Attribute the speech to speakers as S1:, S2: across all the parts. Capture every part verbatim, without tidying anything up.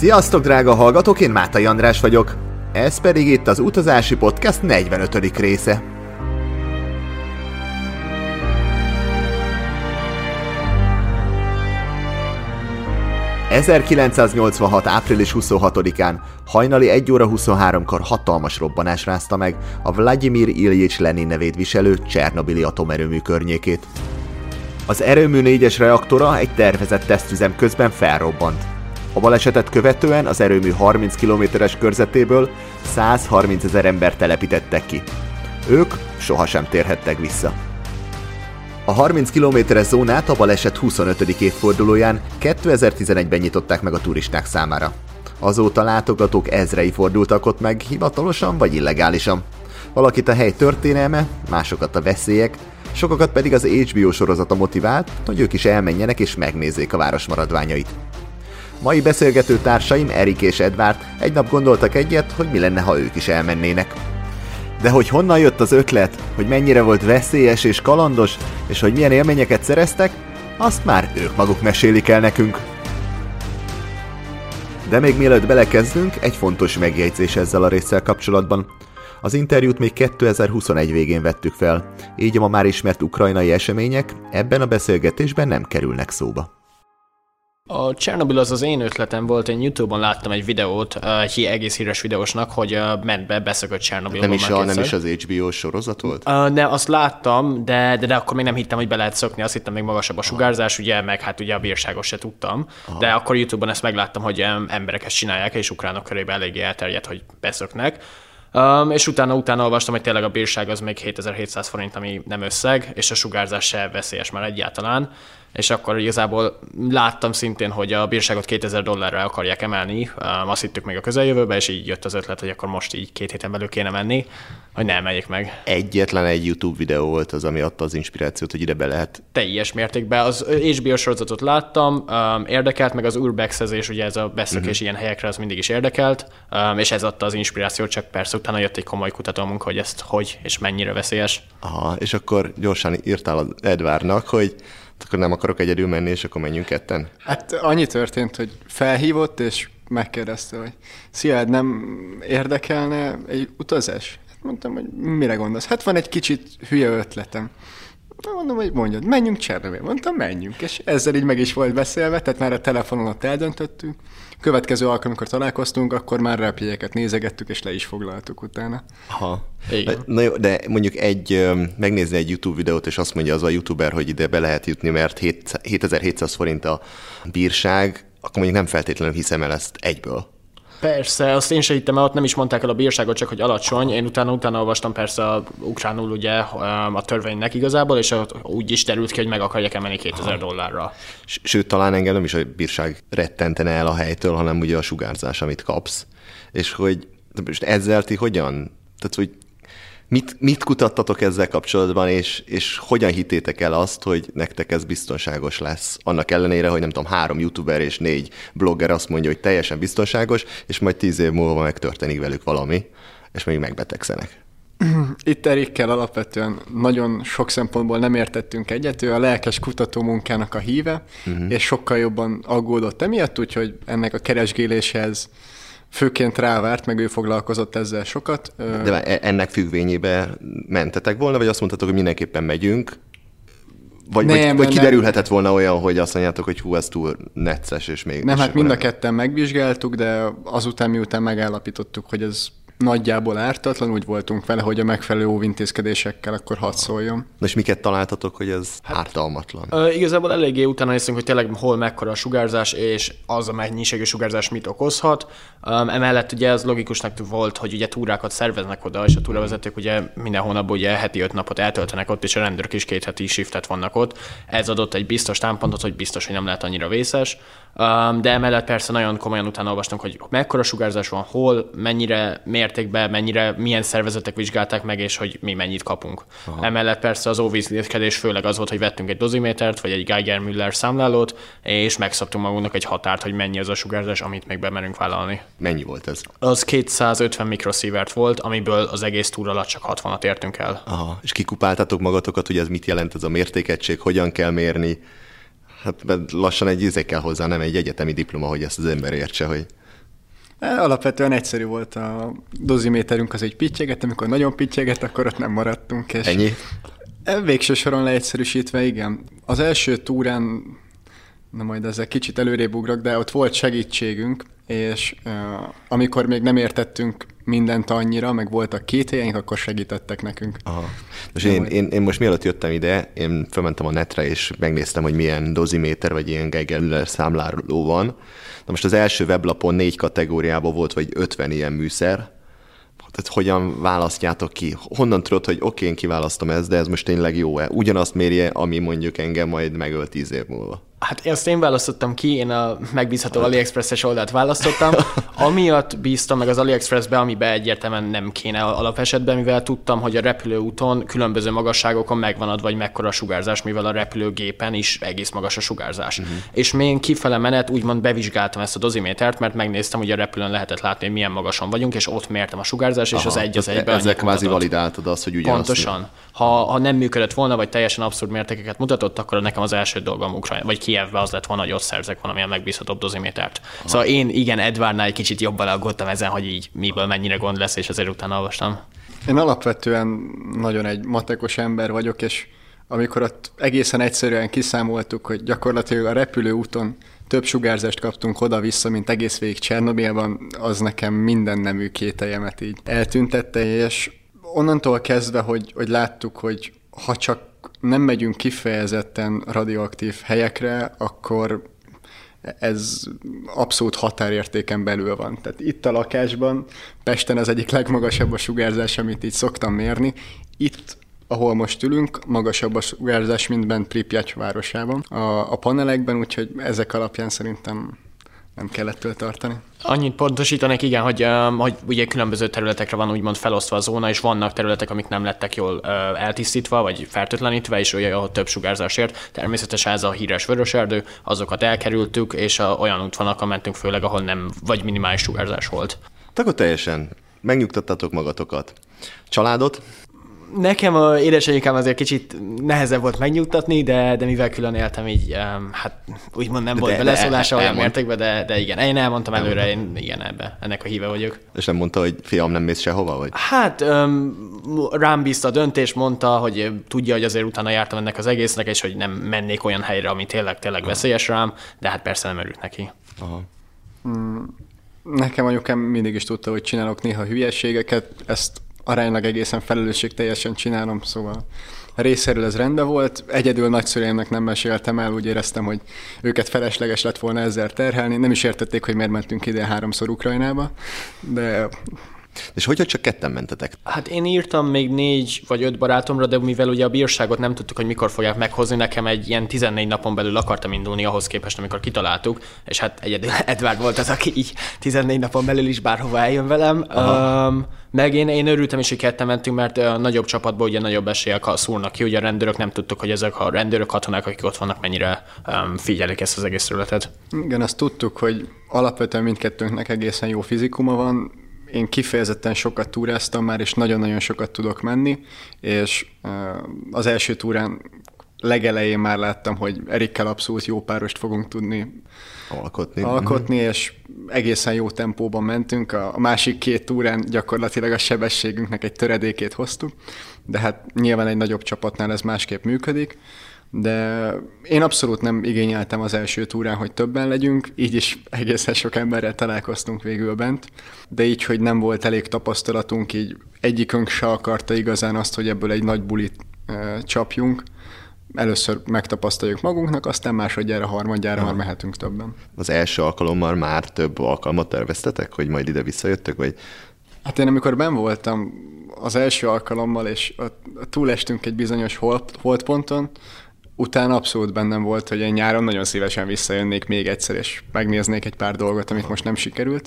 S1: Sziasztok, drága hallgatók, én Mátai András vagyok. Ez pedig itt az Utazási Podcast negyvenötödik része. ezerkilencszáznyolcvanhat. április huszonhatodikán hajnali egy óra huszonháromkor hatalmas robbanás rázta meg a Vladimir Iljics Lenin nevét viselő Csernobili atomerőmű környékét. Az erőmű négyes reaktora egy tervezett tesztüzem közben felrobbant. A balesetet követően az erőmű harminc kilométeres körzetéből százharmincezer ember telepítettek ki. Ők sohasem térhettek vissza. A harminc kilométeres zónát a baleset huszonötödik évfordulóján kétezer-tizenegyben nyitották meg a turisták számára. Azóta látogatók ezrei fordultak ott meg, hivatalosan vagy illegálisan. Valakit a hely történelme, másokat a veszélyek, sokakat pedig az há bé o sorozata motivált, hogy ők is elmenjenek és megnézzék a város maradványait. Mai beszélgető társaim, Erik és Edvard egy nap gondoltak egyet, hogy mi lenne, ha ők is elmennének. De hogy honnan jött az ötlet, hogy mennyire volt veszélyes és kalandos, és hogy milyen élményeket szereztek, azt már ők maguk mesélik el nekünk. De még mielőtt belekezdünk, egy fontos megjegyzés ezzel a résszel kapcsolatban. Az interjút még kétezer-huszonegy végén vettük fel, így a ma már ismert ukrajnai események ebben a beszélgetésben nem kerülnek szóba.
S2: A Csernobil az az én ötletem volt, én YouTube-on láttam egy videót, egy egész híres videósnak, hogy ment be, beszökött Csernobilban.
S1: Nem is, a, nem is az há bé o sorozat volt?
S2: Uh, ne, azt láttam, de, de, de akkor még nem hittem, hogy be lehet szökni, azt hittem még magasabb a sugárzás, ugye, meg hát ugye a bírságot se tudtam. Aha. De akkor YouTube-on ezt megláttam, hogy emberek ezt csinálják, és ukránok körében eléggé elterjedt, hogy beszöknek. Um, és utána, utána olvastam, hogy tényleg a bírság az még hétezer-hétszáz forint, ami nem összeg, és a sugárzás se veszélyes már egyáltalán. És akkor igazából láttam szintén, hogy a bírságot kétezer dollárra akarják emelni, um, azt hittük még a közeljövőbe, és így jött az ötlet, hogy akkor most így két héten belül kéne menni, hogy ne emeljék meg.
S1: Egyetlen egy YouTube videó volt az, ami adta az inspirációt, hogy ide be lehet. Teljes
S2: mértékben. Az há bé o sorozatot láttam, um, érdekelt, meg az urbexezés, ugye ez a beszökés uh-huh. ilyen helyekre, az mindig is érdekelt, um, és ez adta az inspirációt, csak persze utána jött egy komoly kutatómunka, hogy ezt hogy és mennyire veszélyes.
S1: Aha, és akkor gyorsan írtál az Edvárnak, hogy akkor nem akarok egyedül menni, és akkor menjünk ketten?
S3: Hát annyi történt, hogy felhívott, és megkérdezte, hogy szia, Ed, nem érdekelne egy utazás? Hát mondtam, hogy mire gondolsz? Hát van egy kicsit hülye ötletem. Mondom, hogy mondjad, menjünk Csernobil. Mondtam, menjünk. És ezzel így meg is volt beszélve, tehát már a telefonon ott eldöntöttünk. Következő alkalom, amikor találkoztunk, akkor már repjegyeket nézegettük, és le is foglaltuk utána.
S1: Aha. Na jó, de mondjuk egy, megnézni egy YouTube videót, és azt mondja az a youtuber, hogy ide be lehet jutni, mert hétezer-hétszáz forint a bírság, akkor mondjuk nem feltétlenül hiszem el ezt egyből.
S2: Persze, azt én se hittem, mert ott nem is mondták el a bírságot, csak hogy alacsony. Én utána, utána olvastam persze a ukránul ugye a törvénynek igazából, és úgy is derült ki, hogy meg akarják emelni kétezer dollárra.
S1: Sőt, talán engem nem is a bírság rettentene el a helytől, hanem ugye a sugárzás, amit kapsz. És hogy most ezzel ti hogyan? Tehát, hogy mit, mit kutattatok ezzel kapcsolatban, és, és hogyan hittétek el azt, hogy nektek ez biztonságos lesz? Annak ellenére, hogy nem tudom, három youtuber és négy blogger azt mondja, hogy teljesen biztonságos, és majd tíz év múlva megtörténik velük valami, és még megbetegszenek.
S3: Itt Erikkel alapvetően nagyon sok szempontból nem értettünk egyet, ő a lelkes kutatómunkának a híve, uh-huh. és sokkal jobban aggódott emiatt, úgyhogy ennek a keresgéléshez főként rávárt, meg ő foglalkozott ezzel sokat.
S1: De ennek függvényében mentetek volna, vagy azt mondtatok, hogy mindenképpen megyünk? Vagy, nem, vagy, vagy kiderülhetett volna olyan, hogy azt mondjátok, hogy hú, ez túl necces, és még...
S3: Nem, hát mind a ketten megvizsgáltuk, de azután, miután megállapítottuk, hogy ez nagyjából ártatlan, úgy voltunk vele, hogy a megfelelő óvintézkedésekkel akkor hadd szóljon.
S1: Na és miket találtatok, hogy ez hát, ártalmatlan?
S2: Uh, igazából eléggé utána néztünk, hogy tényleg hol mekkora a sugárzás, és az a mennyiségű sugárzás mit okozhat. Um, emellett ugye ez logikusnak volt, hogy ugye túrákat szerveznek oda, és a túravezetők ugye minden hónapban ugye heti öt napot eltöltenek ott, és a rendőrök is két heti shiftet vannak ott. Ez adott egy biztos támpontot, hogy biztos, hogy nem lehet annyira vészes. Um, de emellett persze nagyon komolyan utána olvastunk, hogy mekkora sugárzás van, hol, mennyire mértékben, mennyire, milyen szervezetek vizsgálták meg, és hogy mi mennyit kapunk. Aha. Emellett persze az óvízkedés főleg az volt, hogy vettünk egy dozimétert, vagy egy Geiger-Müller számlálót, és megszabtunk magunknak egy határt, hogy mennyi az a sugárzás, amit még bemerünk vállalni.
S1: Mennyi volt ez?
S2: Az kétszázötven mikrosievert volt, amiből az egész túra alatt csak hatvanat értünk el.
S1: Aha. És kikupáltatok magatokat, hogy ez mit jelent ez a mértékegység, hogyan kell mérni? Hát lassan egy íze kell hozzá, nem egy egyetemi diploma, hogy ezt az ember értse, hogy
S3: Alapvetően egyszerű volt a doziméterünk, az egy pittyeget, amikor nagyon pittyeget, akkor ott nem maradtunk. És
S1: ennyi?
S3: Végső soron leegyszerűsítve, igen. Az első túrán, na majd ezzel kicsit előrébb ugrok, de ott volt segítségünk, és uh, amikor még nem értettünk mindent annyira, meg voltak kételyeink, akkor segítettek nekünk.
S1: Aha. Most én, én, én most mielőtt jöttem ide, én felmentem a netre, és megnéztem, hogy milyen doziméter, vagy ilyen Geiger számláló van. Na most az első weblapon négy kategóriában volt, vagy ötven ilyen műszer. Tehát hogyan választjátok ki? Honnan tudod, hogy oké, okay, én kiválasztom ezt, de ez most tényleg jó-e? Ugyanazt mérje, ami mondjuk engem majd megöl tíz év múlva.
S2: Hát ezt én választottam ki, én a megbízható AliExpress-es oldalt választottam. Amiatt bíztam meg az AliExpress-be, amiben egyértelműen nem kéne alapesetben, mivel tudtam, hogy a repülőúton különböző magasságokon megvan adva, vagy mekkora a sugárzás, mivel a repülőgépen is egész magas a sugárzás. Uh-huh. És még kifele menet úgymond bevizsgáltam ezt a dozimétert, mert megnéztem, hogy a repülőn lehetett látni, hogy milyen magason vagyunk, és ott mértem a sugárzást, és az egy az egyben.
S1: Ezzel kvázi validáltad azt, hogy ugyanazt.
S2: Pontosan. Ha, ha nem működött volna, vagy teljesen abszurd mértékeket mutatott, akkor nekem az első dolgom Ukrajna, vagy Kijevbe az lett volna, hogy ott szerzek valamilyen megbízhatóbb dozimétert. Aha. Szóval én igen, Edvardnál egy kicsit jobban aggódtam ezen, hogy így miből mennyire gond lesz, és azért utána olvastam.
S3: Én alapvetően nagyon egy matekos ember vagyok, és amikor ott egészen egyszerűen kiszámoltuk, hogy gyakorlatilag a repülőúton több sugárzást kaptunk oda-vissza, mint egész végig Csernobilban, az nekem minden nemű kételjemet így eltüntette, és onnantól kezdve, hogy, hogy láttuk, hogy ha csak nem megyünk kifejezetten radioaktív helyekre, akkor ez abszolút határértéken belül van. Tehát itt a lakásban, Pesten az egyik legmagasabb a sugárzás, amit így szoktam mérni. Itt, ahol most ülünk, magasabb a sugárzás, mint bent Pripyat városában. A, a panelekben, úgyhogy ezek alapján szerintem nem kellett tőle tartani.
S2: Annyit pontosítanék, igen, hogy, hogy ugye különböző területekre van úgymond felosztva a zóna, és vannak területek, amik nem lettek jól eltisztítva, vagy fertőtlenítve, és ugye ahol több sugárzás ért. Természetesen ez a híres Vöröserdő, azokat elkerültük, és a, olyan útvonalakon mentünk főleg, ahol nem, vagy minimális sugárzás volt.
S1: Akkor teljesen megnyugtattatok magatokat. Családot?
S2: Nekem a édesanyukám azért kicsit nehezebb volt megnyugtatni, de, de mivel külön éltem, így hát úgymond nem de volt beleszólása olyan mértékben, de, de igen, én elmondtam elmondta. előre, én igen, ebbe, ennek a híve vagyok.
S1: És nem mondta, hogy fiam, nem mész sehova, vagy?
S2: Hát um, rám bízta a döntés, mondta, hogy tudja, hogy azért utána jártam ennek az egésznek, és hogy nem mennék olyan helyre, ami tényleg, tényleg veszélyes rám, de hát persze nem örült neki.
S1: Aha.
S3: Hmm. Nekem anyukám mindig is tudta, hogy csinálok néha hülyeségeket, ezt aránylag egészen felelősségteljesen csinálom, szóval részéről ez rendben volt. Egyedül nagyszüleimnek nem meséltem el, úgy éreztem, hogy őket felesleges lett volna ezzel terhelni. Nem is értették, hogy miért mentünk ide háromszor Ukrajnába, de...
S1: És hogyha csak ketten mentetek?
S2: Hát én írtam még négy vagy öt barátomra, de mivel ugye a bírságot nem tudtuk, hogy mikor fogják meghozni, nekem egy ilyen tizennégy napon belül akartam indulni ahhoz képest, amikor kitaláltuk, és hát egyedül Edvard volt az, aki így tizennégy napon belül is bárhova eljön velem. Um, meg én, én örültem is, hogy ketten mentünk, mert a nagyobb csapatból ugye nagyobb eséllyel szúrnak ki, ugye a rendőrök nem tudtuk, hogy ezek a rendőrök, katonák, akik ott vannak, mennyire um, figyelik ezt az egész területet. Igen,
S3: azt tudtuk, hogy alapvetően mindkettőnknek egészen jó fizikuma van. Én kifejezetten sokat túráztam már, és nagyon-nagyon sokat tudok menni, és az első túrán legelején már láttam, hogy Erikkel abszolút jó párost fogunk tudni
S1: alkotni,
S3: alkotni és egészen jó tempóban mentünk. A másik két túrán gyakorlatilag a sebességünknek egy töredékét hoztuk, de hát nyilván egy nagyobb csapatnál ez másképp működik. De én abszolút nem igényeltem az első túrán, hogy többen legyünk, így is egészen sok emberrel találkoztunk végül bent, de így, hogy nem volt elég tapasztalatunk, így egyikünk se akarta igazán azt, hogy ebből egy nagy bulit e, csapjunk. Először megtapasztaljuk magunknak, aztán másodjára, harmadjára ja. már mehetünk többen.
S1: Az első alkalommal már több alkalmat terveztetek, hogy majd ide visszajöttök, vagy?
S3: Hát én amikor benn voltam az első alkalommal, és túlestünk egy bizonyos holdponton, utána abszolút bennem volt, hogy én nyáron nagyon szívesen visszajönnék még egyszer, és megnéznék egy pár dolgot, amit most nem sikerült.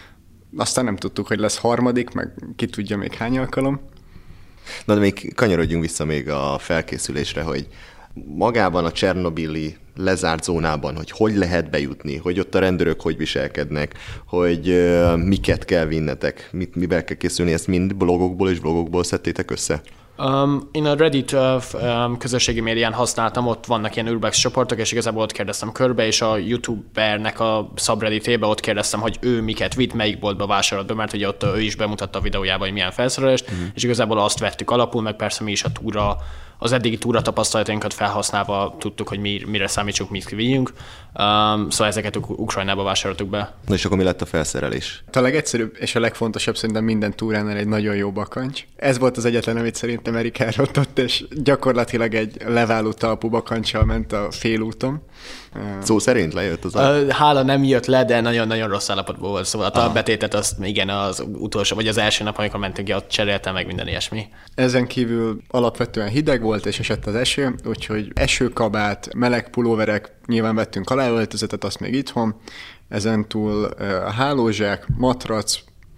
S3: Aztán nem tudtuk, hogy lesz harmadik, meg ki tudja még hány alkalom.
S1: Na, de még kanyarodjunk vissza még a felkészülésre, hogy magában a csernobili lezárt zónában, hogy hogy lehet bejutni, hogy ott a rendőrök hogy viselkednek, hogy uh, miket kell vinnetek, mit, mivel kell készülni, ezt mind blogokból és blogokból szedtétek össze?
S2: Um, én a Reddit uh, um, közösségi médián használtam, ott vannak ilyen urbex csoportok, és igazából ott kérdeztem körbe, és a youtubernek a subredditébe ott kérdeztem, hogy ő miket vitt, melyik boltba vásárolt be, mert ugye ott ő is bemutatta a videójában, hogy milyen felszerelést, uh-huh. és igazából azt vettük alapul, meg persze mi is a túra, az eddigi túra tapasztalatainkat felhasználva tudtuk, hogy mi, mire számítsunk, mit vigyünk. Um, szóval ezeket Ukrajnába vásároltuk be.
S1: Na és akkor mi lett a felszerelés?
S3: A legegyszerűbb és a legfontosabb szerintem minden túránál egy nagyon jó bakancs. Ez volt az egyetlen, amit szerintem Erik elrontott, és gyakorlatilag egy leváló talpú bakanccsal ment a félúton.
S1: Szó szerint lejött az a...
S2: Hála nem jött le, de nagyon-nagyon rossz állapotban volt. Szóval a betétet azt igen, az utolsó, vagy az első nap, amikor mentünk ki, ott cseréltem meg minden ilyesmi.
S3: Ezen kívül alapvetően hideg volt, és esett az eső, úgyhogy esőkabát, meleg pulóverek, nyilván vettünk aláöltözetet, azt még itthon. Ezen túl a hálózsák, matrac,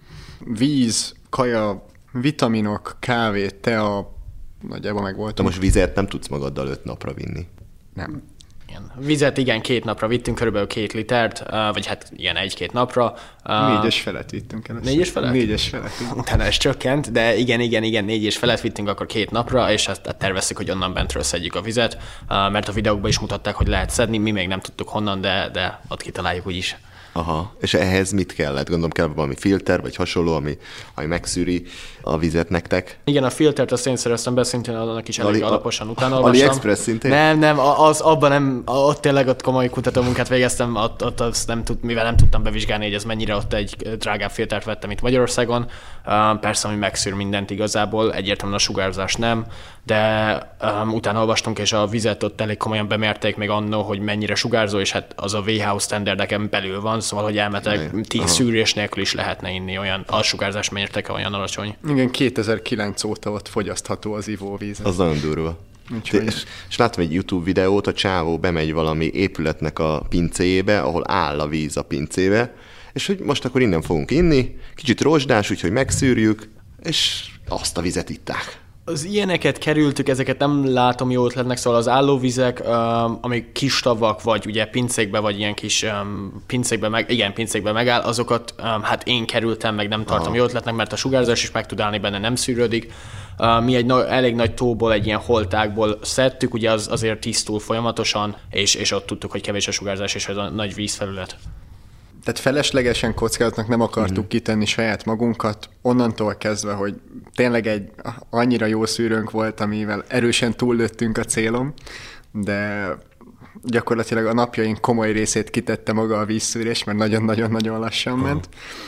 S3: víz, kaja, vitaminok, kávé, tea, nagyjából meg voltunk.
S1: De most vizet nem tudsz magaddal öt napra vinni.
S3: Nem.
S2: Igen. Vizet igen, két napra vittünk, körülbelül két litert, vagy hát ilyen egy-két napra.
S3: Négyes felett vittünk el.
S2: Négyes felett?
S3: Négyes felett.
S2: Utána ez csökkent, de igen, igen, igen, négyes felett vittünk akkor két napra, és azt terveztük, hogy onnan bentről szedjük a vizet, mert a videókban is mutatták, hogy lehet szedni, mi még nem tudtuk honnan, de, de ott kitaláljuk úgyis.
S1: Aha, és ehhez mit kellett? Gondolom kell valami filter, vagy hasonló, ami, ami megszűri a vizet nektek?
S2: Igen, a filtert azt én szereztem be, szintén annak is elég Ali, alaposan utána olvastam.
S1: AliExpress szintén?
S2: Nem, nem, az, abban nem, ott tényleg ott komoly kutatómunkát végeztem, ott, ott azt nem tud, mivel nem tudtam bevizsgálni, hogy ez mennyire, ott egy drágább filtert vettem itt Magyarországon. Persze, ami megszűr mindent igazából, egyértelműen a sugárzás nem, de um, utána olvastunk, és a vizet ott elég komolyan bemérték még annó, hogy mennyire sugárzó, és hát az a vé há o standardeken belül van, szóval, hogy elmetek tíz szűrés nélkül is lehetne inni, olyan a sugárzás mértéke olyan alacsony.
S3: Igen, kétezer-kilenc óta ott fogyasztható az ivóvíz.
S1: Az nagyon durva.
S3: Úgyhogy...
S1: És, és láttam egy YouTube videót, a csávó bemegy valami épületnek a pincéjébe, ahol áll a víz a pincébe, és hogy most akkor innen fogunk inni, kicsit rozsdás, úgyhogy megszűrjük, és azt a vizet itták.
S2: Az ilyeneket kerültük, ezeket nem látom jó ötletnek, szóval az állóvizek, um, amik kis tavak, vagy ugye pincékbe, vagy ilyen kis um, pincékbe, meg, igen, pincékbe megáll, azokat um, hát én kerültem, meg nem tartom Aha. jó ötletnek, mert a sugárzás is meg tud állni benne, nem szűrődik. Uh, mi egy na- elég nagy tóból, egy ilyen holtákból szedtük, ugye az azért tisztul folyamatosan, és, és ott tudtuk, hogy kevés a sugárzás, és ez a nagy vízfelület.
S3: Tehát feleslegesen kockázatnak nem akartuk mm. kitenni saját magunkat, onnantól kezdve, hogy tényleg egy annyira jó szűrőnk volt, amivel erősen túllőttünk a célon, de gyakorlatilag a napjaink komoly részét kitette maga a vízszűrés, mert nagyon-nagyon-nagyon lassan ment,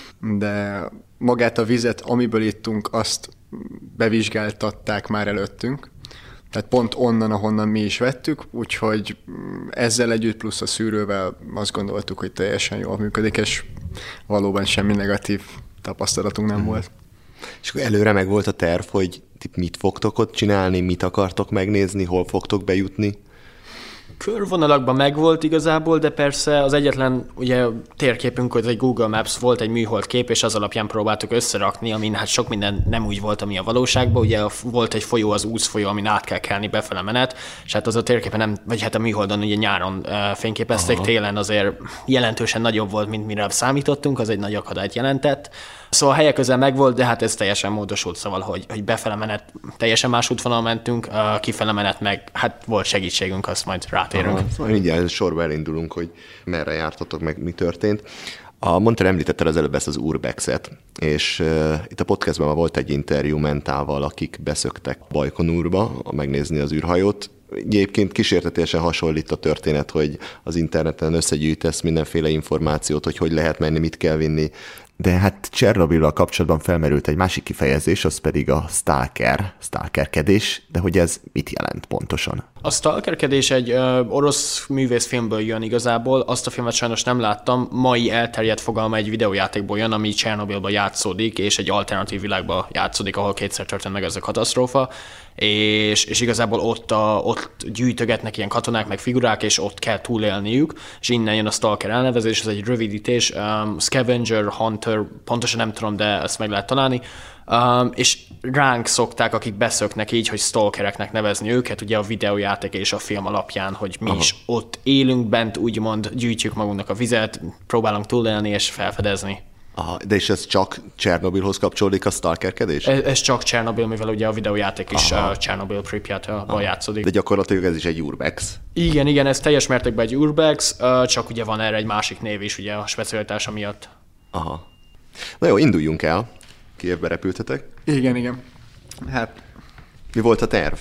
S3: de magát a vizet, amiből ittunk, azt bevizsgáltatták már előttünk, tehát pont onnan, ahonnan mi is vettük, úgyhogy ezzel együtt plusz a szűrővel azt gondoltuk, hogy teljesen jól működik, és valóban semmi negatív tapasztalatunk nem hmm. volt.
S1: És akkor előre meg volt a terv, hogy ti mit fogtok ott csinálni, mit akartok megnézni, hol fogtok bejutni?
S2: Körvonalakban megvolt igazából, de persze az egyetlen ugye, térképünk, hogy egy Google Maps volt egy műhold kép, és az alapján próbáltuk összerakni, amin hát sok minden nem úgy volt, ami a valóságban. Ugye volt egy folyó, az Úz folyó, amin át kell kelni befele menet, és hát az a térképen nem, vagy hát a műholdon ugye nyáron uh, fényképezték, Aha. télen azért jelentősen nagyobb volt, mint mire számítottunk, az egy nagy akadályt jelentett. Szóval a helyek közel megvolt, de hát ez teljesen módosult, szóval, hogy, hogy befele menet teljesen más útvonal mentünk, uh, kifele menet meg hát volt segítségünk, azt majd rátérünk. Aha,
S1: szóval mindjárt sorba elindulunk, hogy merre jártatok, meg mi történt. A Monter említetted az előbb ezt az urbexet, és uh, itt a podcastban már volt egy interjú Mentával, akik beszöktek Bajkonurba megnézni az űrhajót. Egyébként kísértetésen hasonlít a történet, hogy az interneten összegyűjtesz mindenféle információt, hogy hogy lehet menni, mit kell vinni. De hát Csernobillal kapcsolatban felmerült egy másik kifejezés, az pedig a stalker, stalkerkedés, de hogy ez mit jelent pontosan?
S2: A stalkerkedés egy ö, orosz művészfilmből jön igazából, azt a filmet sajnos nem láttam, mai elterjedt fogalma egy videójátékból jön, ami Csernobilban játszódik, és egy alternatív világban játszódik, ahol kétszer történt meg ez a katasztrófa, és, és igazából ott, a, ott gyűjtögetnek ilyen katonák, meg figurák, és ott kell túlélniük, és innen jön a stalker elnevezés, ez egy rövidítés, um, scavenger, hunter, pontosan nem tudom, de ezt meg lehet találni, um, és ránk szokták, akik beszöknek így, hogy stalkereknek nevezni őket, ugye a videójáték és a film alapján, hogy mi Aha. is ott élünk bent, úgymond gyűjtjük magunknak a vizet, próbálunk túlélni és felfedezni.
S1: Aha, de és ez csak Csernobilhoz kapcsolódik a stalkerkedés?
S2: Ez, ez csak Csernobil, mivel ugye a videójáték is uh, Csernobil Pripyatban játszódik.
S1: De gyakorlatilag ez is egy urbex.
S2: Igen, igen, ez teljes mértékben egy urbex, uh, csak ugye van erre egy másik név is, ugye a specialitása miatt.
S1: Aha. Na jó, induljunk el. Kijevbe repültetek.
S3: Igen, igen. Hát...
S1: Mi volt a terv?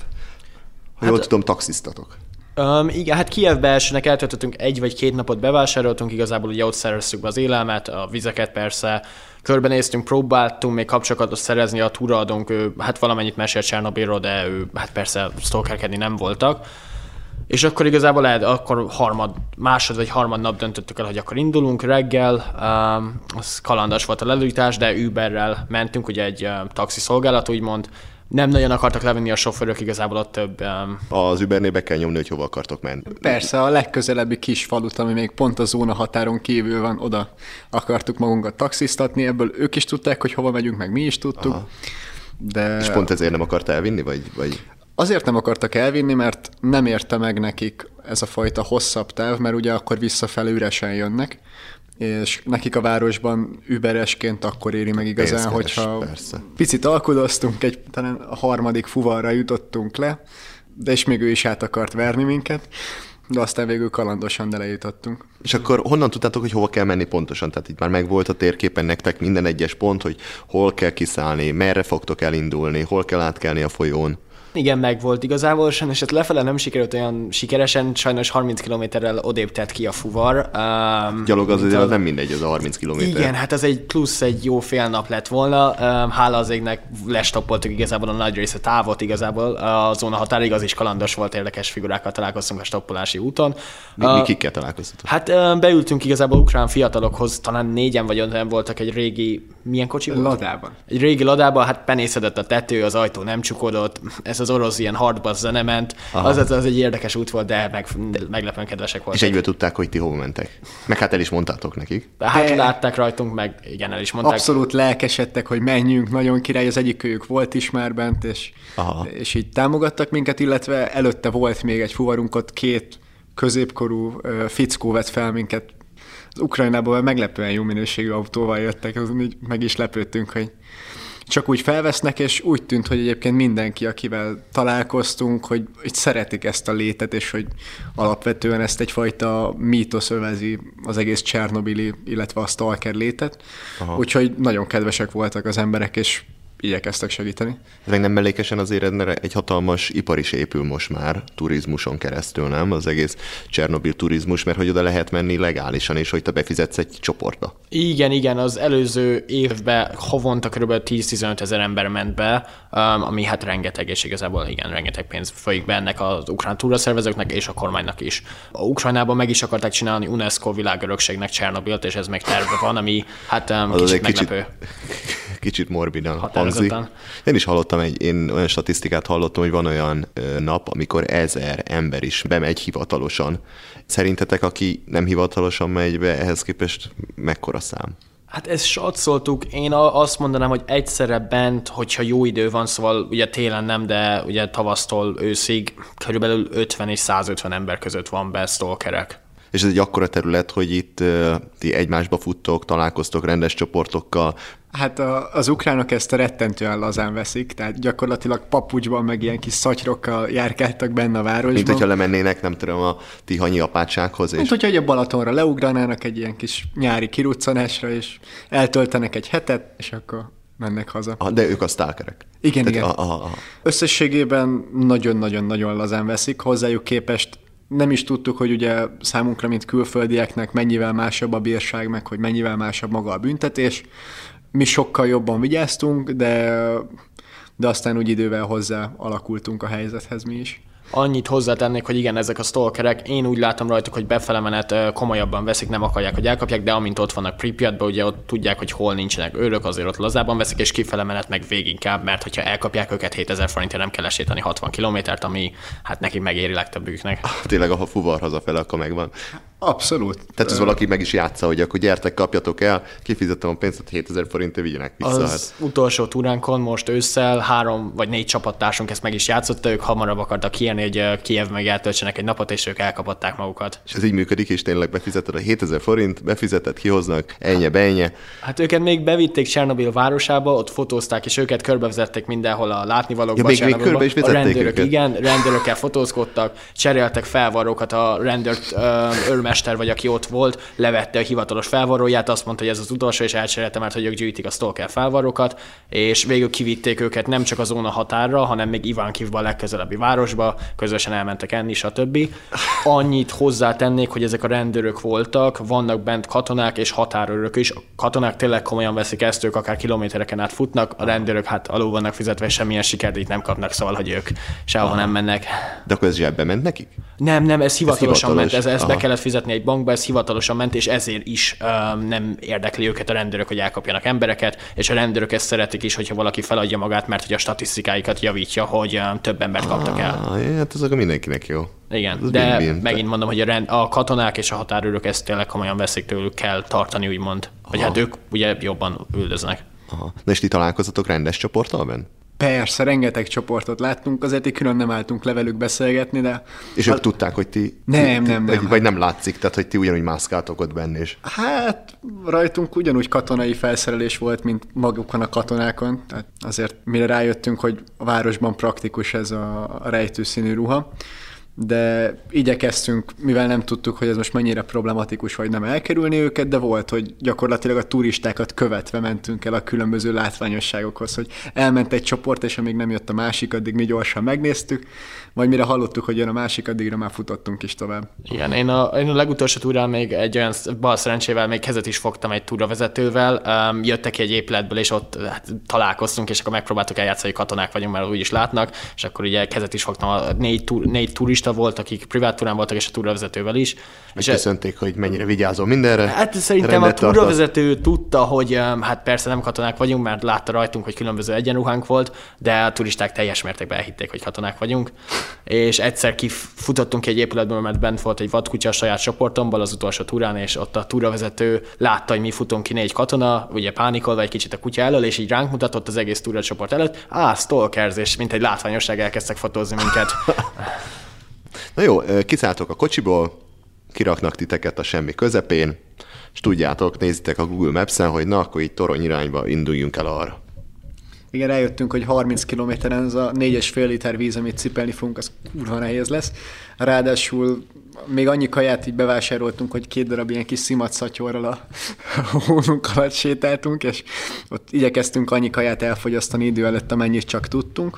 S1: Ha
S2: Hát,
S1: jól tudom, taxisztatok.
S2: Um, igen, hát Kijevbe elsőnek eltöltöttünk egy vagy két napot, bevásároltunk, igazából ugye ott szereztük be az élelmet, a vizeket persze, körbenéztünk, próbáltunk még kapcsolatot szerezni, a túraadónk, ő hát valamennyit mesélt Csernobilról, de ő hát persze stalkerkedni nem voltak. És akkor igazából lehet, akkor harmad, másod vagy harmad nap döntöttük el, hogy akkor indulunk reggel, um, az kalandas volt a lelőítás, de Uberrel mentünk, ugye egy um, taxi szolgálat úgymond, nem nagyon akartak levenni a sofőrök, igazából ott több... Um...
S1: Az Ubernél be kell nyomni, hogy hova akartok menni.
S3: Persze, a legközelebbi kis falut, ami még pont a zóna határon kívül van, oda akartuk magunkat taxisztatni, ebből ők is tudták, hogy hova megyünk, meg mi is tudtuk.
S1: Aha.
S3: De...
S1: És pont ezért nem akart elvinni, vagy... vagy...
S3: Azért nem akartak elvinni, mert nem érte meg nekik ez a fajta hosszabb táv, mert ugye akkor visszafelé üresen jönnek, és nekik a városban überesként akkor éri meg igazán,
S1: Pénzkeres,
S3: hogyha
S1: persze.
S3: picit alkudoztunk, egy, talán a harmadik fuvarra jutottunk le, de és még ő is át akart verni minket, de aztán végül kalandosan elejutottunk.
S1: És akkor honnan tudtátok, hogy hova kell menni pontosan? Tehát itt már megvolt a térképen nektek minden egyes pont, hogy hol kell kiszállni, merre fogtok elindulni, hol kell átkelni a folyón.
S2: Igen, meg volt igazából, és hát lefele nem sikerült olyan sikeresen, sajnos harminc kilométerrel odébb tett ki a fuvar. Um,
S1: Gyalog az azért
S2: a...
S1: az nem mindegy, az a harminc kilométer.
S2: Igen, hát ez egy plusz egy jó fél nap lett volna. Um, hála az égnek lestoppoltuk igazából a nagy része távot igazából. A zóna határig az is kalandos volt, érdekes figurákkal találkoztunk a stoppolási úton.
S1: Mi,
S2: uh,
S1: mi kikkel találkoztatok?
S2: Hát um, beültünk igazából ukrán fiatalokhoz, talán négyen vagy öten voltak egy régi, milyen kocsi volt?
S3: Ladában.
S2: Egy régi ladában, hát penészedett a tető, az ajtó nem csukódott, ez az orosz ilyen hardbass zene ment, az, az, az egy érdekes út volt, de meg, meglepően kedvesek voltak.
S1: És egyből tudták, hogy ti hova mentek. Meg hát el is mondtátok nekik.
S2: Hát
S3: De...
S2: látták rajtunk, meg igen, el is mondták.
S3: Abszolút lelkesedtek, hogy menjünk, nagyon király, az egyik őjük volt is már bent, és, és így támogattak minket, illetve előtte volt még egy fuvarunk, ott két középkorú uh, fickó vett fel minket. Az Ukrajnából meglepően jó minőségű autóval jöttek, az így meg is lepődtünk, hogy csak úgy felvesznek, és úgy tűnt, hogy egyébként mindenki, akivel találkoztunk, hogy, hogy szeretik ezt a létet, és hogy alapvetően ezt egyfajta mítosz övezi az egész Csernobili, illetve a stalker létet. Aha. Úgyhogy nagyon kedvesek voltak az emberek, és igyekeztek segíteni.
S1: Ez meg nem mellékesen azért egy hatalmas ipar is épül most már turizmuson keresztül, nem? Az egész Csernobil turizmus, mert hogy oda lehet menni legálisan, és hogy te befizetsz egy csoportba.
S2: Igen, igen, az előző évben havonta kb. tíz-tizenöt ezer ember ment be, ami hát rengeteg, és igazából igen, rengeteg pénz folyik be ennek az ukrán túraszervezőknek és a kormánynak is. A Ukrajnában meg is akarták csinálni UNESCO világörökségnek Csernobilt, és ez még terve van, ami hát um, kicsit meglepő.
S1: Kicsit, kicsit morbidan hangzik. Én is hallottam, egy, én olyan statisztikát hallottam, hogy van olyan ö, nap, amikor ezer ember is bemegy hivatalosan. Szerintetek, aki nem hivatalosan megy be, ehhez képest mekkora szám?
S2: Hát ezt satszoltuk, én azt mondanám, hogy egyszerre bent, hogyha jó idő van, szóval ugye télen nem, de ugye tavasztól őszig körülbelül ötven és százötven ember között van be stalkerek.
S1: És ez egy akkora terület, hogy itt uh, ti egymásba futtok, találkoztok rendes csoportokkal.
S3: Hát a, az ukránok ezt rettentően lazán veszik, tehát gyakorlatilag papucsban, meg ilyen kis szatyrokkal járkáltak benne a városban.
S1: Mint hogyha lemennének, nem tudom, a tihanyi apátsághoz. És...
S3: Mint hogyha a Balatonra leugranának egy ilyen kis nyári kiruccanásra, és eltöltenek egy hetet, és akkor mennek haza.
S1: Ah, de ők a stalkerek.
S3: Igen,
S1: Tehát,
S3: igen.
S1: A, a, a.
S3: Összességében nagyon-nagyon-nagyon lazán veszik, hozzájuk képest. Nem is tudtuk, hogy ugye számunkra, mint külföldieknek mennyivel másabb a bírság, meg hogy mennyivel másabb maga a büntetés. Mi sokkal jobban vigyáztunk, de, de aztán úgy idővel hozzá alakultunk a helyzethez mi is.
S2: Annyit hozzátennék, hogy igen, ezek a stalkerek, én úgy látom rajtuk, hogy befele menet komolyabban veszik, nem akarják, hogy elkapják, de amint ott vannak Pripyatban, ugye ott tudják, hogy hol nincsenek őrök, azért ott lazában veszik, és kifele menet meg véginkább, mert hogyha elkapják őket hétezer forintért, nem kell lesétani hatvan kilométert, ami hát neki megéri legtöbbüknek.
S1: Tényleg, ha fuvar hazafele, akkor megvan.
S3: Abszolút.
S1: Tehát ez valaki meg is játsza, hogy akkor gyertek, kapjatok el, kifizettem a pénzt, hogy hétezer forintért vigyenek vissza.
S2: Az
S1: hát.
S2: utolsó túránkon most ősszel három vagy négy csapattársunk ezt meg is játszotta, ők hamarabb akartak kijönni, hogy Kijev meg eltöltsenek egy napot, és ők elkapatták magukat.
S1: És ez így működik, és tényleg befizeted a hétezer forint, befizeted, kihoznak, ennyi, bennyi.
S2: Hát őket még bevitték Csernobil városába, ott fotózták, és őket körbevezették mindenhol a látnivalókba.
S1: Ja, még, még körbe is
S2: a
S1: vezették
S2: rendőrök,
S1: őket.
S2: igen, rendőrökkel fotózkodtak, cseréltek felvarrókat, a rendőrt őrmester vagy aki ott volt, levette a hivatalos felvarróját, azt mondta, hogy ez az utolsó, és elcserélte, mert hogy ők gyűjtik a stalker felvarrókat, és végül kivitték őket nem csak a zóna határra, hanem még Ivankivba, a legközelebbi városba, közösen elmentek enni, stb. Annyit hozzátennék, hogy ezek a rendőrök voltak, vannak bent katonák és határőrök is. A katonák tényleg komolyan veszik ezt, ők akár kilométereken át futnak, a rendőrök hát alul vannak fizetve, és semmilyen sikert nem kapnak, szóval, hogy ők sehova nem mennek.
S1: De akkor ez zsebbe ment nekik?
S2: Nem, nem, ez hivatalosan
S1: hivatalos.
S2: ment, ez, ezt be
S1: Aha.
S2: kellett fizetni egy bankba, ez hivatalosan ment, és ezért is um, nem érdekli őket a rendőrök, hogy elkapjanak embereket, és a rendőrök ezt szeretik is, hogyha valaki feladja magát, mert hogy a statisztikáikat javítja, hogy um, több embert kaptak el.
S1: Ah, hát ez akkor mindenkinek jó.
S2: Igen,
S1: Ez
S2: de
S1: win-win.
S2: megint mondom, hogy a, rend, a katonák és a határőrök ezt tényleg komolyan veszik, tőlük kell tartani, úgymond. Vagy
S1: Aha.
S2: hát ők ugye jobban üldöznek.
S1: Aha. Na és ti találkozatok rendes csoporttal benn?
S3: Persze, rengeteg csoportot láttunk, azért így külön nem álltunk le velük beszélgetni, de...
S1: És ők tudták, hogy ti...
S3: Nem,
S1: ti,
S3: nem, nem.
S1: Vagy, vagy nem látszik, tehát hogy ti ugyanúgy mászkáltok ott benne is.
S3: Hát rajtunk ugyanúgy katonai felszerelés volt, mint magukon a katonákon, tehát azért mire rájöttünk, hogy a városban praktikus ez a rejtőszínű ruha, de igyekeztünk, mivel nem tudtuk, hogy ez most mennyire problematikus, vagy nem elkerülni őket, de volt, hogy gyakorlatilag a turistákat követve mentünk el a különböző látványosságokhoz, hogy elment egy csoport, és amíg nem jött a másik, addig mi gyorsan megnéztük, vagy mire hallottuk, hogy jön a másik, addigra már futottunk is tovább.
S2: Igen, én a, én a legutolsó túrán még egy olyan bal szerencsével még kezet is fogtam egy túravezetővel, um, jöttek ki egy épületből, és ott hát, találkoztunk, és akkor megpróbáltuk eljátszani, hogy katonák vagyunk, mert úgy is látnak, és akkor ugye kezet is fogtam, a négy, túr, négy turista volt, akik privát túrán voltak, és a túravezetővel is.
S1: És köszönték, hogy mennyire vigyázol mindenre.
S2: Hát szerintem
S1: rendet
S2: a túravezető tudta, hogy hát persze nem katonák vagyunk, mert látta rajtunk, hogy különböző egyenruhánk volt, de a turisták teljes mértékben elhitték, hogy katonák vagyunk. És egyszer kifutottunk egy épületből, mert bent volt egy vadkutya a saját csoportomból az utolsó túrán, és ott a túravezető látta, hogy mi futunk ki négy katona, ugye pánikolva egy kicsit a kutya elől, és így ránk mutatott az egész túracsoport előtt. Á, stalkers, és mint egy látványosság elkezdtek fotózni minket.
S1: Na jó, kiszálltok a kocsiból, kiraknak titeket a semmi közepén, és tudjátok, nézitek a Google Maps-en, hogy na, akkor így torony irányba induljunk el arra.
S3: Igen, rájöttünk, hogy harminc kilométeren az a négy és fél liter víz, amit cipelni fogunk, az kurva nehéz lesz. Ráadásul még annyi kaját így bevásároltunk, hogy két darab ilyen kis szimatszatyorral a hónunk alatt sétáltunk, és ott igyekeztünk annyi kaját elfogyasztani idő előtt, amennyit csak tudtunk.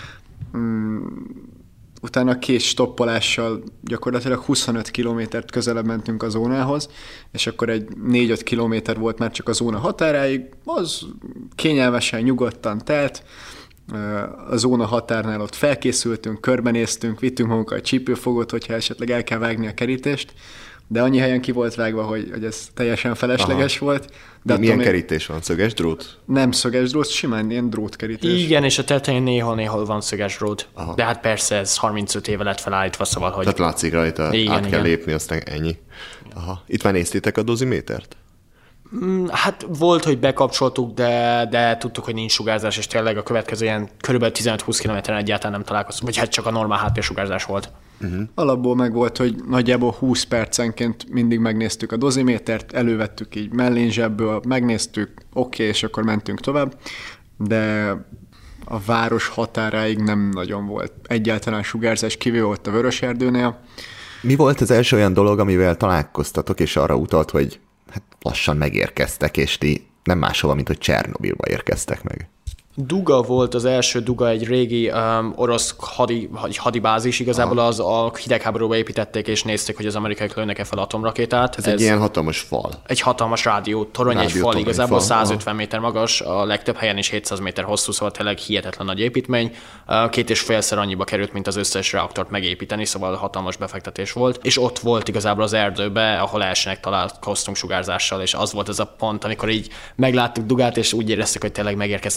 S3: Utána két stoppolással gyakorlatilag huszonöt kilométert közelebb mentünk a zónához, és akkor egy négy-öt kilométer volt már csak a zóna határáig, az kényelmesen, nyugodtan telt. A zóna határnál ott felkészültünk, körbenéztünk, vittünk magunkkal egy csípőfogót, hogyha esetleg el kell vágni a kerítést, de annyi helyen ki volt vágva, hogy, hogy ez teljesen felesleges Aha. volt.
S1: De milyen
S3: még...
S1: kerítés van? Szöges drót?
S3: Nem szöges drót, simán ilyen drótkerítés.
S2: Igen, és a tetején néhol-néhol van szöges drót. Aha. De hát persze ez harmincöt éve lett felállítva, szóval, hogy...
S1: Tehát látszik rajta,
S2: igen,
S1: át kell
S2: igen.
S1: lépni, aztán ennyi. Aha. Itt már néztétek a dozimétert?
S2: Hát volt, hogy bekapcsoltuk, de, de tudtuk, hogy nincs sugárzás, és tényleg a következő ilyen kb. tizenöt-húsz kilométeren egyáltalán nem találkoztunk, vagy hát csak a normál háttérsugárzás volt.
S3: Uh-huh. Alapból meg volt, hogy nagyjából húsz percenként mindig megnéztük a dozimétert, elővettük így mellényzsebből, megnéztük, oké, okay, és akkor mentünk tovább, de a város határáig nem nagyon volt egyáltalán sugárzás, kivéve ott a Vöröserdőnél.
S1: Mi volt az első olyan dolog, amivel találkoztatok, és arra utalt, hogy hát lassan megérkeztek, és ti nem máshova, mint hogy Csernobilba érkeztek meg?
S2: Duga volt az első, Duga egy régi um, orosz hadi, hadibázis, igazából az a hidegháborúba építették, és nézték, hogy az amerikaiak lőnek-e fel atomrakétát.
S1: Ez, Ez egy ilyen hatalmas fal.
S2: Egy hatalmas rádió, torony, rádió, egy fal, torony, igazából fal. százötven méter magas, a legtöbb helyen is hétszáz méter hosszú, szóval tényleg hihetetlen nagy építmény. Két és félszer annyiba került, mint az összes reaktort megépíteni, szóval hatalmas befektetés volt. És ott volt igazából az erdőbe, ahol elsőnek találkoztunk sugárzással, és az volt ez a pont, amikor így megláttuk Dugát, és úgy éreztük, hogy tényleg megérkeztünk a zónába.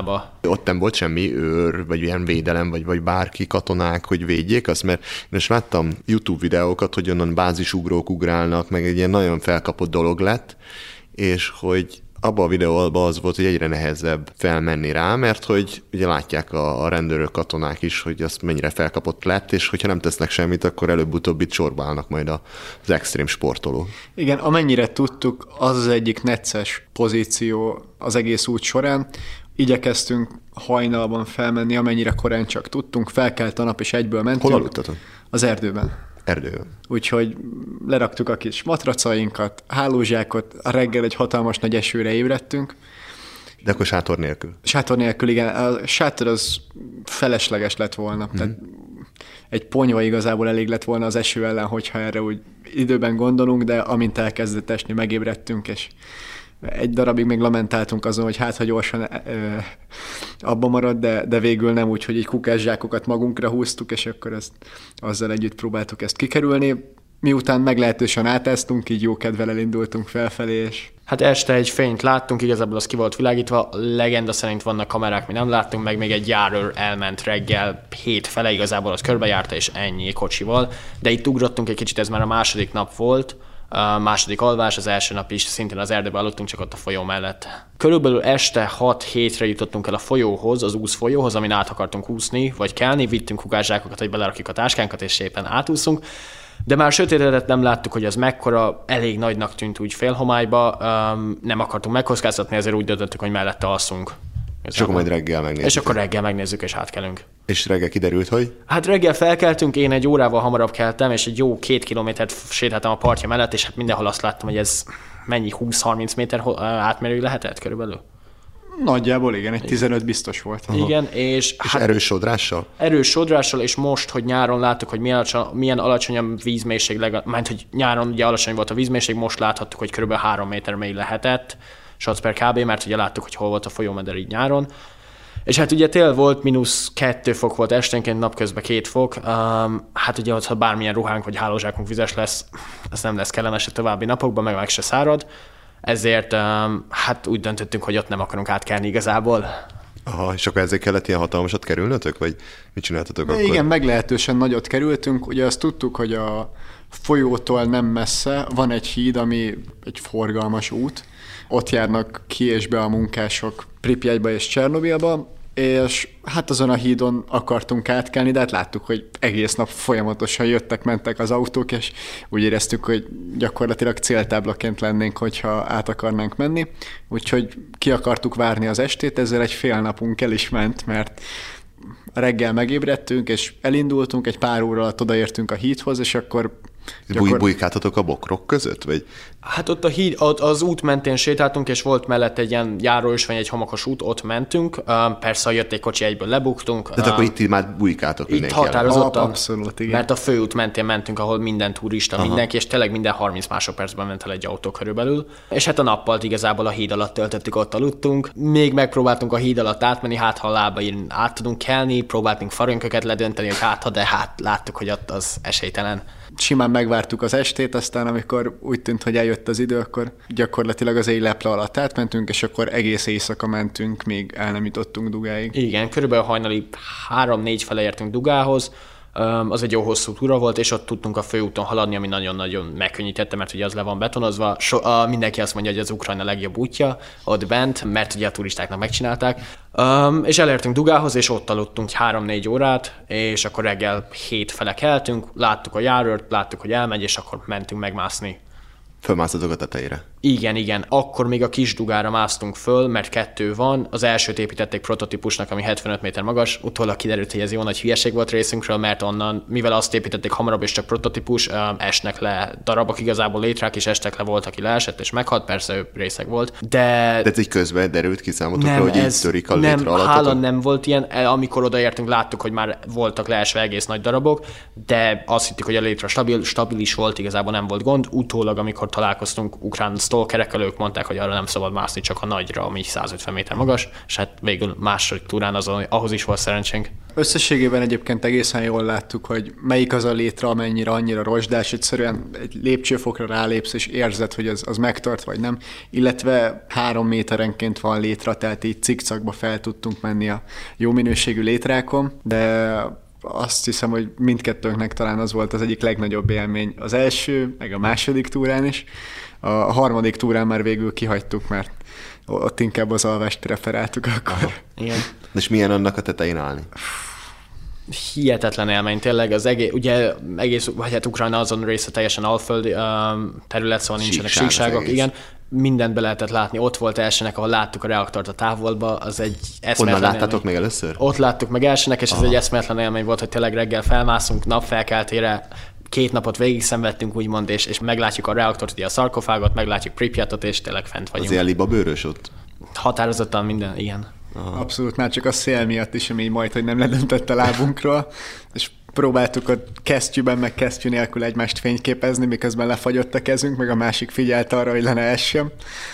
S2: zónába.
S4: Ott nem volt semmi őr, vagy ilyen védelem, vagy, vagy bárki katonák, hogy védjék azt, mert én most láttam YouTube videókat, hogy onnan bázisugrók ugrálnak, meg egy ilyen nagyon felkapott dolog lett, és hogy abban a videóban az volt, hogy egyre nehezebb felmenni rá, mert hogy ugye látják a, a rendőrök, katonák is, hogy azt mennyire felkapott lett, és hogyha nem tesznek semmit, akkor előbb-utóbb itt sorba állnak majd az extrém sportolók.
S3: Igen, amennyire tudtuk, az az egyik necces pozíció az egész út során. Igyekeztünk hajnalban felmenni, amennyire korán csak tudtunk, felkelt a nap, és egyből mentünk.
S4: Hol aludtatok?
S3: Az erdőben.
S4: Erdőben.
S3: Úgyhogy leraktuk a kis matracainkat, hálózsákot, a reggel egy hatalmas nagy esőre ébredtünk.
S4: De akkor sátor nélkül?
S3: Sátor nélkül, igen. A sátor az felesleges lett volna. Mm-hmm. Tehát egy ponyva igazából elég lett volna az eső ellen, hogyha erre úgy időben gondolunk, de amint elkezdett esni, megébredtünk, és egy darabig még lamentáltunk azon, hogy hát, ha gyorsan ö, abba marad, de, de végül nem úgy, hogy így kukászsákokat magunkra húztuk, és akkor ezt, azzal együtt próbáltuk ezt kikerülni. Miután meglehetősen átáztunk, így jó kedvel elindultunk felfelé, és...
S2: Hát este egy fényt láttunk, igazából az ki volt világítva, legenda szerint vannak kamerák, mi nem láttunk, meg még egy járőr elment reggel hét fele, igazából az körbejárta, és ennyi kocsival, de itt ugrottunk egy kicsit, ez már a második nap volt, a második alvás, az első nap is szintén az erdőben aludtunk, csak ott a folyó mellett. Körülbelül este hat-hétre jutottunk el a folyóhoz, az úsz folyóhoz, amin át akartunk úszni, vagy kelni, vittünk kukászsákokat, hogy belerakjuk a táskánkat, és szépen átúszunk. De már sötétedett, nem láttuk, hogy az mekkora, elég nagynak tűnt úgy félhomályba, um, nem akartunk megkockáztatni, ezért úgy döntöttük, hogy mellette alszunk.
S4: És akkor majd reggel megnézzük.
S2: És akkor reggel megnézzük, és átkelünk.
S4: És reggel kiderült, hogy?
S2: Hát reggel felkeltünk, én egy órával hamarabb keltem, és egy jó két kilométert sétáltam a partja mellett, és hát mindenhol azt láttam, hogy ez mennyi húsz-harminc méter átmérő lehetett körülbelül.
S3: Nagyjából igen, egy tizenöt biztos volt.
S2: Aha. Igen, és...
S4: És
S2: hát,
S4: erős sodrással?
S2: Erős sodrással, és most, hogy nyáron láttuk, hogy milyen, alacsony, milyen alacsonyabb vízmélység, legalább, mert hogy nyáron ugye alacsony volt a vízmélység, most láthattuk, hogy kb. három méter mély lehetett, shots per kb, mert ugye láttuk, hogy hol volt a folyómeder így nyáron. És hát ugye tél volt, mínusz kettő fok volt esténként, napközben két fok. Um, hát ugye, ha bármilyen ruhánk vagy hálózsákunk vizes lesz, ez nem lesz kellemes a további napokban, meg meg se szárad. Ezért um, hát úgy döntöttünk, hogy ott nem akarunk átkelni igazából.
S4: Aha, és akkor ezért kellett ilyen hatalmasat kerülnötök, vagy mit csináltatok akkor?
S3: Igen, meglehetősen nagyot kerültünk. Ugye azt tudtuk, hogy a folyótól nem messze van egy híd, ami egy forgalmas út. Ott járnak ki és be a munkások Pripyatba és Csernobilba, és hát azon a hídon akartunk átkelni, de hát láttuk, hogy egész nap folyamatosan jöttek, mentek az autók, és úgy éreztük, hogy gyakorlatilag céltáblaként lennénk, hogyha át akarnánk menni. Úgyhogy ki akartuk várni az estét, ezzel egy fél napunk el is ment, mert reggel megébredtünk, és elindultunk, egy pár óra alatt odaértünk a hídhoz, és akkor...
S4: Gyakor... Búj, bujkáltatok a bokrok között? Vagy?
S2: Hát ott a híd, ott az út mentén sétáltunk, és volt mellett egy ilyen járóösvény, egy homokos út, ott mentünk. Uh, persze, ha jött egy kocsi, egyből lebuktunk.
S4: De uh, akkor itt már bujkáltok
S2: mindenki. Itt határozottan.
S3: Abszolút, igen.
S2: Mert a főút mentén mentünk, ahol minden turista, aha, mindenki, és tényleg minden harminc másodpercben ment el egy autó körülbelül. És hát a nappalt igazából a híd alatt töltöttük, ott aludtunk. Még megpróbáltunk a híd alatt átmenni, hát ha lábain át tudunk kelni, próbáltunk farönköket ledönteni, hogy hát ha, de hát láttuk, hogy ott az esélytelen.
S3: Simán megvártuk az estét, aztán amikor úgy tűnt, hogy eljött az idő, akkor gyakorlatilag az éjleple alatt átmentünk, és akkor egész éjszaka mentünk, még el nem jutottunk Dugáig.
S2: Igen, körülbelül hajnali három-négy fele értünk Dugához, az egy jó hosszú túra volt, és ott tudtunk a főúton haladni, ami nagyon-nagyon megkönnyítette, mert ugye az le van betonozva. So, uh, mindenki azt mondja, hogy az Ukrajna legjobb útja ott bent, mert ugye a turistáknak megcsinálták. Um, és elértünk Dugához, és ott aludtunk három-négy órát, és akkor reggel hét fele keltünk, láttuk a járőrt, láttuk, hogy elmegy, és akkor mentünk megmászni.
S4: Fölmásztatok a tetejére?
S2: Igen, igen. Akkor még a kis Dugára másztunk föl, mert kettő van. Az elsőt építették prototípusnak, ami hetvenöt méter magas. Utólag kiderült, hogy ez jó nagy hülyeség volt részünkről, mert onnan, mivel azt építették hamarabb és csak prototípus, esnek le darabok, igazából létrák, és estek le, volt, aki leesett és meghalt, persze ő részeg volt. De, de
S4: ez így közben derült ki számotokra, hogy így törik a létre
S2: nem, hála nem volt ilyen. Amikor odaértünk, láttuk, hogy már voltak leesve egész nagy darabok, de azt hittük, hogy a létre stabil, stabilis volt, igazából nem volt gond. Utólag, amikor találkoztunk ukrán stalkerekkel, ők mondták, hogy arra nem szabad mászni, csak a nagyra, ami száz ötven méter magas, és hát végül második túrán azon, ahhoz is volt szerencsénk.
S3: Összességében egyébként egészen jól láttuk, hogy melyik az a létre, amennyire annyira rozsdás, egyszerűen egy lépcsőfokra rálépsz, és érzed, hogy az, az megtart, vagy nem, illetve három méterenként van létre, tehát így cikcakba fel tudtunk menni a jó minőségű létrákon, de azt hiszem, hogy mindkettőnknek talán az volt az egyik legnagyobb élmény az első, meg a második túrán is. A harmadik túrán már végül kihagytuk, mert ott inkább az alvást preferáltuk akkor.
S2: Aha, igen.
S4: És milyen annak a tetején állni?
S2: Hihetetlen élmény, tényleg az egész, ugye egész, vagy hát Ukrajna azon része teljesen alföldi um, terület, szóval nincsenek
S4: Síkság
S2: síkságok, igen. Mindent be lehetett látni, ott volt elsőnek, ahol láttuk a reaktort a távolba, az egy eszméletlen
S4: Onnan láttátok
S2: élmény.
S4: még először?
S2: Ott láttuk meg elsőnek, és Aha. ez egy eszméletlen élmény volt, hogy tényleg reggel felmászunk, napfelkeltére, két napot végig szenvedtünk, úgymond, és, és meglátjuk a reaktort, ugye a szarkofágot, meglátjuk Pripyatot, és tényleg fent vagyunk.
S4: Az ilyen libabőrös ott?
S2: Határozottan minden, igen.
S3: Aha. Abszolút, már csak a szél miatt is, ami majd, hogy nem ledöntött a lábunkról, és próbáltuk a kesztyűben, meg kesztyű nélkül egymást fényképezni, miközben lefagyott a kezünk, meg a másik figyelt arra, hogy le ne essen.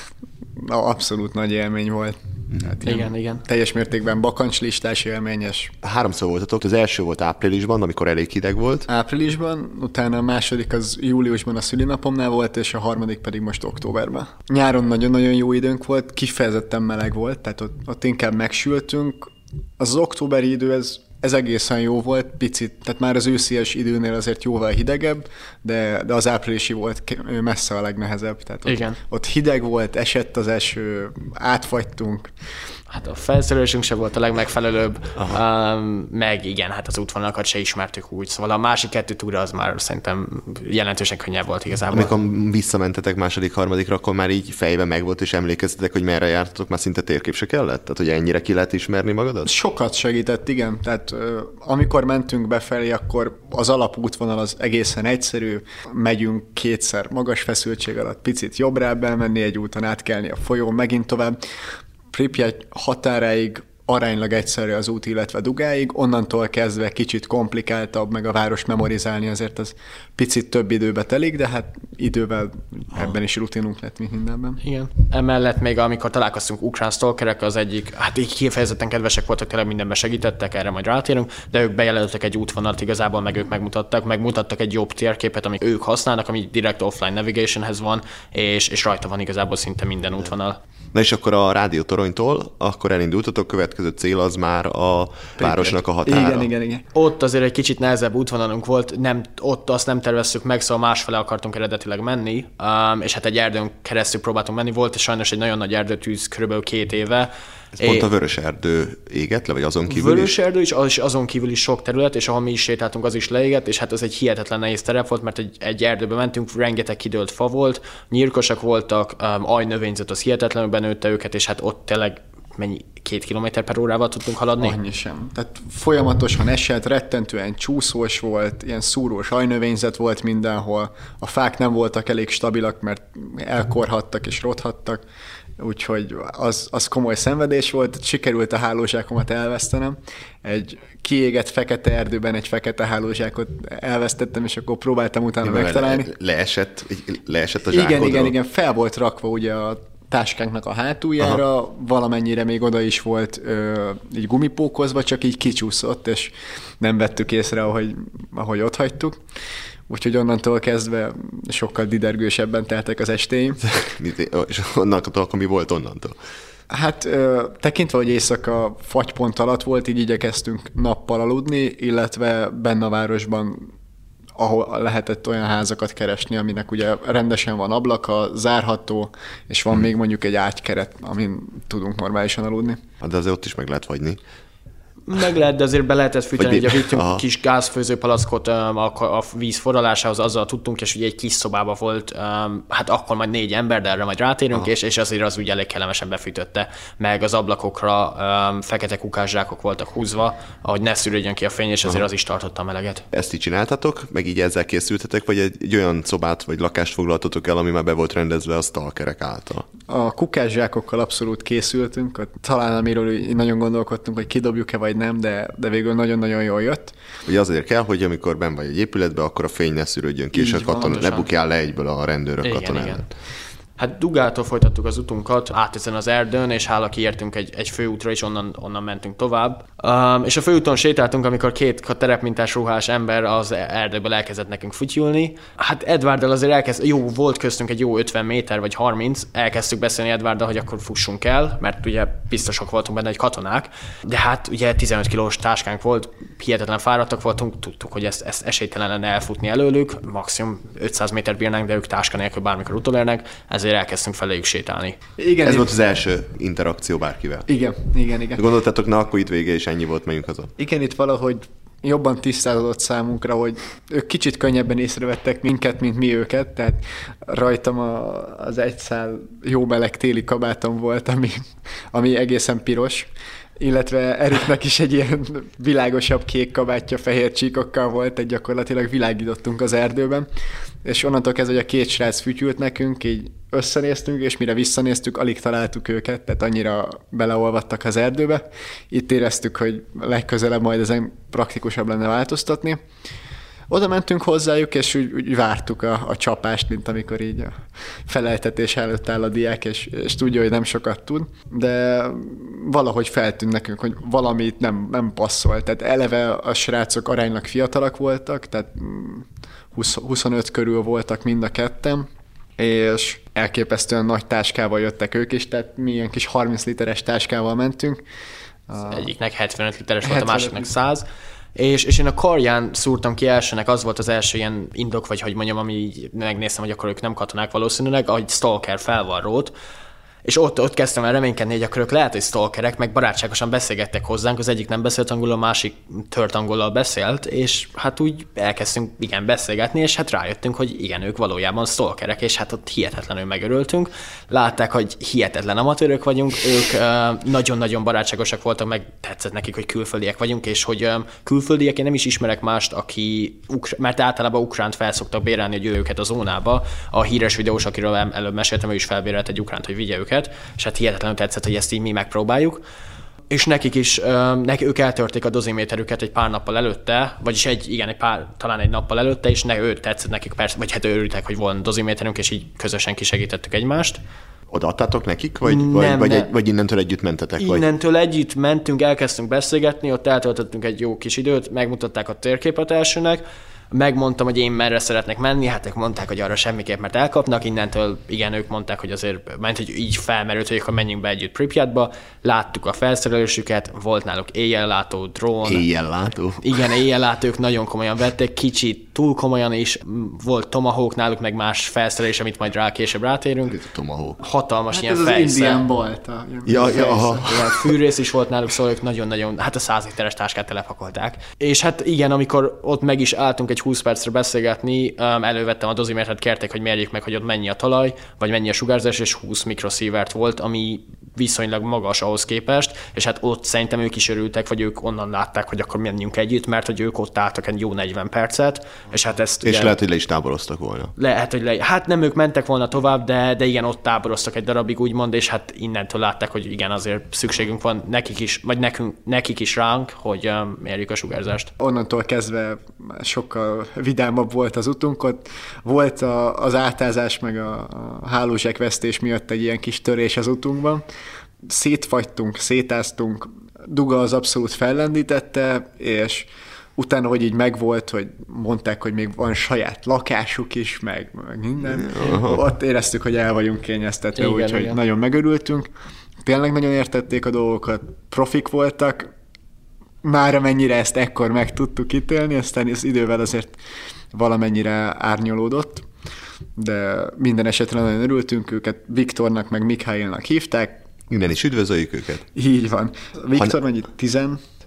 S3: Na, abszolút nagy élmény volt. Hát
S2: igen, igen.
S3: Teljes mértékben bakancslistás élményes.
S4: Háromszor voltatok, az első volt áprilisban, amikor elég hideg volt.
S3: Áprilisban, utána a második az júliusban a szülinapomnál volt, és a harmadik pedig most októberben. Nyáron nagyon-nagyon jó időnk volt, kifejezetten meleg volt, tehát ott, ott inkább megsültünk. Az, az októberi idő, ez Ez egészen jó volt, picit, tehát már az őszies időnél azért jóval hidegebb, de, de az áprilisi volt messze a legnehezebb. Tehát ott,
S2: Igen.
S3: ott hideg volt, esett az eső, átfagytunk.
S2: Hát a felszerelésünk sem volt a legmegfelelőbb, um, meg igen, hát az útvonalakat se ismertük úgy, szóval a másik kettő túra az már szerintem jelentősen könnyebb volt igazából.
S4: Amikor visszamentetek második, harmadikra, akkor már így fejben megvolt, és emlékeztetek, hogy merre jártatok, már szinte térkép se kellett? Tehát, hogy ennyire ki lehet ismerni magadat?
S3: Sokat segített, igen. Tehát amikor mentünk befelé, akkor az alapútvonal az egészen egyszerű. Megyünk kétszer magas feszültség alatt, picit jobbra elmenni egy úton, átkelni a folyón, megint tovább. Pripyat határáig aránylag egyszerű az út, illetve Dugáig, onnantól kezdve kicsit komplikáltabb, meg a város memorizálni azért az picit több időbe telik, de hát idővel ebben is rutinunk lett, mint mindenben.
S2: Igen. Emellett még amikor találkoztunk ukrán stalkerek, az egyik, hát így kifejezetten kedvesek voltak, tényleg mindenben segítettek, erre majd rátérünk, de ők bejelöltek egy útvonalat igazából, meg ők megmutattak, megmutattak egy jobb térképet, amit ők használnak, ami direct offline navigationhez van, és, és rajta van igazából szinte minden útvonal.
S4: Na és akkor a rádiótoronytól, akkor elindultatok, következő cél az már a városnak a határa.
S3: Igen, igen, igen.
S2: Ott azért egy kicsit nehezebb útvonalunk volt, nem, ott azt nem terveztük meg, szóval másfele akartunk eredetileg menni, um, és hát egy erdőn keresztül próbáltunk menni, volt és sajnos egy nagyon nagy erdőtűz körülbelül két éve.
S4: Ez pont a vörös erdő égett le, vagy azon kívül
S2: vörös
S4: is?
S2: erdő is, és azon kívül is sok terület, és ahol mi is sétáltunk, az is leégett, és hát az egy hihetetlen nehéz terep volt, mert egy, egy erdőbe mentünk, rengeteg kidőlt fa volt, nyírkosak voltak, um, ajnövényzet az hihetetlenül benőtte őket, és hát ott tényleg mennyi, két kilométer per órával tudtunk haladni?
S3: Annyi sem. Tehát folyamatosan esett, rettentően csúszós volt, ilyen szúrós ajnövényzet volt mindenhol, a fák nem voltak elég stabilak, mert elkorhattak és rothattak, úgyhogy az, az komoly szenvedés volt, sikerült a hálózsákomat elvesztenem. Egy kiégett fekete erdőben egy fekete hálózsákot elvesztettem, és akkor próbáltam utána
S4: ja,
S3: megtalálni.
S4: Le, leesett, leesett a zsákodról?
S3: Igen, igen, igen, fel volt rakva ugye a táskánknak a hátuljára, aha, valamennyire még oda is volt ö, így gumipókozva, csak így kicsúszott, és nem vettük észre, ahogy, ahogy ott hagytuk. Úgyhogy onnantól kezdve sokkal didergősebben teltek az estéim.
S4: És onnantól akkor mi volt onnantól?
S3: Hát ö, tekintve, hogy éjszaka fagypont alatt volt, így igyekeztünk nappal aludni, illetve benne a városban ahol lehetett olyan házakat keresni, aminek ugye rendesen van ablaka, zárható, és van hmm. még mondjuk egy ágykeret, amin tudunk normálisan aludni.
S4: De azért ott is meg lehet fagyni.
S2: Meg lehet, de azért be lehetett fűteni,
S4: Vagy
S2: ugye vittünk kis gázfőzőpalackot a, a víz forralásához, azzal tudtunk, és ugye egy kis szobába volt, hát akkor majd négy ember, de erre majd rátérünk, és, és azért az úgy elég kellemesen befűtötte, meg az ablakokra um, fekete kukászsákok voltak húzva, ahogy ne szűrődjön ki a fény, és azért aha, az is tartotta a meleget.
S4: Ezt így csináltatok, meg így ezzel készültetek, vagy egy, egy olyan szobát vagy lakást foglaltatok el, ami már be volt rendezve a stalkerek által?
S3: A kukászsákokkal abszolút készültünk, talán amiről nagyon gondolkodtunk, hogy kidobjuk-e vagy nem, de, de végül nagyon-nagyon jól jött.
S4: Ugye azért kell, hogy amikor benn vagy egy épületben, akkor a fény ne szűrődjön ki, így és a katona ne bukjál le egyből a rendőrök katonában.
S2: Hát Dugától folytattuk az utunkat át ezen az erdőn, és hála kiértünk egy, egy főútra, és onnan, onnan mentünk tovább. Um, és a főúton sétáltunk, amikor két terepmintás ruhás ember az erdőből elkezdett nekünk fütyülni. Hát Edwarddal azért elkezd, jó, volt köztünk egy jó ötven méter vagy harminc, elkezdtük beszélni Edwarddal, hogy akkor fussunk el, mert ugye biztosak voltunk benne, hogy katonák, de hát ugye tizenöt kilós táskánk volt, hihetetlen fáradtak voltunk, tudtuk, hogy ezt, ezt esélytelen lenne elfutni előlük, maximum ötszáz méter bírnánk, de ők táska nélkül bármikor utolérnek, ezért elkezdtünk feléjük sétálni.
S4: Igen, ez volt az első interakció bárkivel.
S3: Igen, igen, igen.
S4: Gondoltátok, na akkor itt vége, és ennyi volt, menjünk haza.
S3: Igen, itt valahogy jobban tisztázódott számunkra, hogy ők kicsit könnyebben észrevettek minket, mint mi őket, tehát rajtam a, az egy szál jó meleg téli kabátom volt, ami, ami egészen piros, illetve Eriknek is egy ilyen világosabb kék kabátja fehér csíkokkal volt, tehát gyakorlatilag világítottunk az erdőben, és onnantól kezdve, hogy a két srác fütyült nekünk, így összenéztünk, és mire visszanéztük, alig találtuk őket, tehát annyira beleolvadtak az erdőbe. Itt éreztük, hogy legközelebb majd ezen praktikusabb lenne változtatni. Oda mentünk hozzájuk, és úgy, úgy vártuk a, a csapást, mint amikor így a feleltetés előtt áll a diák, és, és tudja, hogy nem sokat tud, de valahogy feltűnt nekünk, hogy valamit nem, nem passzol. Tehát eleve a srácok aránylag fiatalak voltak, tehát húsz, huszonöt körül voltak mind a ketten, és elképesztően nagy táskával jöttek ők is, tehát mi ilyen kis harminc literes táskával mentünk.
S2: Az egyiknek hetvenöt literes volt, a másiknak száz. És, és én a karján szúrtam ki elsőnek, az volt az első ilyen indok, vagy hogy mondjam, ami így megnéztem, hogy akkor ők nem katonák valószínűleg, ahogy Stalker felvarrót, és ott, ott kezdtem el reménykedni, hogy akkor ők lehet, hogy stalkerek, meg barátságosan beszélgettek hozzánk, az egyik nem beszélt angolul, a másik tört angollal beszélt, és hát úgy elkezdtünk igen beszélgetni, és hát rájöttünk, hogy igen, ők valójában stalkerek, és hát ott hihetetlenül megörültünk. Látták, hogy hihetetlen amatőrök vagyunk, ők uh, nagyon-nagyon barátságosak voltak, meg tetszett nekik, hogy külföldiek vagyunk, és hogy um, külföldiek, én nem is ismerek mást, aki, ukr- mert általában ukránt felszoktak bérelni, hogy őket a zónába. A híres videós, akiről előbb meséltem, ő is felbérelt egy ukránt, hogy vigye őket, és hát hihetetlenül tetszett, hogy ezt így mi megpróbáljuk. És nekik is, neki, ők eltörték a doziméterüket egy pár nappal előtte, vagyis egy, igen, egy pár, talán egy nappal előtte, és ne, ő tetszett nekik persze, vagy hát örültek, hogy volna doziméterünk, és így közösen kisegítettük egymást.
S4: Odaadtátok nekik, vagy, nem, vagy, vagy, egy, vagy innentől együtt mentetek?
S2: Innentől
S4: vagy?
S2: együtt mentünk, elkezdtünk beszélgetni, ott eltöltöttünk egy jó kis időt, megmutatták a térképet elsőnek, megmondtam, hogy én merre szeretnék menni, hát ők mondták, hogy arra semmiképp, mert elkapnak, innentől igen, ők mondták, hogy azért, ment, hogy így felmerült, hogy akkor menjünk be együtt Pripyatba, láttuk a felszerelésüket, volt náluk éjjellátó, drón.
S4: Éjjellátó?
S2: Igen, éjjellátók nagyon komolyan vették, kicsit túl komolyan is, volt Tomahawk náluk, meg más felszerelés, amit majd rá később rátérünk.
S4: Ez a Tomahawk.
S2: Hatalmas hát ilyen
S3: fejszer. Ez az Indian Bolt.
S4: Ja, ja, aha.
S2: Fűrész is volt náluk, szóval ők nagyon-nagyon, hát a száz literes táskát telepakolták. És hát igen, amikor ott meg is álltunk egy húsz percre beszélgetni, elővettem a dozimétert, kérték, hogy mérjék meg, hogy ott mennyi a talaj, vagy mennyi a sugárzás, és húsz mikrosievert volt, ami viszonylag magas ahhoz képest, és hát ott szerintem ők is örültek, vagy ők onnan látták, hogy akkor menjünk együtt, mert hogy ők ott álltak egy jó negyven percet, és hát ezt...
S4: És
S2: ugye,
S4: lehet, hogy le is táboroztak volna.
S2: Lehet, hogy le... Hát nem ők mentek volna tovább, de, de igen, ott táboroztak egy darabig, úgymond, és hát innentől látták, hogy igen, azért szükségünk van nekik is, vagy nekünk, nekik is ránk, hogy um, mérjük a sugárzást.
S3: Onnantól kezdve sokkal vidámabb volt az utunk, ott volt a, az átázás, meg a, a hálózsákvesztés miatt egy ilyen kis törés az utunkban. Szétfagytunk, szétáztunk, Duga az abszolút fellendítette, és utána, hogy így megvolt, hogy mondták, hogy még van saját lakásuk is, meg, meg minden, aha, ott éreztük, hogy el vagyunk kényeztetve, úgyhogy nagyon megörültünk. Tényleg nagyon értették a dolgokat, profik voltak, már amennyire ezt ekkor meg tudtuk ítélni, aztán az idővel azért valamennyire árnyolódott, de minden esetre nagyon örültünk, őket Viktornak meg Mikhailnak hívták.
S4: Innen is üdvözöljük őket.
S3: Így van. Viktor mennyi? tizen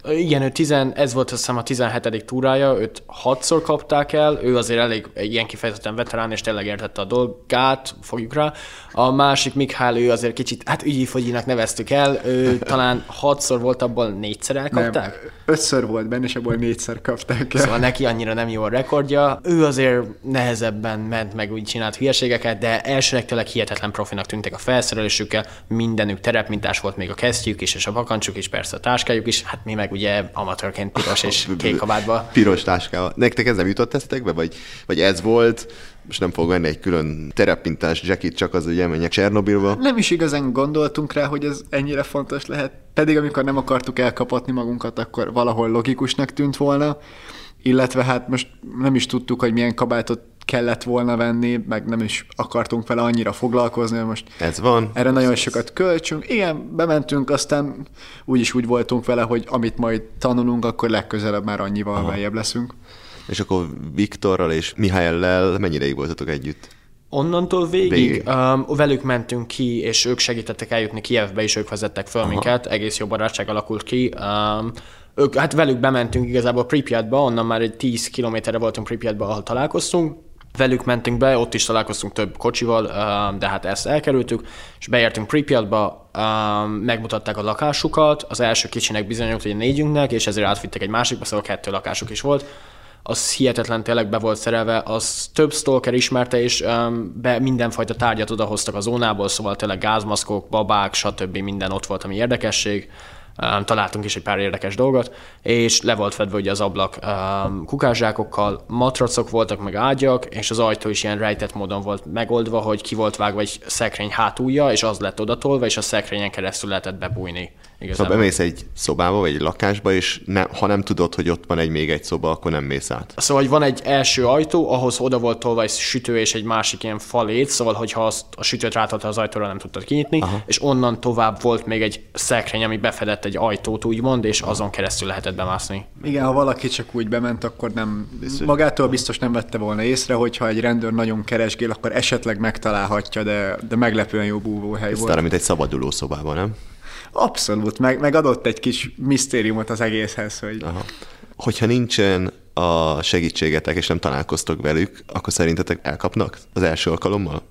S2: Igen, ő tizen, ez volt azt hiszem a tizenhetedik túrája, őt hatszor kapták el, ő azért elég ilyen kifejezetten veterán, és tényleg értette a dolgát, fogjuk rá. A másik Mikhail, ő azért kicsit, hát ügyifogyinak neveztük el, ő talán hatszor volt, abból négyszer elkapták?
S3: Nem, ötször volt benne, és abból négyszer kapták el.
S2: Szóval neki annyira nem jó a rekordja. Ő azért nehezebben ment meg, úgy csinált hülyeségeket, de elsőnek tényleg hihetetlen profinak tűntek a felszerelésükkel, mindenük terepmintás volt, még a kesztyűk is, és a bakancsuk is, persze a táskájuk is, hát mi meg ugye amatőrként piros és kék kabátba.
S4: Piros táskával. Nektek ez nem jutott esztekbe, vagy, vagy ez volt? Most nem fog venni egy külön terepintás jacket, csak az, hogy elmenjek Csernobilba.
S3: Nem is igazán gondoltunk rá, hogy ez ennyire fontos lehet. Pedig amikor nem akartuk elkapatni magunkat, akkor valahol logikusnak tűnt volna. Illetve hát most nem is tudtuk, hogy milyen kabátot kellett volna venni, meg nem is akartunk vele annyira foglalkozni, most
S4: ez van.
S3: Erre nagyon sokat költsünk. Igen, bementünk, aztán úgyis úgy voltunk vele, hogy amit majd tanulunk, akkor legközelebb már annyival beljebb leszünk.
S4: És akkor Viktorral és Mihályellel mennyire ideig voltatok együtt?
S2: Onnantól végig, végig. Um, velük mentünk ki, és ők segítettek eljutni Kijevbe, és ők vezettek föl Aha. minket, egész jó barátság alakult ki. Um, ők, hát velük bementünk igazából Pripyatba, onnan már egy tíz kilométerre voltunk Pripyatba, ahol találkoztunk. Velük mentünk be, ott is találkoztunk több kocsival, de hát ezt elkerültük, és beértünk Pripyatba, megmutatták a lakásukat, az első kicsinek bizonyult, hogy a négyünknek, és ezért átvittek egy másikba, szóval kettő lakásuk is volt. Az hihetetlen tényleg be volt szerelve, az több stalker ismerte, és be mindenfajta tárgyat odahoztak a zónából, szóval tényleg gázmaszkok, babák, stb. Minden ott volt, ami érdekesség. Um, találtunk is egy pár érdekes dolgot, és le volt fedve ugye az ablak um, kukászsákokkal, matracok voltak, meg ágyak, és az ajtó is ilyen rejtett módon volt megoldva, hogy ki volt vágva egy szekrény hátulja, és az lett odatolva, és a szekrényen keresztül lehetett bebújni. Igazából.
S4: Szóval bemész egy szobába, vagy egy lakásba, és ne, ha nem tudod, hogy ott van egy még egy szoba, akkor nem mész át.
S2: Szóval, hogy van egy első ajtó, ahhoz oda volt tolva egy sütő és egy másik ilyen falét, szóval, hogyha azt a sütőt rátolta az ajtóra, nem tudtad kinyitni, Aha. és onnan tovább volt még egy szekrény, ami befedett egy ajtót, úgymond, és azon keresztül lehetett bemászni.
S3: Igen, ha valaki csak úgy bement, akkor nem, biztos. magától biztos nem vette volna észre, hogyha egy rendőr nagyon keresgél, akkor esetleg megtalálhatja, de, de meglepően jó búvóhely volt.
S4: Ez mint egy szabaduló szobában, nem?
S3: Abszolút, meg, meg adott egy kis misztériumot az egészhez, hogy... Aha.
S4: Hogyha nincsen a segítségetek, és nem találkoztok velük, akkor szerintetek elkapnak az első alkalommal?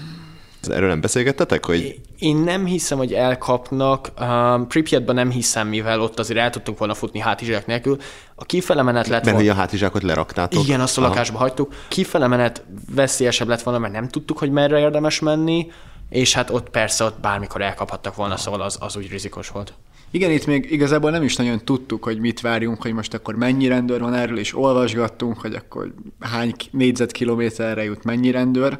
S4: Erről nem beszélgettetek, hogy...
S2: Én nem hiszem, hogy elkapnak. Um, Pripyatban nem hiszem, mivel ott azért el tudtunk volna futni hátizsák nélkül. A kifele menet lett
S4: volna... Mert a hátizsákot leraktátok?
S2: Igen, azt a Aha. lakásba hagytuk. Kifele menet veszélyesebb lett volna, mert nem tudtuk, hogy merre érdemes menni, és hát ott persze ott bármikor elkaphattak volna, szóval az, az úgy rizikos volt.
S3: Igen, itt még igazából nem is nagyon tudtuk, hogy mit várjunk, hogy most akkor mennyi rendőr van erről, és olvasgattunk, hogy akkor hány négyzetkilométerre jut mennyi rendőr,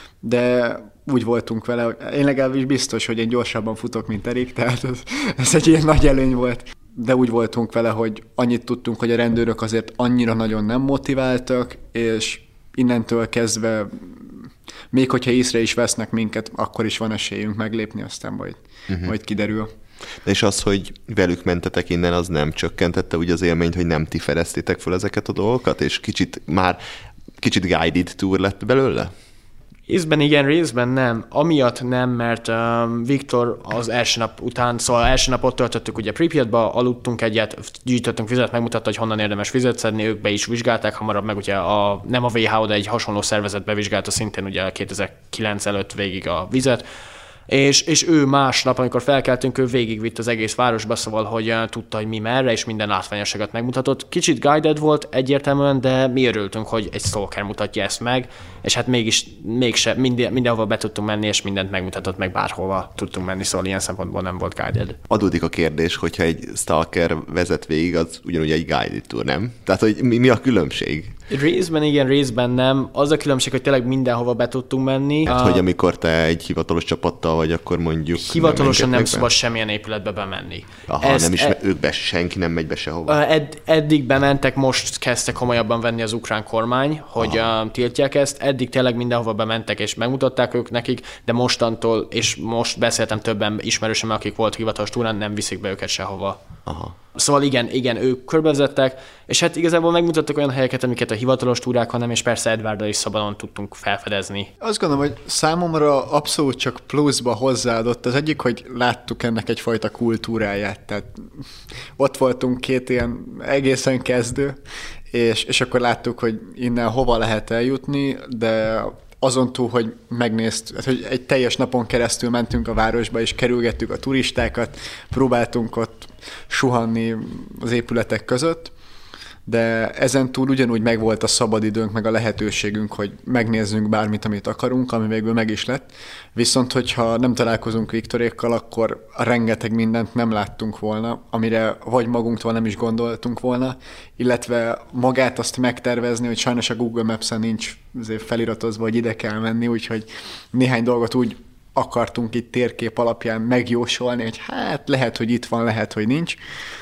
S3: de úgy voltunk vele, hogy én legalábbis biztos, hogy én gyorsabban futok, mint Erik, tehát ez, ez egy ilyen nagy előny volt. De úgy voltunk vele, hogy annyit tudtunk, hogy a rendőrök azért annyira nagyon nem motiváltak, és innentől kezdve még hogyha észre is vesznek minket, akkor is van esélyünk meglépni, aztán majd, uh-huh. majd kiderül.
S4: De és az, hogy velük mentetek innen, az nem csökkentette úgy az élményt, hogy nem ti fedeztétek fel ezeket a dolgokat, és kicsit már kicsit guided tour lett belőle?
S2: Részben igen, részben nem. Amiatt nem, mert um, Viktor az első nap után, szóval első nap ott töltöttük ugye Pripyatba, aludtunk egyet, gyűjtöttünk vizet, megmutatta, hogy honnan érdemes vizet szedni, ők be is vizsgálták, hamarabb meg ugye a, nem a vé há o, de egy hasonló szervezet bevizsgálta szintén ugye kétezer-kilenc előtt végig a vizet. És, és ő másnap, amikor felkeltünk, ő végigvitt az egész városba, szóval, hogy uh, tudta, hogy mi merre, és minden látványosságot megmutatott. Kicsit guided volt egyértelműen, de mi örültünk, hogy egy stalker mutatja ezt meg, és hát mégis, mégse, minden, mindenhova be tudtunk menni, és mindent megmutatott, meg bárhova tudtunk menni, szóval ilyen szempontból nem volt guided.
S4: Adódik a kérdés, hogyha egy stalker vezet végig, az ugyanúgy egy guided tour, nem? Tehát, hogy mi, mi a különbség?
S2: Részben igen, részben nem. Az a különbség, hogy tényleg mindenhova be tudtunk menni.
S4: Hát, a... hogy amikor te egy hivatalos csapattal vagy, akkor mondjuk...
S2: Hivatalosan nem, nem szabad semmilyen épületbe bemenni.
S4: Aha, Ezt, nem is, e... ők be, senki nem megy be sehova.
S2: Ed, eddig bementek, most kezdte komolyabban venni az ukrán kormány, hogy uh, tiltják ezt. Eddig tényleg mindenhova bementek, és megmutatták ők nekik, de mostantól, és most beszéltem többen ismerősöm, akik volt hivatalos túrán, nem viszik be őket sehova.
S4: Aha.
S2: Szóval igen, igen, ők körbevezettek, és hát igazából megmutattak olyan helyeket, amiket a hivatalos túrákon nem, és persze Edwarddal is szabadon tudtunk felfedezni.
S3: Azt gondolom, hogy számomra abszolút csak pluszba hozzáadott. Az egyik, hogy láttuk ennek egyfajta kultúráját, tehát ott voltunk két ilyen egészen kezdő, és, és akkor láttuk, hogy innen hova lehet eljutni, de azon túl, hogy megnéztük, hogy egy teljes napon keresztül mentünk a városba, és kerülgettük a turistákat, próbáltunk ott suhanni az épületek között, de ezen túl ugyanúgy megvolt a szabadidőnk, meg a lehetőségünk, hogy megnézzünk bármit, amit akarunk, ami végül meg is lett. Viszont, hogyha nem találkozunk Viktorékkal, akkor rengeteg mindent nem láttunk volna, amire vagy magunktól nem is gondoltunk volna, illetve magát azt megtervezni, hogy sajnos a Google Maps-en nincs feliratozva, hogy ide kell menni, úgyhogy néhány dolgot úgy akartunk itt térkép alapján megjósolni, hogy hát lehet, hogy itt van, lehet, hogy nincs,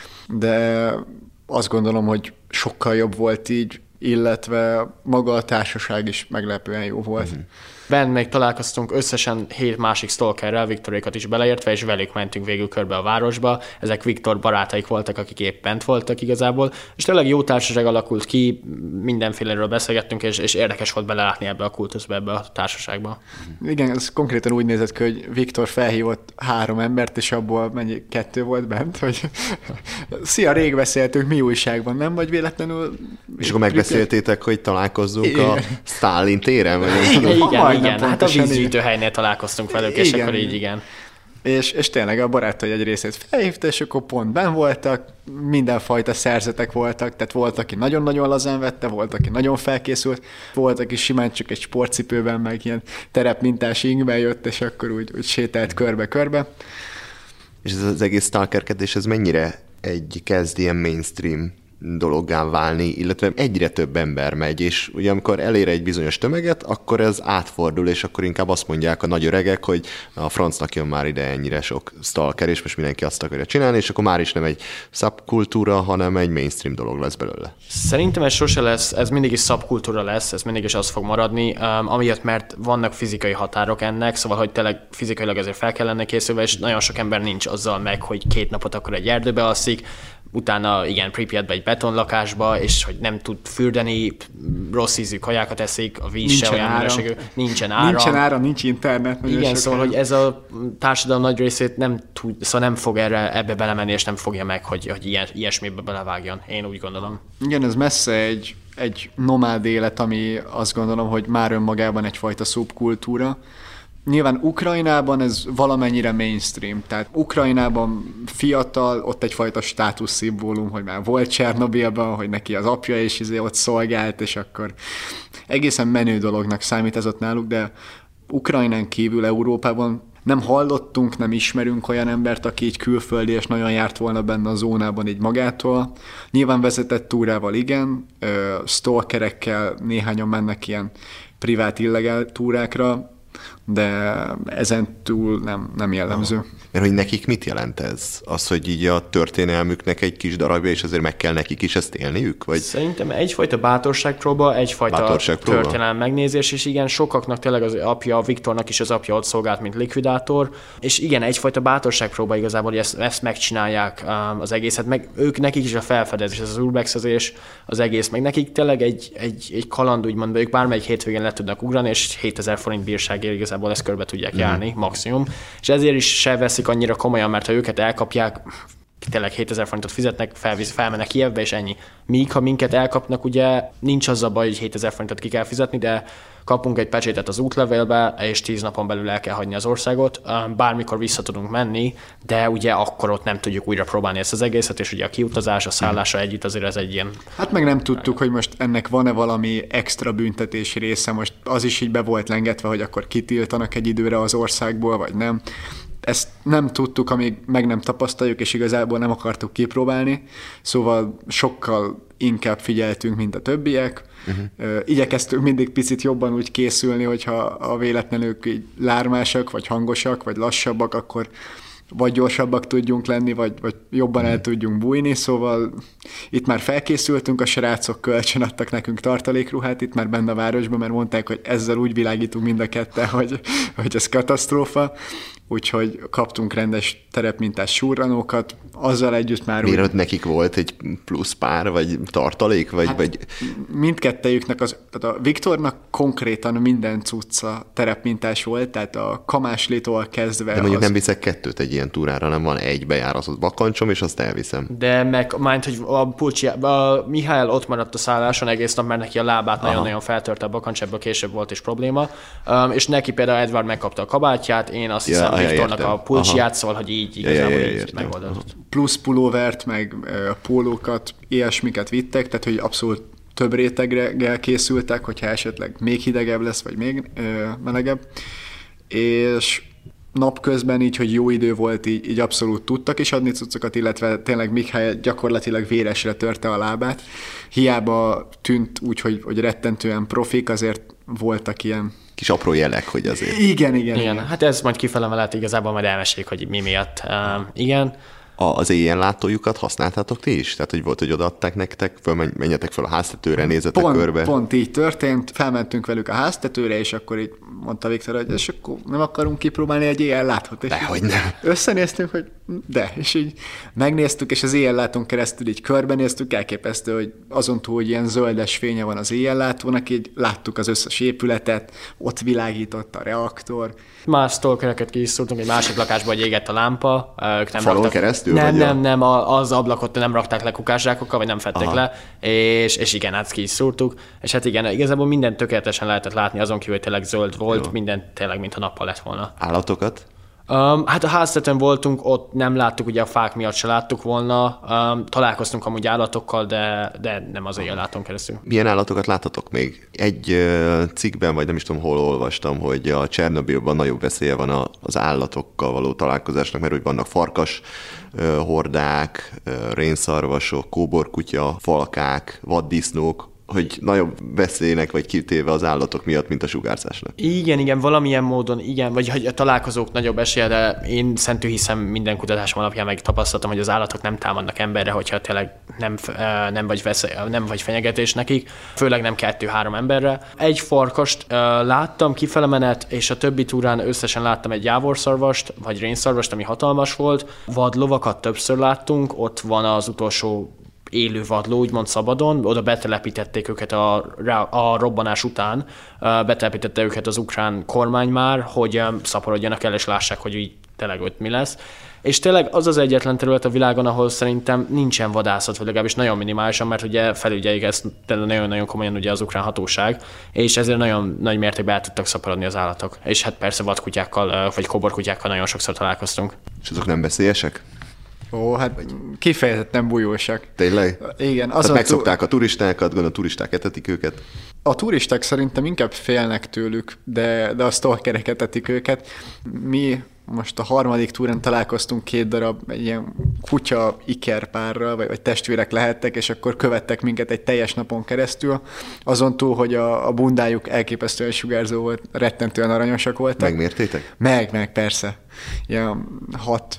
S3: de azt gondolom, hogy sokkal jobb volt így, illetve maga a társaság is meglepően jó volt. Mm-hmm.
S2: Bent még találkoztunk összesen hét másik stalkerrel, Viktorékat is beleértve, és velük mentünk végül körbe a városba. Ezek Viktor barátaik voltak, akik épp bent voltak igazából, és tényleg jó társaság alakult ki, mindenféleről beszélgettünk, és, és érdekes volt belelátni ebbe a kultuszba, ebbe a társaságba.
S3: Igen, ez konkrétan úgy nézett ki, hogy Viktor felhívott három embert, és abból mennyi kettő volt bent, hogy szia, rég beszéltünk, mi újságban, nem? Vagy véletlenül...
S4: És akkor megbeszéltétek, hogy találkozzunk igen. a Stalin téren? Vagy
S2: igen, igen. Igen, hát a vízgyűjtőhelynél találkoztunk velük, és igen. akkor így igen.
S3: És, és tényleg a barátai egy részét felhívta, és akkor pont benn voltak, mindenfajta szerzetek voltak, tehát volt, aki nagyon-nagyon lazán vette, volt, aki nagyon felkészült, volt, aki simán csak egy sportcipőben, meg ilyen terepmintás ingben jött, és akkor úgy, úgy sétált körbe-körbe.
S4: És ez az egész stalkerkedés, ez mennyire egy kezd ilyen mainstream dologgá válni, illetve egyre több ember megy, és ugye amikor elér egy bizonyos tömeget, akkor ez átfordul, és akkor inkább azt mondják a nagy öregek, hogy a francnak jön már ide ennyire sok stalker, és most mindenki azt akarja csinálni, és akkor már is nem egy szabkultúra, hanem egy mainstream dolog lesz belőle.
S2: Szerintem ez sose lesz, ez mindig is szabkultúra lesz, ez mindig is az fog maradni, um, amiatt, mert vannak fizikai határok ennek, szóval, hogy tényleg fizikailag ezért fel kell lenni készülve, és nagyon sok ember nincs azzal meg, hogy két napot akkor egy erdőbe alszik, utána igen, Pripyatba egy betonlakásba, és hogy nem tud fürdeni, rossz ízű kajákat eszik, a víz
S3: nincsen
S2: se olyan minőségű, nincsen áram.
S3: Nincsen áram, nincs internet.
S2: Igen, szóval, hogy ez a társadalom nagy részét nem tud, szóval nem fog erre, ebbe belemenni, és nem fogja meg, hogy, hogy ilyen, ilyesmibe belevágjon. Én úgy gondolom.
S3: Igen, ez messze egy, egy nomád élet, ami azt gondolom, hogy már önmagában egyfajta szubkultúra. Nyilván Ukrajnában ez valamennyire mainstream, tehát Ukrajnában fiatal, ott egyfajta státuszszimbólum, hogy már volt Csernobilban, hogy neki az apja is izé ott szolgált, és akkor egészen menő dolognak számít ez ott náluk, de Ukrajnán kívül Európában nem hallottunk, nem ismerünk olyan embert, aki így külföldi, és nagyon járt volna benne a zónában így magától. Nyilván vezetett túrával igen, stalkerekkel néhányan mennek ilyen privát illegál túrákra, de ezen túl nem, nem jellemző.
S4: Ah, mert hogy nekik mit jelent ez? Az, hogy így a történelmüknek egy kis darabja, és azért meg kell nekik is ezt élniük? Vagy?
S2: Szerintem egyfajta bátorságpróba, egyfajta bátorságpróba. Történelem megnézés, és igen, sokaknak tényleg az apja, Viktornak is az apja ott szolgált, mint likvidátor, és igen, egyfajta bátorságpróba igazából, hogy ezt, ezt megcsinálják az egészet, meg ők nekik is a felfedezés, ez az urbexezés, az egész, meg nekik tényleg egy, egy, egy kaland, úgymond, ők bármelyik hétvégén le tudnak ugrani, és hétezer forint bírságért igazából ezt körbe tudják járni, mm. maximum, és ezért is se veszik annyira komolyan, mert ha őket elkapják, tényleg hétezer forintot fizetnek, felvisz, felmennek Kijevbe, és ennyi. Míg ha minket elkapnak, ugye nincs az a baj, hogy hétezer forintot ki kell fizetni, de kapunk egy pecsétet az útlevélbe, és tíz napon belül el kell hagyni az országot. Bármikor vissza tudunk menni, de ugye akkor ott nem tudjuk újra próbálni ezt az egészet, és ugye a kiutazás, a szállása együtt azért ez egy ilyen...
S3: Hát meg nem tudtuk, hogy most ennek van-e valami extra büntetési része, most az is így be volt lengetve, hogy akkor kitiltanak egy időre az országból, vagy nem. Ezt nem tudtuk, amíg meg nem tapasztaljuk, és igazából nem akartuk kipróbálni, szóval sokkal inkább figyeltünk, mint a többiek. Uh-huh. Igyekeztünk mindig picit jobban úgy készülni, hogyha a véletlenül így lármásak, vagy hangosak, vagy lassabbak, akkor vagy gyorsabbak tudjunk lenni, vagy, vagy jobban el tudjunk bújni, szóval itt már felkészültünk, a srácok kölcsön adtak nekünk tartalékruhát itt már benne a városban, mert mondták, hogy ezzel úgy világítunk mind a ketten, hogy, hogy ez katasztrófa, úgyhogy kaptunk rendes terepmintás surranókat, azzal együtt már...
S4: Miért
S3: úgy...
S4: nekik volt egy plusz pár, vagy tartalék, vagy...
S3: Hát
S4: vagy...
S3: mindkettejüknek, az, tehát a Viktornak konkrétan minden cucca terepmintás volt, tehát a kamáslétól kezdve...
S4: De mondjuk
S3: az...
S4: nem viszek kettőt egy ilyen túrára, nem van egy bejáratott bakancsom, és azt elviszem.
S2: De meg, mind, hogy a, Pulcsi, a Mihály ott maradt a szálláson egész nap, mert neki a lábát nagyon-nagyon feltörte a bakancs, ebből később volt is probléma, um, és neki például Edward megkapta a kabátját, én azt
S4: Ja,
S2: hiszem
S4: ja,
S2: Viktornak
S4: értem.
S2: a pulcsiát,
S4: Aha.
S2: szóval, hogy így
S4: Ja, ja,
S2: igazából
S4: ja,
S2: így
S4: értem.
S2: megoldott.
S3: Plusz pulóvert, meg ö, pólókat, ilyesmiket vittek, tehát hogy abszolút több réteggel készültek, hogyha esetleg még hidegebb lesz, vagy még ö, melegebb. És napközben így, hogy jó idő volt, így, így abszolút tudtak is adni cuccokat, illetve tényleg Mihály gyakorlatilag véresre törte a lábát. Hiába tűnt úgy, hogy, hogy rettentően profik, azért voltak ilyen...
S4: Kis apró jelek, hogy azért...
S3: Igen, igen.
S2: Igen,
S3: igen.
S2: hát ez majd kifele mellett igazából majd elmeséljük, hogy mi miatt. Um, igen.
S4: A, az éjjel látójukat használtátok ti is? Tehát, hogy volt, hogy odaadták nektek, föl, menjetek fel a háztetőre, nézzetek
S3: Pont,
S4: körbe.
S3: pont így történt, felmentünk velük a háztetőre, és akkor így mondta Viktor, hogy és akkor nem akarunk kipróbálni egy éjjellátót.
S4: Dehogy nem.
S3: Összenéztünk, hogy de, és így megnéztük, és az éjjellátón keresztül így körbenéztük, elképesztő, hogy azon túl, hogy ilyen zöldes fénye van az éjjellátónak, így láttuk az összes épületet, ott világított a reaktor.
S2: Más stalkereket ki is szúrtunk, egy másik lakásba, hogy égett a lámpa. Ők nem
S4: Falon
S2: raktak...
S4: keresztül,
S2: Nem,
S4: vagy
S2: nem,
S4: a-
S2: nem, a- az ablakot nem rakták le kukászsákokkal, vagy nem fedték
S4: Aha.
S2: le, és, és igen, hát ki is szúrtuk. És hát igen, igazából mindent tökéletesen lehetett látni, azon kívül, hogy tényleg zöld volt,
S4: Jó.
S2: minden tényleg, mintha nappal lett volna.
S4: Állatokat?
S2: Um, hát a háztetőn voltunk, ott nem láttuk, ugye a fák miatt se láttuk volna. Um, találkoztunk amúgy állatokkal, de, de nem az éjjelláton keresztül.
S4: Milyen állatokat láttatok még? Egy ö, cikkben, vagy nem is tudom, hol olvastam, hogy a Csernobilban nagyobb veszélye van a, az állatokkal való találkozásnak, mert hogy vannak farkas ö, hordák, ö, rénszarvasok, kóborkutya, falkák, vaddisznók, hogy nagyobb veszélynek vagy kitéve az állatok miatt, mint a sugárzásnak.
S2: Igen, igen, valamilyen módon igen, vagy hogy a találkozók nagyobb esélye, de én szentű hiszem minden kutatásom alapján meg tapasztaltam, hogy az állatok nem támadnak emberre, hogyha tényleg nem, nem, vagy, veszély, nem vagy fenyegetés nekik, főleg nem kettő-három emberre. Egy farkast uh, láttam kifele menet, és a többi túrán összesen láttam egy jávorszarvast, vagy rénszarvast, ami hatalmas volt. Vadlovakat többször láttunk, ott van az utolsó élő vadló, úgymond szabadon, oda betelepítették őket a, a robbanás után, betelepítette őket az ukrán kormány már, hogy szaporodjanak el, és lássák, hogy így tényleg ott mi lesz. És tényleg az az egyetlen terület a világon, ahol szerintem nincsen vadászat, vagy legalábbis nagyon minimálisan, mert ugye felügyeljük ezt nagyon-nagyon komolyan ugye az ukrán hatóság, és ezért nagyon nagy mértékben el tudtak szaporodni az állatok. És hát persze vadkutyákkal, vagy kóborkutyákkal nagyon sokszor találkoztunk.
S4: És azok nem veszélyesek?
S3: Ó, hát kifejezetten bujósak.
S4: Tényleg?
S3: Igen.
S4: Tehát
S3: Azon
S4: megszokták a turistákat, gondolom a turisták etetik őket.
S3: A turisták szerintem inkább félnek tőlük, de, de a stalkerek etetik őket. Mi most a harmadik túrán találkoztunk két darab egy ilyen kutya ikerpárral, vagy, vagy testvérek lehettek, és akkor követtek minket egy teljes napon keresztül. Azon túl, hogy a, a bundájuk elképesztően sugárzó volt, rettentően aranyosak voltak.
S4: Megmértétek?
S3: Meg, meg, persze. Ilyen hat,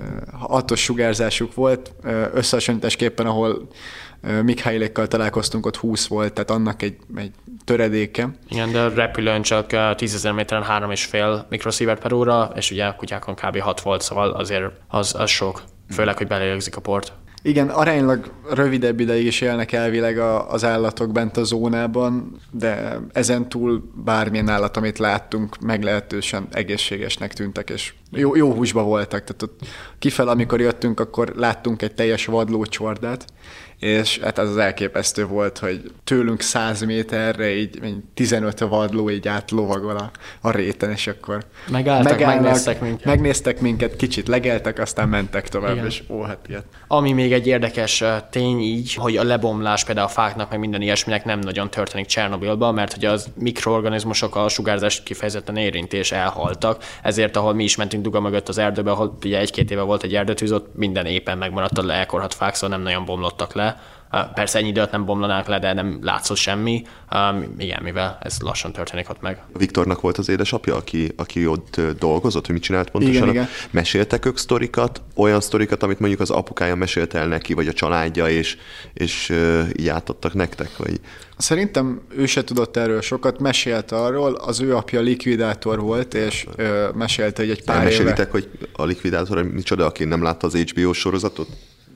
S3: hatos sugárzásuk volt, összehasonlításképpen, ahol Mikhailékkal találkoztunk, ott húsz volt, tehát annak egy, egy töredéke.
S2: Igen, de a repülőn csak tízezer méteren három és fél mikrosievert per óra, és ugye a kutyákon kb. hat volt, szóval azért az, az sok. Főleg, hogy belélegzik a port.
S3: Igen, aránylag rövidebb ideig is élnek elvileg a, az állatok bent a zónában, de ezen túl bármilyen állat, amit láttunk, meglehetősen egészségesnek tűntek, és jó, jó húsba voltak. Tehát ott kifele, amikor jöttünk, akkor láttunk egy teljes vadlócsordát, és hát az az elképesztő volt, hogy tőlünk száz méterre így tizenöt vadló így átlovagol a, a réten, és akkor
S2: Megálltak,
S3: megállnak,
S2: megnéztek minket.
S3: Megnéztek minket, kicsit legeltek, aztán mentek tovább,
S2: Igen.
S3: és ó, hát ilyet.
S2: Ami még egy érdekes uh, tény így, hogy a lebomlás például a fáknak, meg minden ilyesminek nem nagyon történik Csernobilban, mert hogy az mikroorganizmusok a sugárzást kifejezetten érinti és elhaltak. Ezért, ahol mi is mentünk duga mögött az erdőbe, ahol ugye egy-két éve volt egy erdőtűz, ott minden éppen megmaradt a leelkorhat fák, szóval nem nagyon bomlottak le. Persze ennyi időt nem bomlanák le, de nem látszott semmi. Um, igen, mivel ez lassan történik ott meg.
S4: Viktornak volt az édesapja, aki, aki ott dolgozott, hogy mit csinált pontosan?
S3: Igen, igen.
S4: Meséltek ők sztorikat, olyan sztorikat, amit mondjuk az apukája mesélt el neki, vagy a családja, és, és uh, így átadtak nektek? Vagy...
S3: Szerintem ő se tudott erről sokat, mesélte arról, az ő apja likvidátor volt, és ö, mesélte, hogy egy pár éve...
S4: Meséltek, hogy a likvidátor micsoda, aki nem látta az há bé o sorozatot?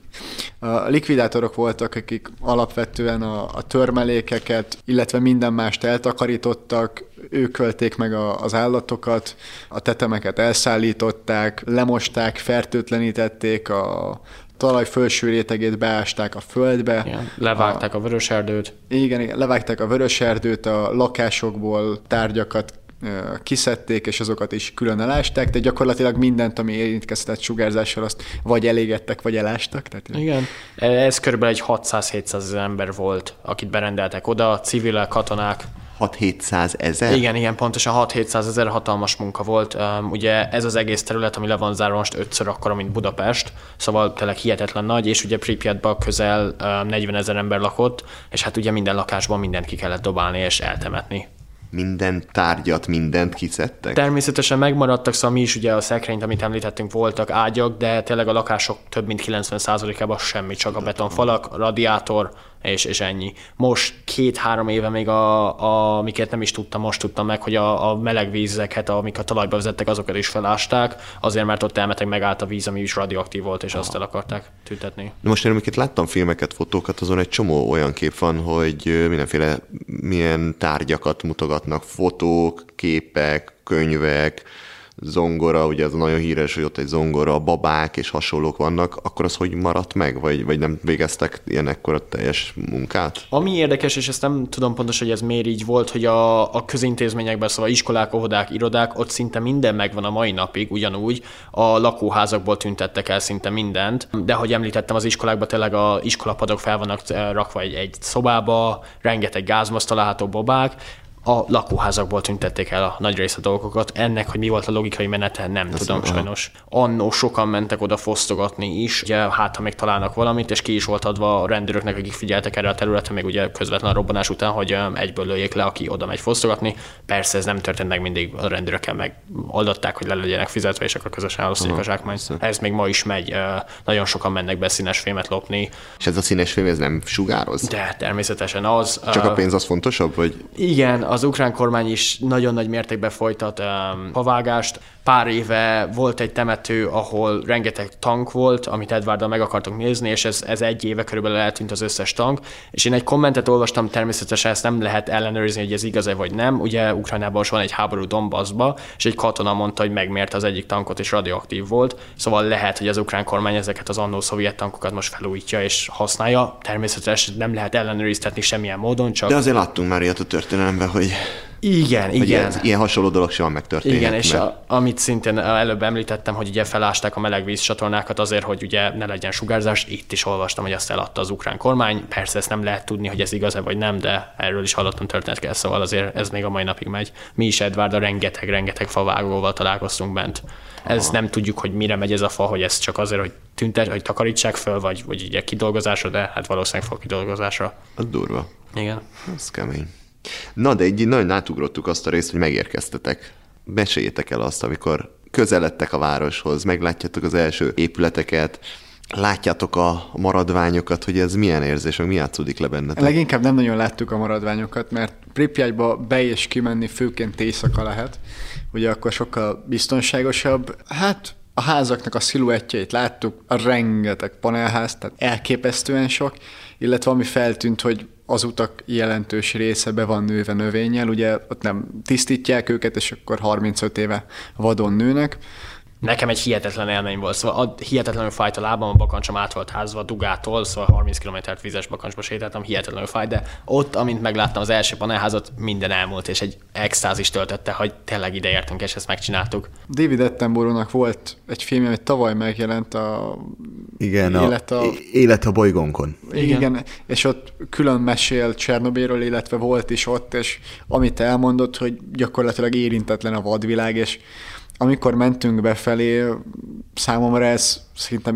S3: A likvidátorok voltak, akik alapvetően a, a törmelékeket, illetve minden mást eltakarítottak, ők költék meg a, az állatokat, a tetemeket elszállították, lemosták, fertőtlenítették, a talaj felső rétegét beásták a földbe.
S2: Igen, levágták a, a vöröserdőt.
S3: Igen, igen, levágták a vöröserdőt, a lakásokból tárgyakat kiszedték, és azokat is külön elásták, de gyakorlatilag mindent, ami érintkeztetett sugárzással, azt vagy elégettek, vagy elástak. Tehát...
S2: Igen, ez körülbelül egy hatszáz-hétszáz ember volt, akit berendeltek oda, civilek, katonák.
S4: hat-hétszáz ezer?
S2: Igen, igen, pontosan hat-hétszáz ezer, hatalmas munka volt. Um, ugye ez az egész terület, ami le van zárva most ötször akkora, mint Budapest, szóval tényleg hihetetlen nagy, és ugye Pripyatban közel um, negyven ezer ember lakott, és hát ugye minden lakásban mindent ki kellett dobálni és eltemetni.
S4: Minden tárgyat, mindent kiszedtek?
S2: Természetesen megmaradtak, szóval mi is ugye a szekrényt, amit említettünk, voltak ágyak, de tényleg a lakások több mint kilencven százalékában semmi, csak a betonfalak, a radiátor, és, és ennyi. Most két-három éve még, a, a, amiket nem is tudtam, most tudtam meg, hogy a, a meleg vízeket, amik a talajba vezettek, azokat is felásták, azért, mert ott elmeteg megállt a víz, ami is radioaktív volt, és azt el akarták tüntetni.
S4: Most én amiket láttam filmeket, fotókat, azon egy csomó olyan kép van, hogy mindenféle milyen tárgyakat mutogatnak, fotók, képek, könyvek, zongora, ugye ez nagyon híres, hogy ott egy zongora, babák és hasonlók vannak, akkor az hogy maradt meg, vagy, vagy nem végeztek ilyen ekkora teljes munkát?
S2: Ami érdekes, és ezt nem tudom pontosan, hogy ez miért így volt, hogy a, a közintézményekben, szóval iskolák, óvodák, irodák, ott szinte minden megvan a mai napig, ugyanúgy a lakóházakból tüntettek el szinte mindent, de ahogy említettem, az iskolákban tényleg a iskolapadok fel vannak rakva egy, egy szobába, rengeteg gázmaz található, babák, a lakóházakból tüntették el a nagy része dolgokat. Ennek, hogy mi volt a logikai menete, nem Ez tudom van. Sajnos. Annó sokan mentek oda fosztogatni is, ugye hát ha még találnak valamit, és ki is volt adva a rendőröknek, akik figyeltek erre a területre, még ugye közvetlen a robbanás után, hogy egyből lőjék le, aki oda megy fosztogatni. Persze ez nem történt meg, mindig a rendőrökkel megoldották, hogy le legyenek fizetve, és akkor közösen elosztják a zsákmányt. Ez még ma is megy, nagyon sokan mennek be színes fémet lopni.
S4: És ez a színes fém, ez nem sugároz?
S2: De természetesen az.
S4: Csak a pénz az fontosabb, vagy?
S2: Igen, az ukrán kormány is nagyon nagy mértékben folytat um, havágást. Pár éve volt egy temető, ahol rengeteg tank volt, amit Edwarddal meg akartunk nézni, és ez, ez egy éve körülbelül eltűnt az összes tank. És én egy kommentet olvastam, természetesen ezt nem lehet ellenőrizni, hogy ez igaz-e vagy nem. Ugye Ukrajnában most van egy háború Donbassba, és egy katona mondta, hogy megmérte az egyik tankot, és radioaktív volt. Szóval lehet, hogy az ukrán kormány ezeket az annó szovjet tankokat most felújítja és használja. Természetesen nem lehet ellenőriztetni semmilyen módon, csak...
S4: De azért láttunk már ilyet a történelemben, hogy...
S2: Igen,
S4: hogy
S2: igen.
S4: Ilyen, ilyen hasonló dolog sem megtörténhet.
S2: Igen, és
S4: mert...
S2: a, amit szintén előbb említettem, hogy ugye felásták a melegvíz csatornákat azért, hogy ugye ne legyen sugárzás. Itt is olvastam, hogy ezt eladta az ukrán kormány. Persze ezt nem lehet tudni, hogy ez igaz-e vagy nem, de erről is hallottam történetkel, szóval azért ez még a mai napig megy. Mi is Edwarddal rengeteg-rengeteg favágóval találkoztunk bent. Ez Aha. nem tudjuk, hogy mire megy ez a fa, hogy ez csak azért, hogy tüntet, hogy takarítsák föl, vagy, vagy ugye kidolgozásra, de hát valószínűleg fog kidolgozásra.
S4: Az durva.
S2: Igen.
S4: Ez kemény. Na, de így nagyon átugrottuk azt a részt, hogy megérkeztetek. Meséljétek el azt, amikor közeledtek a városhoz, meglátjátok az első épületeket, látjátok a maradványokat, hogy ez milyen érzés, meg mi játszódik le bennetek?
S3: Leginkább nem nagyon láttuk a maradványokat, mert Pripyatba be és kimenni főként éjszaka lehet, ugye akkor sokkal biztonságosabb. Hát a házaknak a sziluettjeit láttuk, a rengeteg panelház, tehát elképesztően sok, illetve ami feltűnt, hogy az utak jelentős része be van nőve növényel, ugye ott nem tisztítják őket, és akkor harmincöt éve vadon nőnek.
S2: Nekem egy hihetetlen élmény volt, szóval hihetetlenül fájt a lábam, a bakancsom át volt házva Dugától, szóval harminc kilométert vizes bakancsba sétáltam, hihetetlenül fájt, de ott, amint megláttam az első panelházat, minden elmúlt, és egy extázis töltötte, hogy tényleg ide értünk, és ezt megcsináltuk.
S3: David Attenborough-nak volt egy film, ami tavaly megjelent, a
S1: Igen,
S3: élet a,
S1: a... élet a bolygónkon.
S3: Igen. Igen, és ott külön mesél Csernobérről, illetve volt is ott, és amit elmondott, hogy gyakorlatilag érintetlen a vadvilág, és amikor mentünk befelé, számomra ez szinte még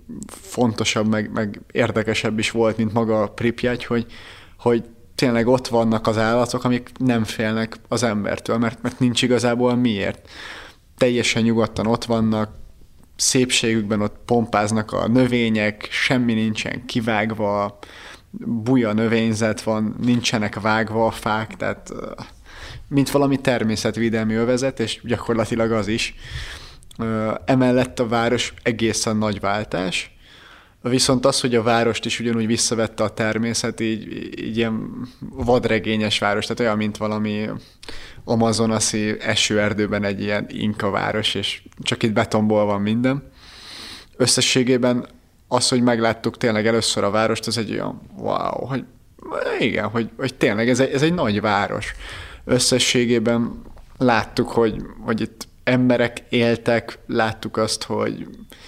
S3: fontosabb, meg, meg érdekesebb is volt, mint maga a Pripyat, hogy, hogy tényleg ott vannak az állatok, amik nem félnek az embertől, mert, mert nincs igazából miért. Teljesen nyugodtan ott vannak, szépségükben ott pompáznak a növények, semmi nincsen kivágva, buja növényzet van, nincsenek vágva a fák, tehát mint valami természetvédelmi övezet, és gyakorlatilag az is. Emellett a város egészen nagy váltás, viszont az, hogy a várost is ugyanúgy visszavette a természet, így, így ilyen vadregényes város, tehát olyan, mint valami amazonaszi esőerdőben egy ilyen inka város, és csak itt betonból van minden. Összességében az, hogy megláttuk tényleg először a várost, az egy olyan wow, hogy igen, hogy, hogy tényleg ez egy, ez egy nagy város. Összességében láttuk, hogy, hogy itt emberek éltek, láttuk azt, hogy,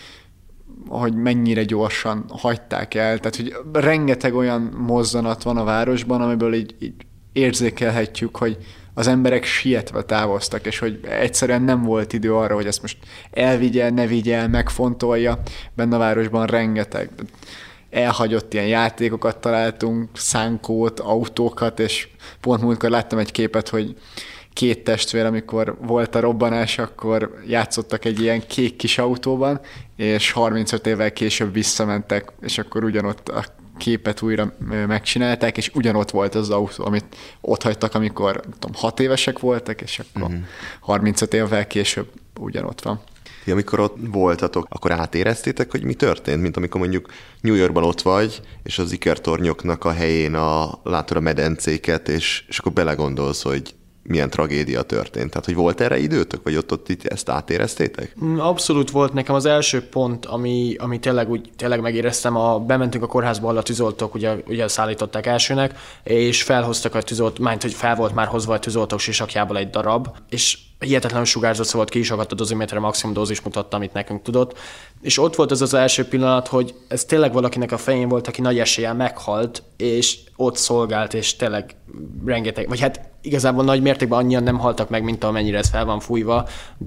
S3: hogy mennyire gyorsan hagyták el. Tehát, hogy rengeteg olyan mozzanat van a városban, amiből így, így érzékelhetjük, hogy az emberek sietve távoztak, és hogy egyszerűen nem volt idő arra, hogy ezt most elvigye, ne vigye, megfontolja. Benne a városban rengeteg elhagyott ilyen játékokat találtunk, szánkót, autókat, és pont múltkor láttam egy képet, hogy két testvér, amikor volt a robbanás, akkor játszottak egy ilyen kék kis autóban, és harmincöt évvel később visszamentek, és akkor ugyanott a képet újra megcsinálták, és ugyanott volt az autó, amit ott hagytak, amikor tudom, hat évesek voltak, és akkor uh-huh. harmincöt évvel később ugyanott van.
S4: Ti, amikor ott voltatok, akkor átéreztétek, hogy mi történt? Mint amikor mondjuk New Yorkban ott vagy, és az ikertornyoknak a helyén a, látod a medencéket, és, és akkor belegondolsz, hogy milyen tragédia történt. Tehát, hogy volt erre időtök, vagy ott, ott itt ezt átéreztétek?
S2: Abszolút volt. Nekem az első pont, ami, ami tényleg úgy tényleg megéreztem, a, bementünk a kórházba, ahol a tűzoltók ugye, ugye szállították elsőnek, és felhoztak a tűzolt, mányt, hogy fel volt már hozva a tűzoltók sisakjából egy darab, és hihetetlenül sugárzott, szóval ki is akadt a doziméter, a maximum dózis mutatta, amit nekünk tudott. És ott volt az az első pillanat, hogy ez tényleg valakinek a fején volt, aki nagy eséllyel meghalt, és ott szolgált, és tényleg rengeteg, vagy hát igazából nagy mértékben annyian nem haltak meg, mint amennyire ez fel van fújva,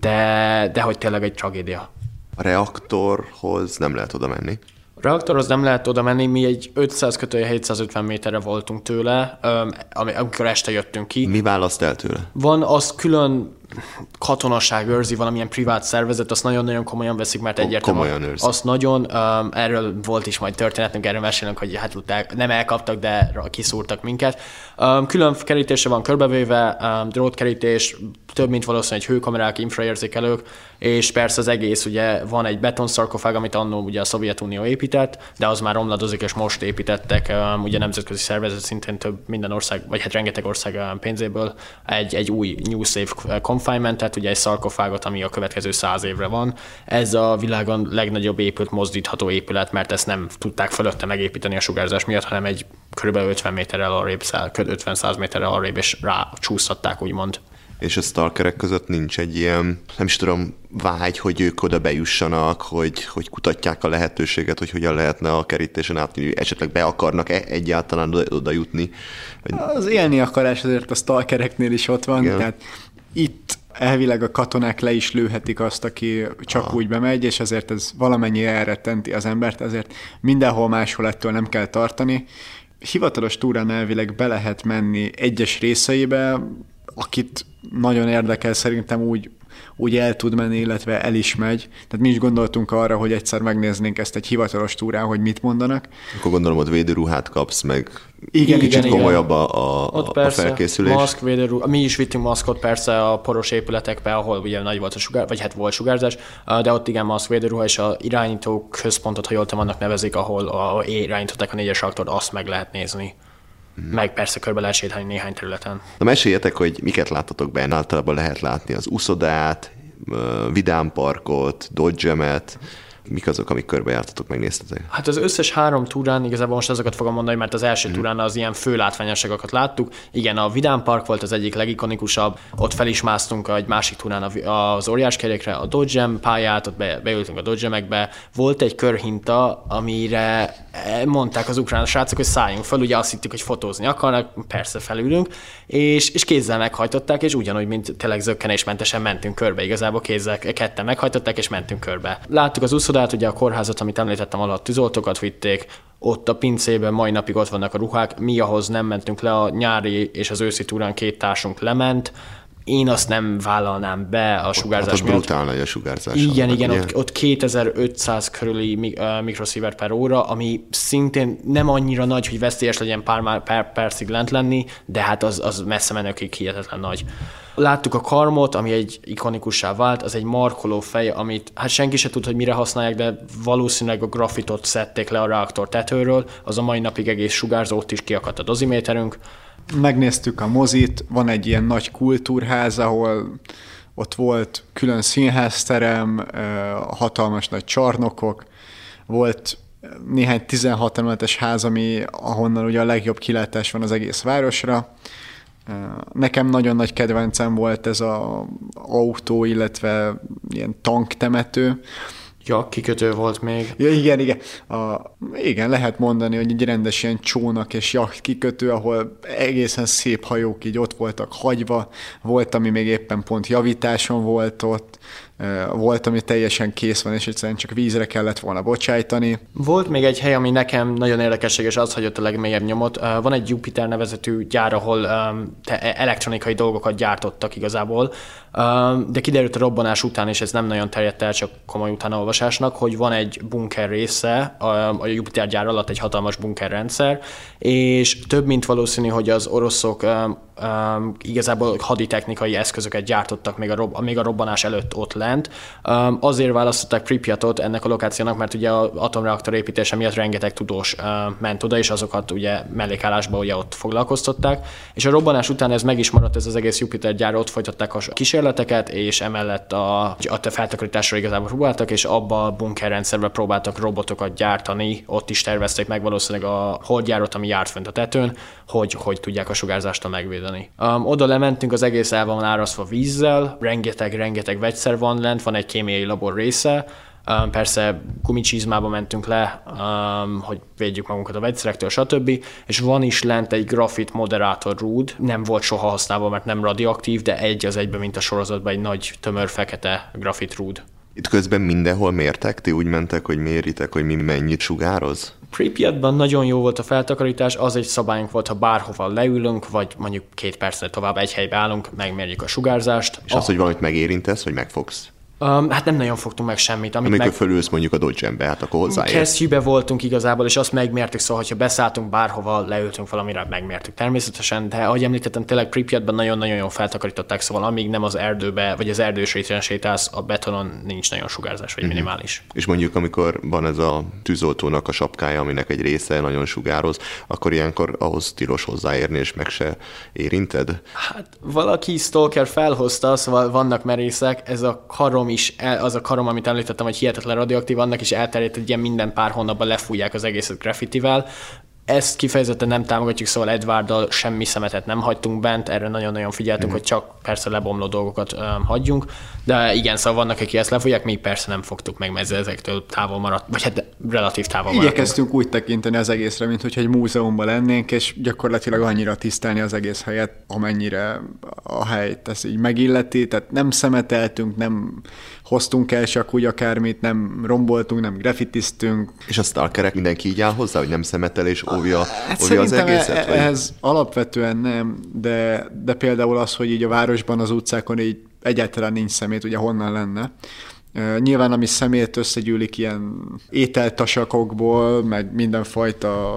S2: de, de hogy tényleg egy tragédia.
S4: A reaktorhoz nem lehet oda menni.
S2: A reaktorhoz nem lehet oda menni, mi egy ötszáz kötője hétszázötven méterre voltunk tőle, amikor este jöttünk ki.
S4: Mi választ el tőle?
S2: Van, az külön katonaság őrzi, valamilyen privát szervezet, azt nagyon-nagyon komolyan veszik, mert egyértelműen
S4: komolyan őrzi.
S2: Azt nagyon, um, erről volt is majd történetünk, erről mesélünk, hogy hát nem elkaptak, de kiszúrtak minket. Um, külön kerítése van körbevéve, um, drótkerítés, több mint valószínűleg hőkamerák, infraérzékelők, és persze az egész, ugye van egy betonszarkofág, amit annó ugye a Szovjetunió épített, de az már omladozik, és most építettek, um, ugye nemzetközi szervezet szintén több minden ország, vagy hát rengeteg ország um, pénzéből egy, egy új New Safe confinement, tehát ugye egy szarkofágot, ami a következő száz évre van. Ez a világon legnagyobb épült, mozdítható épület, mert ezt nem tudták fölötte megépíteni a sugárzás miatt, hanem egy kb. ötven méterrel arrébb, ötven-száz méterrel arrébb, és rá csúsztatták, úgymond.
S4: És a stalkerek között nincs egy ilyen, nem is tudom, vágy, hogy ők oda bejussanak, hogy, hogy kutatják a lehetőséget, hogy hogyan lehetne a kerítésen átni, esetleg be akarnak -e egyáltalán oda, oda jutni? Vagy...
S3: Az élni akarás azért a stalkereknél is ott van, igen. Tehát itt elvileg a katonák le is lőhetik azt, aki csak ah. úgy bemegy, és ezért ez valamennyire elrettenti az embert, ezért mindenhol máshol ettől nem kell tartani. Hivatalos túrán elvileg be lehet menni egyes részeibe, akit nagyon érdekel, szerintem úgy, úgy el tud menni, illetve el is megy. Tehát mi is gondoltunk arra, hogy egyszer megnéznénk ezt egy hivatalos túrán, hogy mit mondanak.
S4: Akkor gondolom, hogy védőruhát kapsz, meg
S3: igen,
S4: kicsit
S3: igen,
S4: komolyabb a, a,
S2: ott
S4: a
S2: persze,
S4: felkészülés.
S2: Maszk, védőruha. Mi is vittünk maszkot persze a poros épületekbe, ahol ugye nagy volt a sugár, vagy hát volt sugárzás, de ott igen, maszk, védőruha, és a irányító központot, ha jól tudom, annak nevezik, ahol a, irányították a négyes reaktort, azt meg lehet nézni. Hmm. Meg persze körbe lehet sétálni néhány területen.
S4: Na meséljetek, hogy miket láttatok benne, általában lehet látni az uszodát, vidámparkot, Dodge-emet, mik azok, amik körbejártatok, megnéztetek?
S2: Hát az összes három túrán, igazából most azokat fogom mondani, mert az első mm. túrán az ilyen fő látványosságokat láttuk. Igen, a Vidám Park volt az egyik legikonikusabb, ott fel is másztunk egy másik túrán az óriáskerékre, a Dodge-em pályát, ott be, beültünk a Dodge-emekbe. Volt egy körhinta, amire mondták az ukrán srácok, hogy szálljunk fel, ugye azt hittük, hogy fotózni akarnak, persze felülünk, és, és kézzel meghajtották, és ugyanúgy, mint tényleg zökkenésmentesen mentünk körbe, igazából kézzel ketten meghajtották, és mentünk körbe. Láttuk az úszodát, ugye a kórházat, amit említettem, alatt tűzoltókat vitték, ott a pincében mai napig ott vannak a ruhák, mi ahhoz nem mentünk le, a nyári és az őszi túrán két társunk lement. Én azt nem vállalnám be a sugárzás
S4: ott,
S2: miatt.
S4: Brutál nagy a sugárzás.
S2: Igen, igen, ott, ott kétezer-ötszáz körüli mikrosievert per óra, ami szintén nem annyira nagy, hogy veszélyes legyen pár per percig lent lenni, de hát az, az messze menőkig hihetetlen nagy. Láttuk a karmot, ami egy ikonikussá vált, az egy markoló fej, amit hát senki se tud, hogy mire használják, de valószínűleg a grafitot szedték le a reaktor tetőről, az a mai napig egész sugárzó, ott is kiakadt a doziméterünk.
S3: Megnéztük a mozit, van egy ilyen nagy kultúrház, ahol ott volt külön színházterem, hatalmas nagy csarnokok, volt néhány tizenhat emeletes ház, ami, ahonnan ugye a legjobb kilátás van az egész városra. Nekem nagyon nagy kedvencem volt ez az autó, illetve ilyen tanktemető.
S2: Ja, kikötő volt még.
S3: Ja, igen, igen. A, igen, lehet mondani, hogy egy rendes ilyen csónak és jacht kikötő, ahol egészen szép hajók így ott voltak hagyva, volt, ami még éppen pont javításon volt ott, volt, ami teljesen kész van, és egyszerűen csak vízre kellett volna bocsájtani.
S2: Volt még egy hely, ami nekem nagyon érdekesség, és az hagyott a legmélyebb nyomot. Van egy Jupiter nevezetű gyár, ahol elektronikai dolgokat gyártottak igazából, de kiderült a robbanás után, és ez nem nagyon terjedt el csak komoly utánaolvasásnak, hogy van egy bunker része, a Jupiter gyár alatt egy hatalmas bunkerrendszer, és több mint valószínű, hogy az oroszok Um, igazából haditechnikai eszközöket gyártottak még a, rob- még a robbanás előtt ott lent. Um, azért választották Pripyatot ennek a lokációnak, mert ugye az atomreaktor építése miatt rengeteg tudós uh, ment oda, és azokat ugye mellékállásban ugye ott foglalkoztatták. És a robbanás után ez meg is maradt, ez az egész Jupiter gyár, ott folytatták a kísérleteket, és emellett a, a feltakarításra igazából próbáltak, és abba a bunkerrendszerben próbáltak robotokat gyártani, ott is tervezték meg valószínűleg a holdjárót, ami járt fönt a tetőn, hogy, hogy tudják a sugárzástól megvédeni. Um, oda lementünk, az egész el van árasztva vízzel, rengeteg-rengeteg vegyszer van lent, van egy kémiai labor része, um, persze gumicsizmába mentünk le, um, hogy védjük magunkat a vegyszerektől, stb. És van is lent egy grafit moderátor rúd, nem volt soha használva, mert nem radioaktív, de egy az egyben, mint a sorozatban, egy nagy, tömör, fekete grafit rúd.
S4: Itt közben mindenhol mértek? Ti úgy mentek, hogy méritek, hogy mi mennyit sugároz?
S2: Pripyatban nagyon jó volt a feltakarítás, az egy szabályunk volt, ha bárhova leülünk, vagy mondjuk két percre tovább egy helybe állunk, megmérjük a sugárzást.
S4: És az, hogy valamit megérintesz, vagy megfogsz?
S2: Um, hát nem nagyon fogtunk meg semmit. Amit
S4: Amikor
S2: meg...
S4: fölülsz mondjuk a Dodge-be, hát akkor hozzáérsz.
S2: Kesztyűbe voltunk igazából, és azt megmértük, szóval, hogyha beszálltunk bárhova, leültünk valamire, megmértük természetesen, de ahogy említettem, tényleg Pripyatban nagyon-nagyon jól feltakarították, szóval amíg nem az erdőbe, vagy az erdős réten sétálsz, a betonon nincs nagyon sugárzás, vagy minimális. Mm-hmm.
S4: És mondjuk, amikor van ez a tűzoltónak a sapkája, aminek egy része nagyon sugároz, akkor ilyenkor ahhoz tilos hozzáérni, és meg se érinted?
S2: Hát valaki stalker felhozta, szóval vannak merészek, ez a karom is, az a karom, amit említettem, hogy hihetetlen radioaktív, annak is elterjedt, hogy ilyen minden pár hónapban lefújják az egészet graffitivel. Ezt kifejezetten nem támogatjuk, szóval Edwarddal semmi szemetet nem hagytunk bent, erre nagyon-nagyon figyeltünk, mm. hogy csak persze lebomló dolgokat um, hagyjunk, de igen, szóval vannak, akik ezt lefújják, mi persze nem fogtuk meg, mert ezektől távol maradt, vagy hát relatív távol maradt.
S3: Igyekeztünk úgy tekinteni az egészre, mint hogy egy múzeumban lennénk, és gyakorlatilag annyira tisztelni az egész helyet, amennyire a helyt ez így megilleti, tehát nem szemeteltünk, nem hoztunk el csak úgy akármit, nem romboltunk, nem graffitiztünk.
S4: És a stalkerek mindenki így áll hozzá, hogy nem szemetel és óvja,
S3: hát
S4: óvja az egészet?
S3: E- ehhez alapvetően nem, de, de például az, hogy így a városban, az utcákon így egyáltalán nincs szemét, ugye honnan lenne. Uh, nyilván, ami szemét összegyűlik ilyen ételtasakokból, meg mindenfajta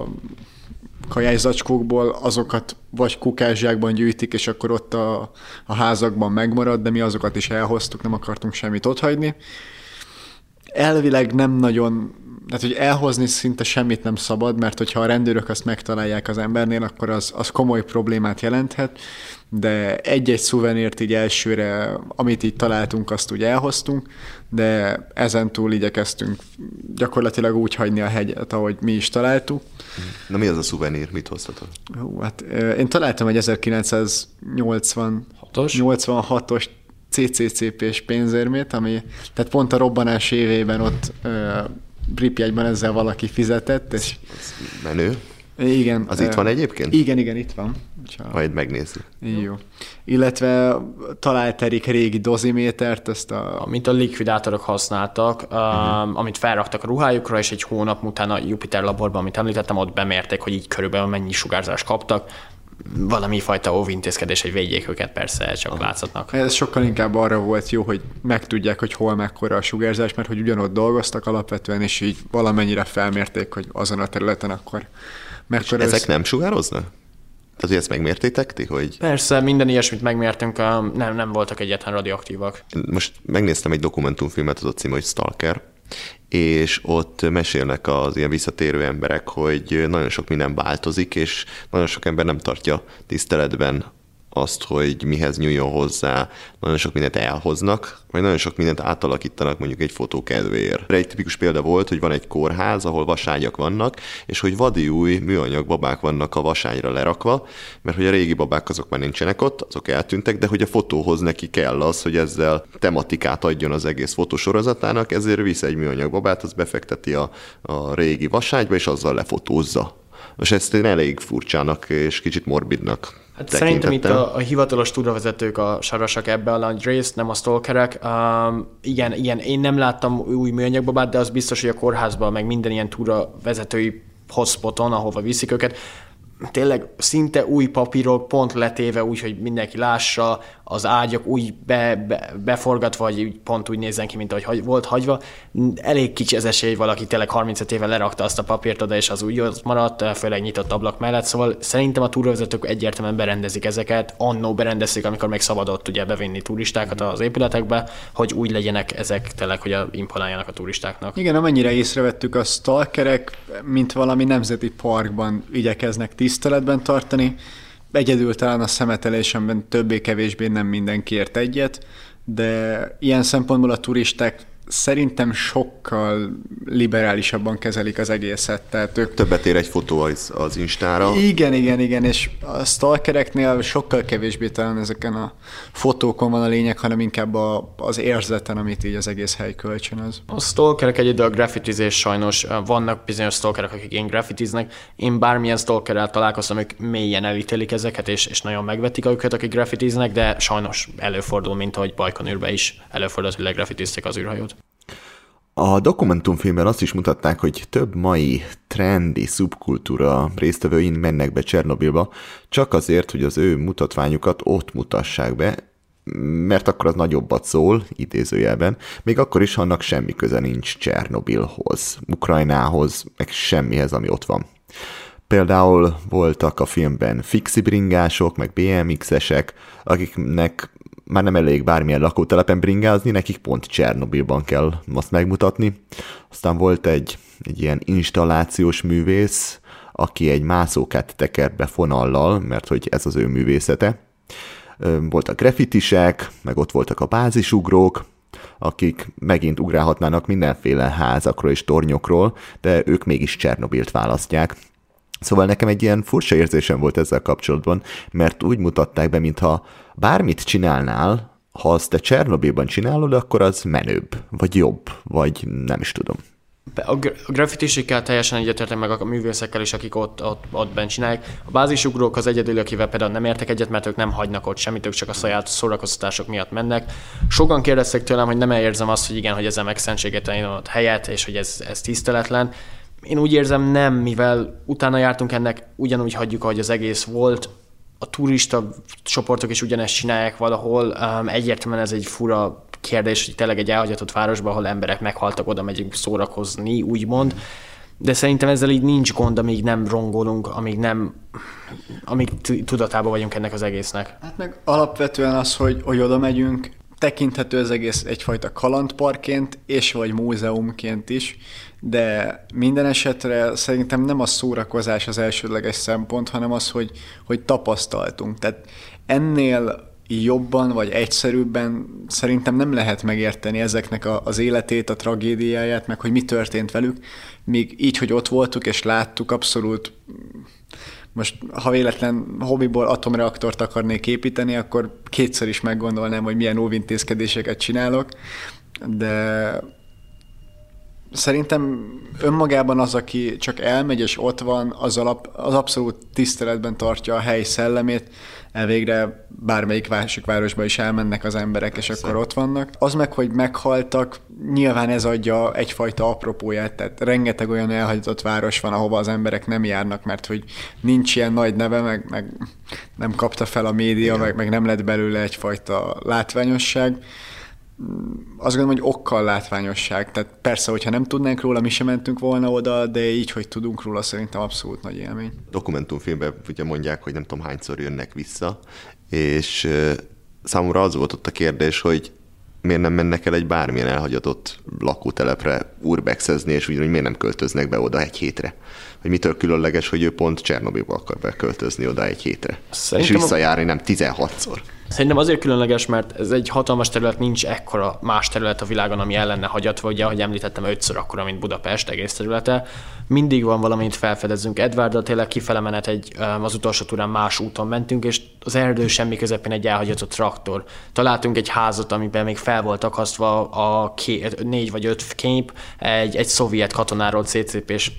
S3: kajályzacskókból, azokat vagy kukászsákban gyűjtik, és akkor ott a, a házakban megmarad, de mi azokat is elhoztuk, nem akartunk semmit otthagyni. Elvileg nem nagyon, tehát hogy elhozni szinte semmit nem szabad, mert hogyha a rendőrök azt megtalálják az embernél, akkor az, az komoly problémát jelenthet, de egy-egy szuvenért így elsőre, amit így találtunk, azt úgy elhoztunk, de ezentúl igyekeztünk gyakorlatilag úgy hagyni a hegyet, ahogy mi is találtuk.
S4: Na mi az a szuvenír? Mit hoztatok?
S3: Hú, hát én találtam egy ezerkilencszáznyolcvanhatos cé cé cé pés pénzérmét, ami tehát pont a robbanás évében ott ö, Pripyatban ezzel valaki fizetett. És...
S4: Az menő.
S3: Igen.
S4: Az uh, itt van egyébként?
S3: Igen, igen, itt van.
S4: Csak... Majd megnézzük.
S3: Jó. Illetve talált Erik régi dozimétert, ezt a...
S2: Amit a likvidátorok használtak, uh-huh. um, amit felraktak a ruhájukra, és egy hónap után a Jupiter laborban, amit említettem, ott bemérték, hogy így körülbelül mennyi sugárzást kaptak. Valami fajta óvintézkedés, hogy védjék őket, persze, csak uh-huh. látszatnak.
S3: Ez sokkal inkább arra volt jó, hogy megtudják, hogy hol mekkora a sugárzás, mert hogy ugyanott dolgoztak alapvetően, és így valamennyire felmérték, hogy azon a területen akkor mekkora...
S4: Ezek nem sugároznak? Tehát, hogy ezt megmértétek ti, hogy...
S2: Persze, minden ilyesmit megmértünk, nem, nem voltak egyetlen radioaktívak.
S4: Most megnéztem egy dokumentumfilmet, az a cím, hogy Stalker, és ott mesélnek az ilyen visszatérő emberek, hogy nagyon sok minden változik, és nagyon sok ember nem tartja tiszteletben azt, hogy mihez nyúljon hozzá, nagyon sok mindent elhoznak, vagy nagyon sok mindent átalakítanak mondjuk egy fotó kedvéért. Egy tipikus példa volt, hogy van egy kórház, ahol vaságyak vannak, és hogy vadi új műanyag babák vannak a vasányra lerakva, mert hogy a régi babák azok már nincsenek ott, azok eltűntek, de hogy a fotóhoz neki kell az, hogy ezzel tematikát adjon az egész fotósorozatának, ezért visz egy műanyag babát, az befekteti a, a régi vaságyba, és azzal lefotózza. Most ezt én elég furcsának és kicsit morbidnak
S2: Hát szerintem itt a, a hivatalos túravezetők a sarasak ebbe a nagy részt, nem a stalkerek. Um, igen, igen, én nem láttam új műanyagbabát, de az biztos, hogy a kórházban, meg minden ilyen túravezetői hotspoton, ahova viszik őket, tényleg szinte új papírok, pont letéve úgy, hogy mindenki lássa, az ágyak úgy be, be, beforgatva, vagy pont úgy nézzen ki, mint ahogy volt hagyva. Elég kicsi az esély, hogy valaki tényleg harmincöt éve lerakta azt a papírt oda, és az úgy ott maradt, főleg nyitott ablak mellett. Szóval szerintem a túravezetők egyértelműen berendezik ezeket. Annó berendezték, amikor még szabadott ugye bevinni turistákat az épületekbe, hogy úgy legyenek ezek tényleg, hogy imponáljanak a turistáknak.
S3: Igen, amennyire észrevettük, a stalkerek, mint valami nemzeti parkban igyekeznek tiszteletben tartani. Egyedül talán a szemetelésemben többé-kevésbé nem mindenki ért egyet, de ilyen szempontból a turisták szerintem sokkal liberálisabban kezelik az egészet. Tehát ők...
S4: Többet ér egy fotó az, az Instára.
S3: Igen, igen, igen, és a stalkereknél sokkal kevésbé talán ezeken a fotókon van a lényeg, hanem inkább a, az érzeten, amit így az egész hely kölcsönöz.
S2: A stalkerek egyedül a graffitizés sajnos. Vannak bizonyos stalkerek, akik ilyen graffitiznek. Én bármilyen stalkerrel találkoztam, ők mélyen elítélik ezeket, és, és nagyon megvetik őket, akik graffitiznek, de sajnos előfordul, mint ahogy Bajkonurban is előfordult, hogy legraffitizték az űrhajót.
S1: A dokumentumfilmben azt is mutatták, hogy több mai trendi szubkultúra résztvevőin mennek be Csernobilba, csak azért, hogy az ő mutatványukat ott mutassák be, mert akkor az nagyobbat szól, idézőjelben, még akkor is, ha annak semmi köze nincs Csernobilhoz, Ukrajnához, meg semmihez, ami ott van. Például voltak a filmben fixibringások, meg bé em iksz-esek, akiknek már nem elég bármilyen lakótelepen bringázni, nekik pont Csernobilban kell azt megmutatni. Aztán volt egy, egy ilyen installációs művész, aki egy mászókát tekert be fonallal, mert hogy ez az ő művészete. Voltak graffitisek, meg ott voltak a bázisugrók, akik megint ugrálhatnának mindenféle házakról és tornyokról, de ők mégis Csernobilt választják. Szóval nekem egy ilyen furcsa érzésem volt ezzel kapcsolatban, mert úgy mutatták be, mintha bármit csinálnál, ha azt te Csernobilban csinálod, akkor az menőbb, vagy jobb, vagy nem is tudom.
S2: A graffitisikkel teljesen egyetértek, meg a művészekkel is, akik ott, ott, ott bent csinálják. A bázisugrók az egyedül, akivel például nem értek egyet, mert ők nem hagynak ott semmit, ők csak a saját szórakoztatások miatt mennek. Sokan kérdeztek tőlem, hogy nem érzem azt, hogy igen, hogy ezzel megszentségetlenítem ott helyet, és hogy ez, ez tiszteletlen. Én úgy érzem, nem, mivel utána jártunk ennek, ugyanúgy hagyjuk, ahogy az egész volt. A turista csoportok is ugyanezt csinálják valahol. Um, egyértelműen ez egy fura kérdés, hogy tényleg egy elhagyatott városban, ahol emberek meghaltak, oda megyünk szórakozni, úgymond. De szerintem ezzel így nincs gond, amíg nem rongolunk, amíg nem, amíg tudatában vagyunk ennek az egésznek.
S3: Hát meg alapvetően az, hogy, hogy oda megyünk, tekinthető az egész egyfajta kalandparkként, és vagy múzeumként is, de minden esetre szerintem nem a szórakozás az elsődleges szempont, hanem az, hogy, hogy tapasztaltunk. Tehát ennél jobban vagy egyszerűbben szerintem nem lehet megérteni ezeknek a, az életét, a tragédiáját, meg hogy mi történt velük, míg így, hogy ott voltuk és láttuk, abszolút most, ha véletlen hobbiból atomreaktort akarnék építeni, akkor kétszer is meggondolnám, hogy milyen óvintézkedéseket csinálok, de Szerintem önmagában az, aki csak elmegy és ott van, az, alap, az abszolút tiszteletben tartja a hely szellemét, elvégre bármelyik másik városba is elmennek az emberek, és akkor ott vannak. Az meg, hogy meghaltak, nyilván ez adja egyfajta apropóját, tehát rengeteg olyan elhagyatott város van, ahova az emberek nem járnak, mert hogy nincs ilyen nagy neve, meg, meg nem kapta fel a média, meg, meg nem lett belőle egyfajta látványosság. Azt gondolom, hogy okkal látványosság. Tehát persze, hogyha nem tudnánk róla, mi sem mentünk volna oda, de így, hogy tudunk róla, szerintem abszolút nagy élmény.
S4: Dokumentumfilmben ugye mondják, hogy nem tudom hányszor jönnek vissza, és számomra az volt ott a kérdés, hogy miért nem mennek el egy bármilyen elhagyatott lakótelepre urbexezni, és ugyanúgy miért nem költöznek be oda egy hétre. Hogy mitől különleges, hogy ő pont Csernobilba akar beköltözni oda egy hétre. Szerintem és visszajárni nem tizenhatszor.
S2: Szerintem azért különleges, mert ez egy hatalmas terület, nincs ekkora más terület a világon, ami el lenne hagyatva, ugye, ahogy említettem, ötször akkora, mint Budapest egész területe. Mindig van valamint felfedezzünk. Edwarddal tényleg kifele menet egy, az utolsó túrán más úton mentünk, és az erdő semmi közepén egy elhagyatott traktor. Találtunk egy házat, amiben még fel volt akasztva a ké, négy vagy öt kép, egy, egy szovjet katonáról cé cé pés,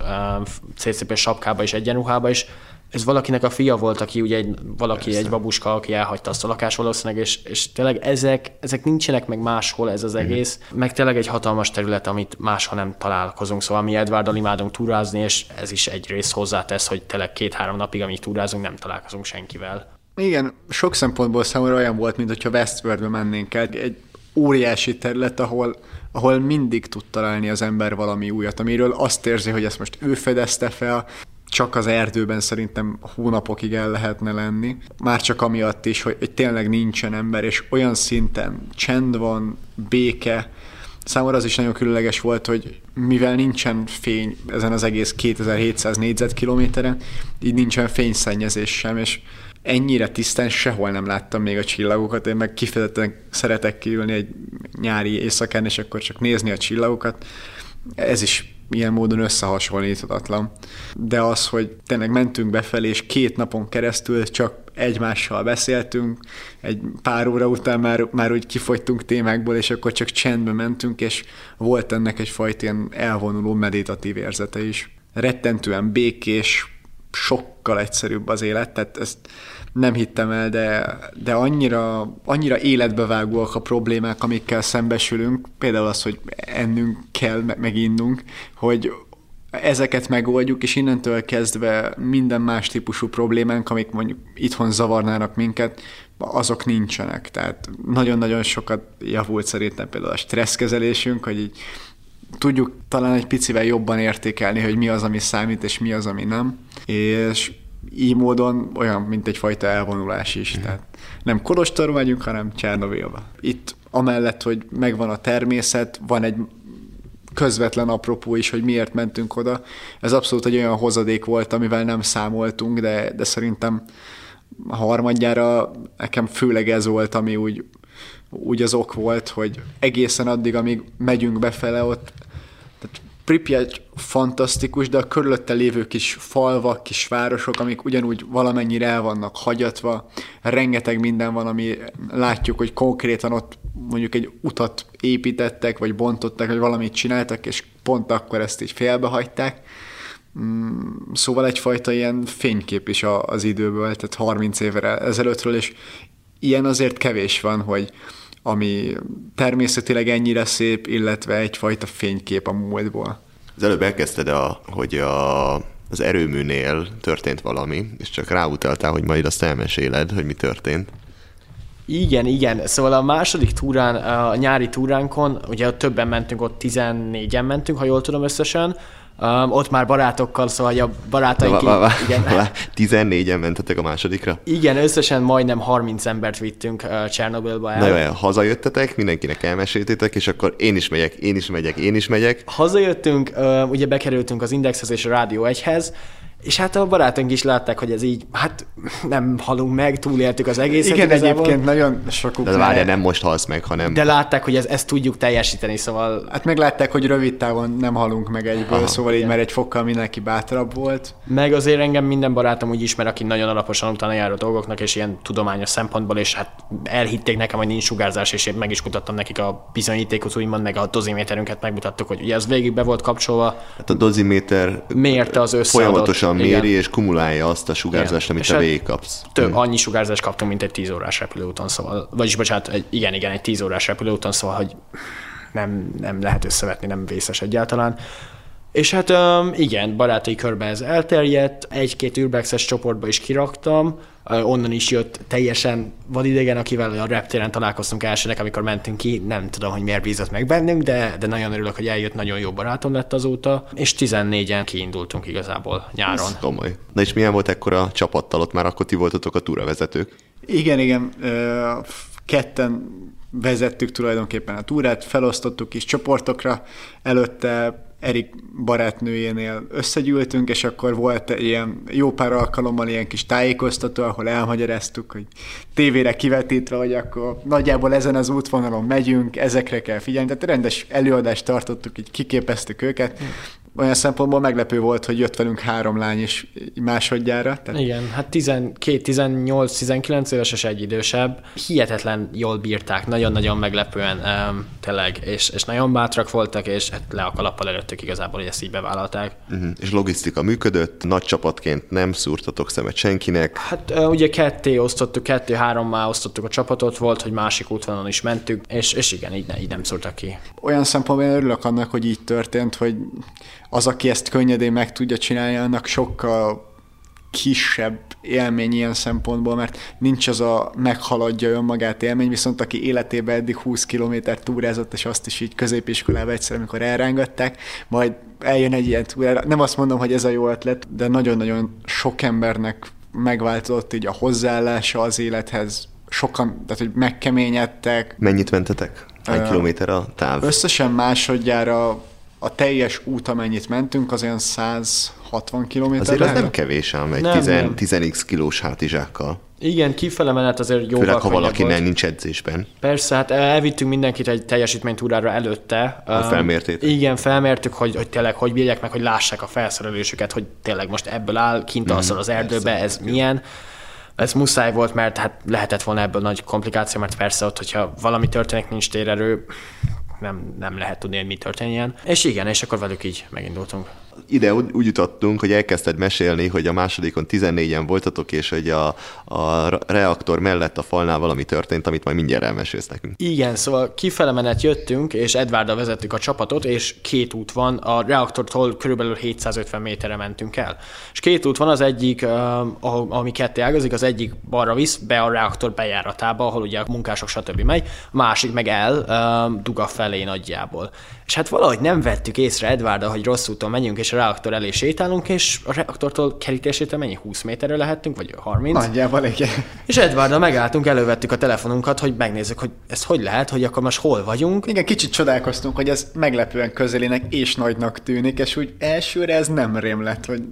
S2: cé cé pés sapkába és egyenruhába is. Ez valakinek a fia volt, aki ugye egy, valaki, Persze. egy babuska, aki elhagyta azt a lakást valószínűleg, és, és tényleg ezek, ezek nincsenek meg máshol ez az egész, mm. meg tényleg egy hatalmas terület, amit máshol nem találkozunk, szóval mi Edwarddal imádunk túrázni, és ez is egy rész hozzátesz, hogy tényleg két-három napig, amíg túrázunk, nem találkozunk senkivel.
S3: Igen, sok szempontból számomra olyan volt, mint hogyha Westworldbe mennénk el, egy óriási terület, ahol ahol mindig tud találni az ember valami újat, amiről azt érzi, hogy ezt most ő fedezte fel, csak az erdőben szerintem hónapokig el lehetne lenni. Már csak amiatt is, hogy, hogy tényleg nincsen ember, és olyan szinten csend van, béke. Számomra az is nagyon különleges volt, hogy mivel nincsen fény ezen az egész kétezer-hétszáz négyzetkilométeren, így nincsen fényszennyezés sem, és ennyire tisztán sehol nem láttam még a csillagokat. Én meg kifejezetten szeretek kiülni egy nyári éjszakán, és akkor csak nézni a csillagokat. Ez is ilyen módon összehasonlíthatatlan. De az, hogy tényleg mentünk befelé, és két napon keresztül csak egymással beszéltünk, egy pár óra után már, már úgy kifogytunk témákból, és akkor csak csendbe mentünk, és volt ennek egyfajta ilyen elvonuló meditatív érzete is. Rettentően békés, sokkal egyszerűbb az élet, tehát ezt nem hittem el, de, de annyira, annyira életbevágóak a problémák, amikkel szembesülünk, például az, hogy ennünk kell, meg innunk, hogy ezeket megoldjuk, és innentől kezdve minden más típusú problémánk, amik mondjuk itthon zavarnának minket, azok nincsenek. Tehát nagyon-nagyon sokat javult szerintem például a stresszkezelésünk, hogy így tudjuk talán egy picivel jobban értékelni, hogy mi az, ami számít, és mi az, ami nem. És így módon olyan, mint egyfajta elvonulás is. Mm. Tehát nem Kolostorba megyünk, hanem Csernobilba. Itt amellett, hogy megvan a természet, van egy közvetlen apropó is, hogy miért mentünk oda. Ez abszolút egy olyan hozadék volt, amivel nem számoltunk, de, de szerintem a harmadjára nekem főleg ez volt, ami úgy, úgy az ok volt, hogy egészen addig, amíg megyünk befele ott, tehát Pripyat fantasztikus, de a körülötte lévő kis falvak, kis városok, amik ugyanúgy valamennyire el vannak hagyatva, rengeteg minden van, ami látjuk, hogy konkrétan ott mondjuk egy utat építettek, vagy bontottak, vagy valamit csináltak, és pont akkor ezt így félbehagyták. Szóval egyfajta ilyen fénykép is az időből, tehát harminc évvel ezelőttről, és ilyen azért kevés van, hogy ami természetileg ennyire szép, illetve egyfajta fénykép a múltból.
S4: Az előbb elkezdted, a, hogy a, az erőműnél történt valami, és csak ráutaltál, hogy majd azt elmeséled, hogy mi történt.
S2: Igen, igen. Szóval a második túrán, a nyári túránkon, ugye többen mentünk, ott tizennégyen mentünk, ha jól tudom összesen, Um, ott már barátokkal, szóval a barátaink...
S4: Va, va, va, igen. tizennégyen mentetek a másodikra?
S2: Igen, összesen majdnem harminc embert vittünk uh, Csernobilba el.
S4: Na jó, hazajöttetek, mindenkinek elmeséltétek, és akkor én is megyek, én is megyek, én is megyek.
S2: Hazajöttünk, uh, ugye bekerültünk az Indexhez és a Rádió egyhez, És hát a barátunk is látták, hogy ez így, hát nem halunk meg, túléltük az egészet.
S3: Igen,
S2: igazából.
S3: Egyébként nagyon sokuk.
S4: De várjál, nem most halsz meg, hanem...
S2: De látták, hogy ez, ezt tudjuk teljesíteni, szóval...
S3: Hát meglátták, hogy rövid távon nem halunk meg egyből,
S2: Aha,
S3: szóval így
S2: igen.
S3: már egy fokkal mindenki bátrabb volt.
S2: Meg azért engem minden barátom úgy ismer, aki nagyon alaposan utána jár a dolgoknak, és ilyen tudományos szempontból, és hát elhitték nekem, hogy nincs sugárzás, és én meg is mutattam nekik a bizonyítékot, úgymond, meg a doziméterünket megmutattuk, hogy ugye ez végig be volt kapcsolva.
S4: Hát a doziméter
S2: Mérte az összeadott.
S4: folyamatosan méri,
S2: igen.
S4: és kumulálja azt a sugárzást,
S2: Igen.
S4: amit
S2: És
S4: te
S2: hát
S4: végigkapsz.
S2: Több, annyi sugárzást kaptunk, mint egy tíz órás repülőúton, szóval, vagyis bocsánat, egy, igen, igen, egy tíz órás repülőúton, szóval, hogy nem, nem lehet összevetni, nem vészes egyáltalán. És hát um, igen, barátai körbe ez elterjedt, egy-két urbexes csoportba is kiraktam, uh, onnan is jött teljesen vadidegen, akivel a reptéren találkoztunk elsőnek, amikor mentünk ki, nem tudom, hogy miért bízott meg bennünk, de, de nagyon örülök, hogy eljött, nagyon jó barátom lett azóta, és tizennégyen kiindultunk igazából nyáron.
S4: Ez komoly. Na és milyen volt ekkor a csapattal, ott már akkor ti voltatok a túravezetők?
S3: Igen, igen, ö, ketten vezettük tulajdonképpen a túrát, felosztottuk is csoportokra, előtte Erik barátnőjénél összegyűltünk, és akkor volt ilyen jó pár alkalommal ilyen kis tájékoztató, ahol elmagyaráztuk, hogy tévére kivetítve, hogy akkor nagyjából ezen az útvonalon megyünk, ezekre kell figyelni. Tehát rendes előadást tartottuk, így kiképeztük őket. Olyan szempontból meglepő volt, hogy jött velünk három lány is másodjára. Tehát...
S2: Igen, hát tizenkét, tizennyolc, tizenkilenc éves és egy idősebb. Hihetetlen jól bírták, nagyon-nagyon meglepően um, tényleg, és, és nagyon bátrak voltak, és hát le a kalappal előttük igazából, hogy ezt így bevállalták.
S4: Uh-huh. És logisztika működött, nagy csapatként nem szúrtatok szemet senkinek.
S2: Hát uh, ugye ketté osztottuk, kettő-hárommá osztottuk a csapatot, volt, hogy másik útvonalon is mentük, és, és igen, így, ne, így nem szúrtak ki.
S3: Olyan szempontból én örülök annak, hogy így történt, hogy az, aki ezt könnyedén meg tudja csinálni, annak sokkal kisebb élmény ilyen szempontból, mert nincs az a meghaladja önmagát élmény, viszont aki életében eddig húsz kilométert túrázott, és azt is így középiskolában egyszer, amikor elrángatták, majd eljön egy ilyen túrára. Nem azt mondom, hogy ez a jó ötlet, de nagyon-nagyon sok embernek megváltozott így a hozzáállása az élethez. Sokan, tehát hogy megkeményedtek.
S4: Mennyit mentetek? Hány uh, kilométer a táv?
S3: Összesen másodjára a teljes út, amennyit mentünk, az olyan száz hatvan kilométer.
S4: Azért az nem kevés ám egy tíz x kilós hátizsákkal.
S2: Igen, kifele menet azért jóval
S4: főleg, ha valaki
S2: volt.
S4: nem nincs edzésben.
S2: Persze, hát elvittünk mindenkit egy teljesítménytúrára előtte.
S4: A felmértét?
S2: Igen, felmértük, hogy, hogy tényleg hogy bírják meg, hogy lássák a felszerelésüket, hogy tényleg most ebből áll, kint alszol az erdőbe, ez milyen. Ez muszáj volt, mert hát lehetett volna ebből nagy komplikáció, mert persze ott, hogyha valami történik, nincs térerő, nem, nem lehet tudni, hogy mi történjen. És igen, és akkor velük így megindultunk.
S4: Ide úgy, úgy jutottunk, hogy elkezdted mesélni, hogy a másodikon tizennégyen voltatok, és hogy a, a reaktor mellett a falnál valami történt, amit majd mindjárt elmesélsz nekünk.
S2: Igen, szóval kifele menet jöttünk, és Edvarddal vezettük a csapatot, és két út van, a reaktortól körülbelül hétszázötven méterre mentünk el. És két út van, az egyik, ami ketté ágazik, az egyik balra visz be a reaktor bejáratába, ahol ugye a munkások stb. Megy, a másik meg el Duga felé nagyjából. És hát valahogy nem vettük észre Edvarddal, hogy rossz úton menjünk, és a reaktor elé sétálunk, és a reaktortól kerítésétől mennyi húsz méterre lehettünk, vagy harminc?
S3: Nagyjából igen.
S2: És Edvarddal megálltunk, elővettük a telefonunkat, hogy megnézzük, hogy ez hogy lehet, hogy akkor most hol vagyunk.
S3: Igen, kicsit csodálkoztunk, hogy ez meglepően közelének és nagynak tűnik, és úgy elsőre ez nem rém lett, hogy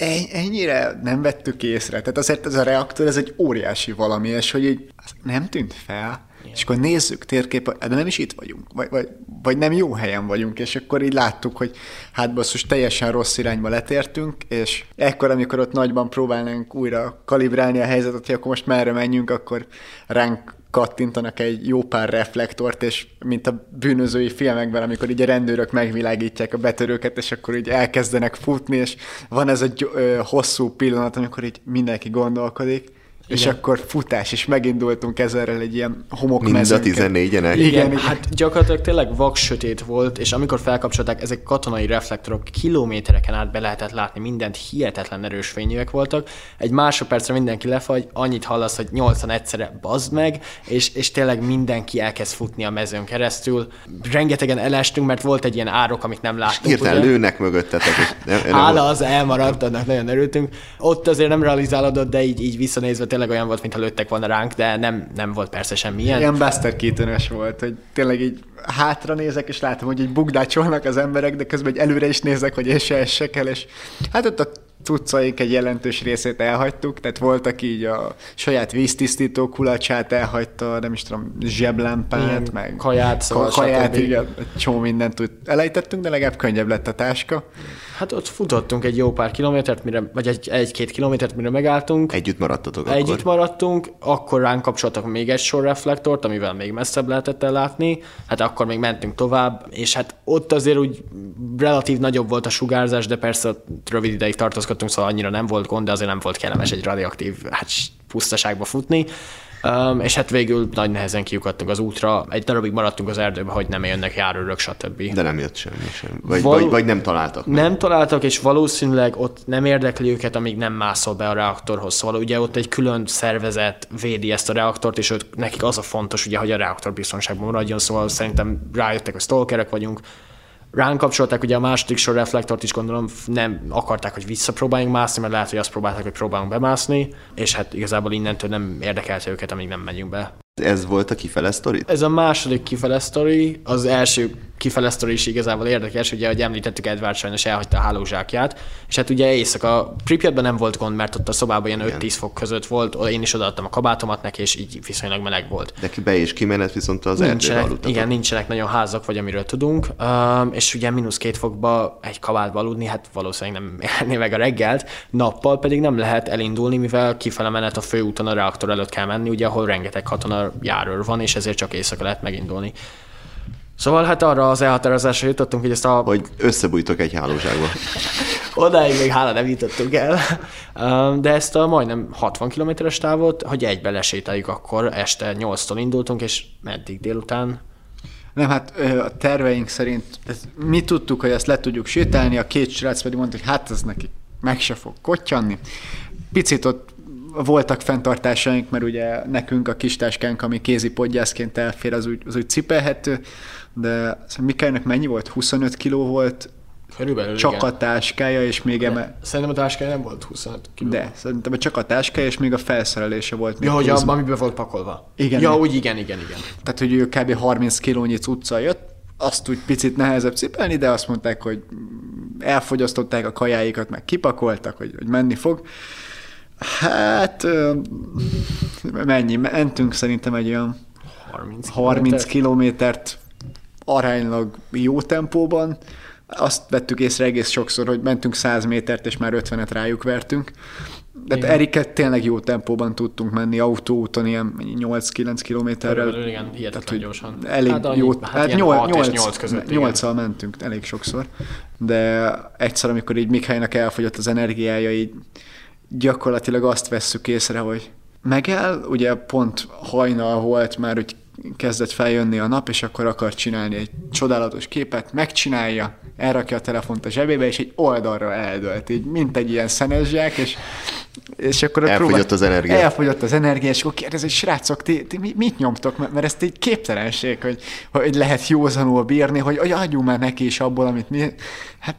S3: ennyire nem vettük észre. Tehát azért ez a reaktor, ez egy óriási valami, és hogy így nem tűnt fel. Igen. És akkor nézzük térképen, de nem is itt vagyunk, vagy, vagy, vagy nem jó helyen vagyunk, és akkor így láttuk, hogy hát basszus, teljesen rossz irányba letértünk, és ekkor, amikor ott nagyban próbálnánk újra kalibrálni a helyzetet, hogy akkor most merre menjünk, akkor ránk kattintanak egy jó pár reflektort, és mint a bűnözői filmekben, amikor így a rendőrök megvilágítják a betörőket, és akkor így elkezdenek futni, és van ez egy ö, hosszú pillanat, amikor így mindenki gondolkodik, igen. És akkor futás, és megindultunk ezerrel egy ilyen homokmezőnket.
S4: Mind a tizennégyenek?
S2: Igen, igen, hát gyakorlatilag tényleg vaksötét volt, és amikor felkapcsolták, ezek katonai reflektorok, kilométereken át be lehetett látni mindent, hihetetlen erős fényűek voltak. Egy másodpercre mindenki lefagy, annyit hallasz, hogy nyolcan egyszerre bazd meg, és, és tényleg mindenki elkezd futni a mezőn keresztül. Rengetegen elestünk, mert volt egy ilyen árok, amit nem láttunk.
S4: Hirtelen lőnek mögöttetek.
S2: Hála az elmaradt, annak nagyon örültünk. Ott azért nem realizálódott, de így, így visszanézve tényleg olyan volt, mintha lőttek volna ránk, de nem, nem volt persze semmilyen.
S3: Ilyen Buster Keaton-ös volt, hogy tényleg így hátra nézek, és látom, hogy így bugdácsolnak az emberek, de közben egy előre is nézek, hogy én se essek el, és hát ott a cuccaink egy jelentős részét elhagytuk, tehát voltak így a saját víztisztító kulacsát elhagyta, nem is tudom, zseblámpát,
S2: ilyen
S3: meg
S2: kaját, szóval
S3: kaját, így a csomó mindent úgy elejtettünk, de legalább könnyebb lett a táska.
S2: Hát ott futottunk egy jó pár kilométert, mire, vagy egy, egy-két kilométert, mire megálltunk.
S4: Együtt maradtatok
S2: Együtt
S4: akkor?
S2: maradtunk, akkor ránk kapcsoltak még egy sor reflektort, amivel még messzebb lehetett ellátni, hát akkor még mentünk tovább, és hát ott azért úgy relatív nagyobb volt a sugárzás, de persze rövid ideig tartózkodtunk, szóval annyira nem volt gond, de azért nem volt kellemes egy radioaktív hát, pusztaságba futni. Um, és hát végül nagy nehezen kiukadtunk az útra, egy darabig maradtunk az erdőbe, hogy nem jönnek járőrök, stb.
S4: De nem jött semmi sem. Vagy,
S2: Val-
S4: vagy, vagy nem találtak meg.
S2: Nem találtak, és valószínűleg ott nem érdekli őket, amíg nem mászol be a reaktorhoz. Szóval ugye ott egy külön szervezet védi ezt a reaktort, és ők, nekik az a fontos, ugye, hogy a reaktor biztonságban maradjon, szóval szerintem rájöttek, hogy stalkerek vagyunk. Ránk kapcsolták ugye a második sor reflektort is, gondolom nem akarták, hogy visszapróbáljunk mászni, mert lehet, hogy azt próbálták, hogy próbálunk bemászni, és hát igazából innentől nem érdekelte őket, amíg nem megyünk be.
S4: Ez volt a kifele sztori?
S2: Ez a második kifele sztori, az első kifele sztori is igazából érdekes, ugye, ahogy említettük, Edward sajnos elhagyta a hálózsákját, és hát ugye éjszaka Pripyatban nem volt gond, mert ott a szobában ilyen öt-tíz fok között volt, én is odaadtam a kabátomat neki, és így viszonylag meleg volt.
S4: De ki be és kimenet, viszont az erdőbe aludtatok.
S2: Igen, nincsenek nagyon házak, vagy amiről tudunk, um, és ugye mínusz két fokba egy kabátba aludni, hát valószínűleg nem érné meg a reggelt, nappal pedig nem lehet elindulni, mivel kifele menet a főúton a reaktor előtt kell menni, ugye, ahol rengeteg katona járőr van, és ezért csak éjszaka lehet megindulni. Szóval hát arra az elhatározásra jutottunk, hogy ezt a...
S4: Hogy összebújtok egy hálózsákba.
S2: Odáig még hála nem jutottunk el. De ezt a majdnem hatvan kilométeres távot, hogy egybe lesétáljuk akkor, este nyolctól indultunk, és meddig délután?
S3: Nem, hát a terveink szerint mi tudtuk, hogy ezt le tudjuk sétálni, a két srác pedig mondta, hogy hát ez neki meg se fog kottyanni. Picit ott voltak fenntartásaink, mert ugye nekünk a kis táskánk, ami kézi podgyászként elfér, az úgy, az úgy cipelhető, de Mikálynak mennyi volt? huszonöt kiló volt,
S2: körülbelül,
S3: csak
S2: igen.
S3: A táskája, és még eme...
S2: Szerintem a táskája nem volt huszonöt kiló.
S3: De, szerintem csak a táskája, és még a felszerelése volt.
S2: Ja, hogy abban, amiben volt pakolva.
S3: Igen.
S2: Ja, úgy igen, igen, igen.
S3: Tehát, hogy ő kb. harminc kilónyi cuccal jött, azt úgy picit nehezebb cipelni, de azt mondták, hogy elfogyasztották a kajáikat, meg kipakoltak, hogy, hogy menni fog. Hát, mennyi? Mentünk szerintem egy olyan harminc kilométert aránylag jó tempóban. Azt vettük észre egész sokszor, hogy mentünk száz métert, és már ötvenet rájuk vertünk. De Eriket tényleg jó tempóban tudtunk menni, autóúton ilyen nyolc-kilenc kilométerrel.
S2: Körülbelül, igen, hihetetlen gyorsan.
S3: Elég
S2: hát
S3: jó,
S2: hát,
S3: hát
S2: nyolc között.
S3: nyolccal mentünk elég sokszor. De egyszer, amikor így Mikálynak elfogyott az energiája, így gyakorlatilag azt vesszük észre, hogy megáll, ugye pont hajnal volt már, hogy kezdett feljönni a nap, és akkor akar csinálni egy csodálatos képet, megcsinálja, elrakja a telefont a zsebébe, és egy oldalra eldölt, így mint egy ilyen szenes zsák, és, és akkor
S4: elfogyott
S3: próbál,
S4: az energia.
S3: Elfogyott az energia, és akkor kérdez, hogy srácok, ti, ti mit nyomtok? Mert ezt egy képtelenség, hogy, hogy lehet józanul bírni, hogy adjunk már neki is abból, amit mi... Hát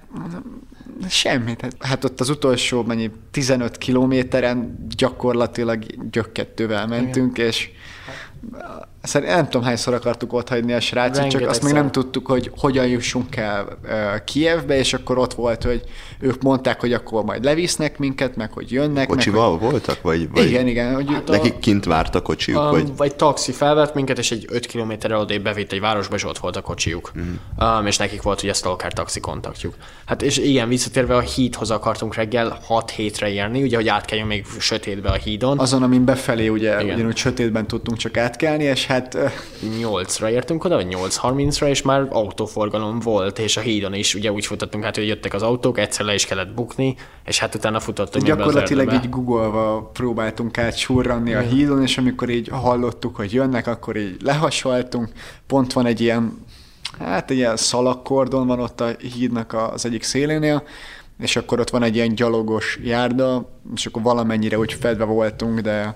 S3: semmit. Hát ott az utolsó mennyi tizenöt kilométeren gyakorlatilag gyökkettővel mentünk, igen. És szerintem nem tudom, hányszor akartuk ott hagyni a srácot, csak azt még nem tudtuk, hogy hogyan jussunk el uh, Kijevbe, és akkor ott volt, hogy ők mondták, hogy akkor majd levisznek minket, meg hogy jönnek.
S4: Kocsival
S3: meg, hogy...
S4: voltak? Vagy, vagy
S3: igen, igen. Hogy
S2: hát
S4: nekik
S2: a...
S4: kint várt a kocsijuk?
S2: Um,
S4: vagy...
S2: vagy taxi felvett minket, és egy öt kilométerre odébb bevitt egy városba, és ott volt a kocsijuk. Mm. Um, és nekik volt ugye stalker taxi kontaktjuk. Hát és igen, visszatérve a hídhoz akartunk reggel hat hétre érni, ugye, hogy átkeljünk még sötétbe a hídon.
S3: Azon, amin befelé ugye ugyanúgy sötétben tudtunk csak átkelni, és hát...
S2: nyolcra értünk oda, vagy nyolc harmincra, és már autóforgalom volt, és a hídon is ugye úgy futottunk, hát, hogy jöttek az autók, egyszer le is kellett bukni, és hát utána futottunk még be az
S3: gyakorlatilag
S2: erdőbe.
S3: így googolva próbáltunk átsurranni a hídon, és amikor így hallottuk, hogy jönnek, akkor így lehasaltunk. Pont van egy ilyen, hát egy ilyen szalakkordon van ott a hídnak az egyik szélénél, és akkor ott van egy ilyen gyalogos járda, és akkor valamennyire úgy fedve voltunk, de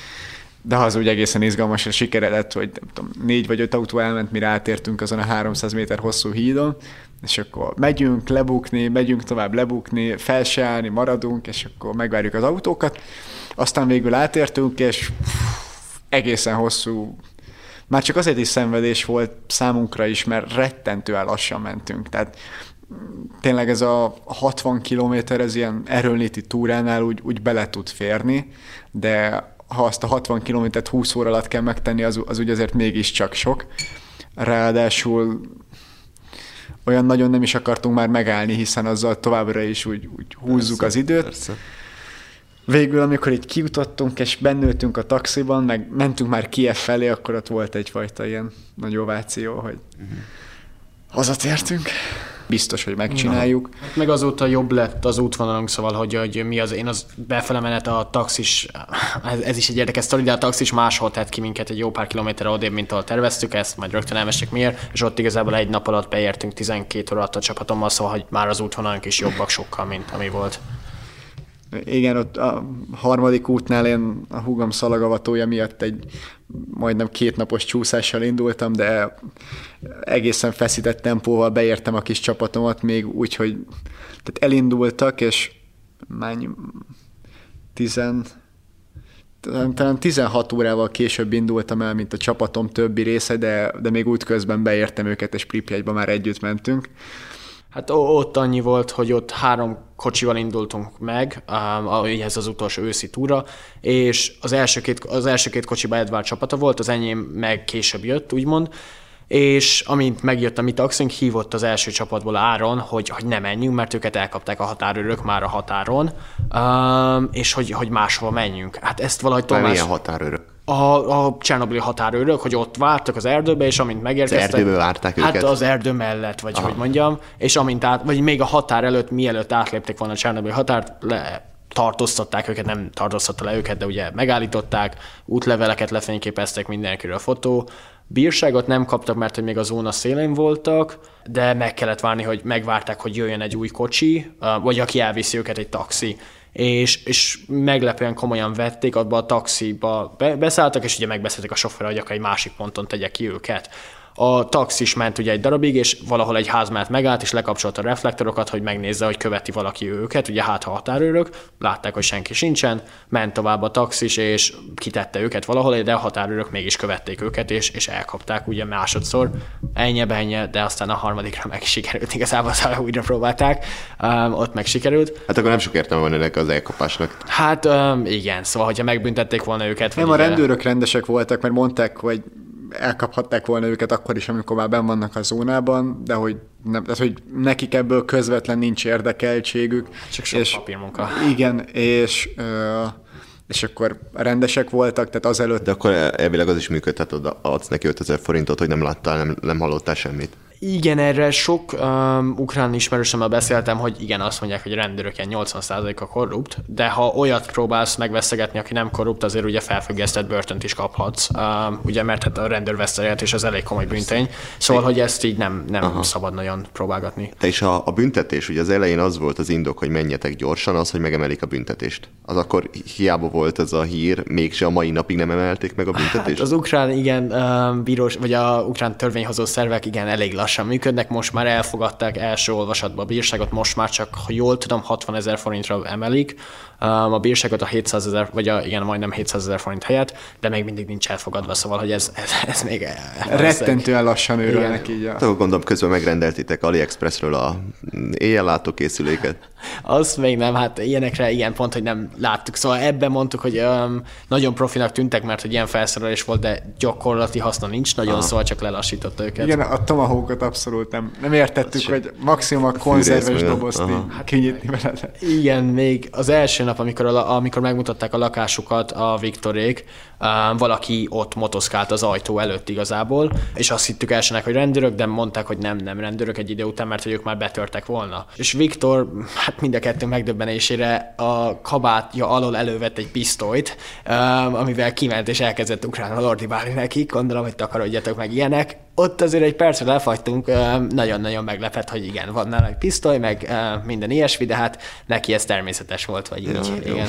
S3: de az úgy egészen izgalmasra sikeredett, hogy nem tudom, négy vagy öt autó elment, mire átértünk azon a háromszáz méter hosszú hídon, és akkor megyünk lebukni, megyünk tovább lebukni, fel se állni, maradunk, és akkor megvárjuk az autókat. Aztán végül átértünk, és egészen hosszú, már csak azért is szenvedés volt számunkra is, mert rettentően lassan mentünk. Tehát tényleg ez a hatvan kilométer, ez ilyen erőnléti túránál úgy, úgy bele tud férni, de ha azt a hatvan kilométert húsz óra alatt kell megtenni, az, az úgy azért mégiscsak sok. Ráadásul olyan nagyon nem is akartunk már megállni, hiszen azzal továbbra is úgy, úgy húzzuk persze, az időt. Persze. Végül, amikor így kijutottunk, és bennültünk a taxiban, meg mentünk már Kijev felé, akkor ott volt egyfajta ilyen nagy ováció, hogy uh-huh. hazatértünk. Biztos, hogy megcsináljuk.
S2: Ja. Meg azóta jobb lett az útvonalunk, szóval, hogy, hogy mi az, én az befele menet a taxis, ez, ez is egy érdekes sztori, de a taxis máshol tett ki minket egy jó pár kilométerre odébb, mint ahol terveztük, ezt majd rögtön elmesek miért, és ott igazából egy nap alatt beértünk tizenkét óra alatt a csapatommal, szóval, hogy már az útvonalunk is jobbak sokkal, mint ami volt.
S3: Igen, ott a harmadik útnál én a húgom szalagavatója miatt egy majdnem kétnapos csúszással indultam, de egészen feszített tempóval beértem a kis csapatomat, még úgy, hogy tehát elindultak, és mennyi, tizen, talán tizenhat órával később indultam el, mint a csapatom többi része, de, de még útközben beértem őket, és Pripyatba már együtt mentünk.
S2: Hát ott annyi volt, hogy ott három kocsival indultunk meg, ez az utolsó őszi túra, és az első két, az első két kocsiban Edvard csapata volt, az enyém meg később jött, úgymond, és amint megjött a mi taxink, hívott az első csapatból Áron, hogy, hogy ne menjünk, mert őket elkapták a határőrök már a határon, és hogy, hogy máshova menjünk. Hát ezt valahogy Tomás...
S4: Milyen határőrök?
S2: A, a csernobili határőrök, hogy ott vártak az erdőbe, és amint megérkeztek...
S4: Az erdőbe várták
S2: hát
S4: őket?
S2: Hát az erdő mellett, vagy Aha. hogy mondjam, és amint át, vagy még a határ előtt, mielőtt átlépték volna a csernobili határt, le, tartóztatták őket, nem tartóztatta le őket, de ugye megállították, útleveleket lefényképeztek, mindenkiről fotó. Bírságot nem kaptak, mert hogy még a zóna szélén voltak, de meg kellett várni, hogy megvárták, hogy jöjjön egy új kocsi, vagy aki elviszi őket, egy taxi. És, és meglepően komolyan vették, abba a taxiba be, beszálltak, és ugye megbeszélték a sofőrrel, hogy akkor egy másik ponton tegye ki őket. A taxis ment ugye egy darabig, és valahol egy ház mellett megállt, és lekapcsolta a reflektorokat, hogy megnézze, hogy követi valaki őket, ugye hát ha határőrök, látták, hogy senki sincsen, ment tovább a taxis, és kitette őket valahol, de a határőrök mégis követték őket, és, és elkapták ugye másodszor, ennyi-bennyi, de aztán a harmadikra meg sikerült, igazából szóval újra próbálták, um, ott meg sikerült.
S4: Hát akkor nem sok értelme van ennek az elkapásnak.
S2: Hát um, igen, szóval, hogyha megbüntették volna őket.
S3: Nem, a rendőrök rendesek voltak, mert mondták, hogy elkaphatták volna őket akkor is, amikor már benn vannak a zónában, de hogy, nem, tehát, hogy nekik ebből közvetlen nincs érdekeltségük.
S2: Csak sok
S3: és,
S2: papírmunka.
S3: Igen, és, és akkor rendesek voltak, tehát azelőtt...
S4: De akkor elvileg az is működhet, oda adsz neki ötezer forintot, hogy nem láttál, nem, nem hallottál semmit.
S2: Igen, erre sok um, ukrán ismerősömmel beszéltem, hogy igen, azt mondják, hogy rendőrök ilyen nyolcvan százaléka korrupt, de ha olyat próbálsz megveszegetni, aki nem korrupt, azért ugye felfüggesztett börtönt is kaphatsz, um, ugye, mert hát a rendőr vesztelet, és az elég komoly büntény, szóval, hogy ezt így nem, nem szabad nagyon próbálgatni.
S4: Te is a, a büntetés, ugye az elején az volt az indok, hogy menjetek gyorsan, az, hogy megemelik a büntetést. Az akkor hiába volt ez a hír, mégse a mai napig nem emelték meg a büntetést? Hát
S2: az ukrán, igen, um, bírós, vagy a ukrán törvényhozó szervek, igen, elég lassan működnek, most már elfogadták első olvasatba a bírságot, most már csak, ha jól tudom, hatvanezer forintra emelik a bírságot a hétszázezer, vagy a, igen, majdnem hétszázezer forint helyett, de még mindig nincs elfogadva, szóval, hogy ez, ez, ez még...
S3: Rettentően lassan őrölnek így.
S4: A... Gondolom, közben megrendeltitek AliExpressről a éjjellátókészüléket.
S2: Azt még nem, hát ilyenekre ilyen pont, hogy nem láttuk. Szóval ebben mondtuk, hogy um, nagyon profinak tűntek, mert hogy ilyen felszerelés volt, de gyakorlati haszna nincs nagyon, Aha. szóval csak lelassította őket.
S3: Igen, a Tomahawkot abszolút nem, nem értettük, az hogy maximum a konzerves dobozt kinyitni vele.
S2: Igen, még az első nap, amikor, a, amikor megmutatták a lakásukat a Viktorék, um, valaki ott motoszkált az ajtó előtt igazából, és azt hittük elsőnek, hogy rendőrök, de mondták, hogy nem, nem rendőrök egy idő után, mert hogy ők már betörtek volna. És Viktor, hát mind a kettő megdöbbenésére a kabátja alól elővett egy pisztolyt, um, amivel kiment és elkezdett ukránul ordibálni nekik, gondolom, hogy takarodjatok meg ilyenek. Ott azért egy percre lefagytunk, um, nagyon-nagyon meglepett, hogy igen, van nála egy pisztoly, meg uh, minden ilyesmi, de hát neki ez természetes volt, vagy így. Ja, igen.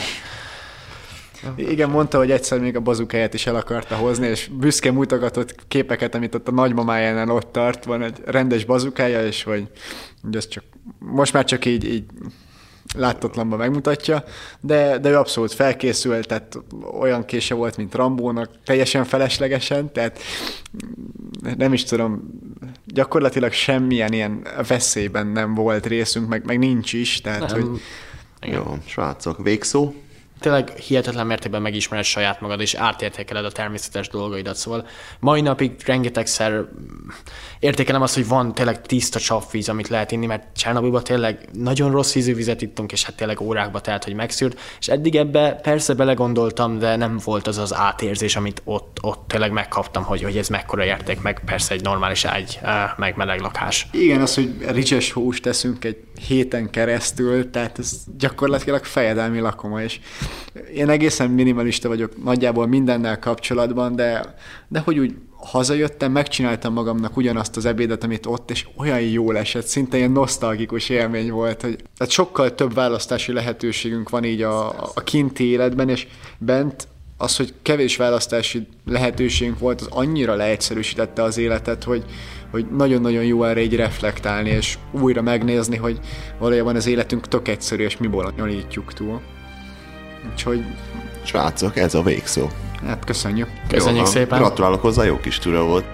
S3: Igen, mondta, hogy egyszer még a bazukáját is el akarta hozni, és büszkén mutogatott képeket, amit ott a nagymamájánál ott tart, van egy rendes bazukája, és hogy, hogy ez csak, most már csak így, így láttatlanban megmutatja, de, de ő abszolút felkészült, tehát olyan kése volt, mint Rambónak, teljesen feleslegesen, tehát nem is tudom, gyakorlatilag semmilyen ilyen veszélyben nem volt részünk, meg, meg nincs is, tehát
S2: Nem.
S3: hogy...
S4: Jó, srácok, végszó?
S2: Tényleg hihetetlen mértékben megismered saját magad, és átértékeled a természetes dolgaidat. Szóval mai napig rengetegszer értékelem azt, hogy van tényleg tiszta csapvíz, amit lehet inni, mert Csernobilban tényleg nagyon rossz ízű vizet ittunk, és hát tényleg órákba telt, hogy megszűrt. És eddig ebbe persze belegondoltam, de nem volt az az átérzés, amit ott, ott tényleg megkaptam, hogy, hogy ez mekkora érték, meg persze egy normális ágy, meg meleg lakás.
S3: Igen, az, hogy ricses húst teszünk egy héten keresztül, tehát ez gyakorlatilag fejedelmi lakoma, és én egészen minimalista vagyok nagyjából mindennel kapcsolatban, de, de hogy úgy hazajöttem, megcsináltam magamnak ugyanazt az ebédet, amit ott, és olyan jól esett, szinte ilyen nosztalgikus élmény volt, hogy tehát sokkal több választási lehetőségünk van így a, a kinti életben, és bent az, hogy kevés választási lehetőségünk volt, az annyira leegyszerűsítette az életet, hogy, hogy nagyon-nagyon jó erre így reflektálni, és újra megnézni, hogy valójában az életünk tök egyszerű, és mi bonyolítjuk túl. Úgyhogy...
S4: Srácok, ez a végszó.
S3: Hát köszönjük.
S2: Köszönjük
S4: Jó,
S2: szépen.
S4: Gratulálok hozzá, jó kis túra volt.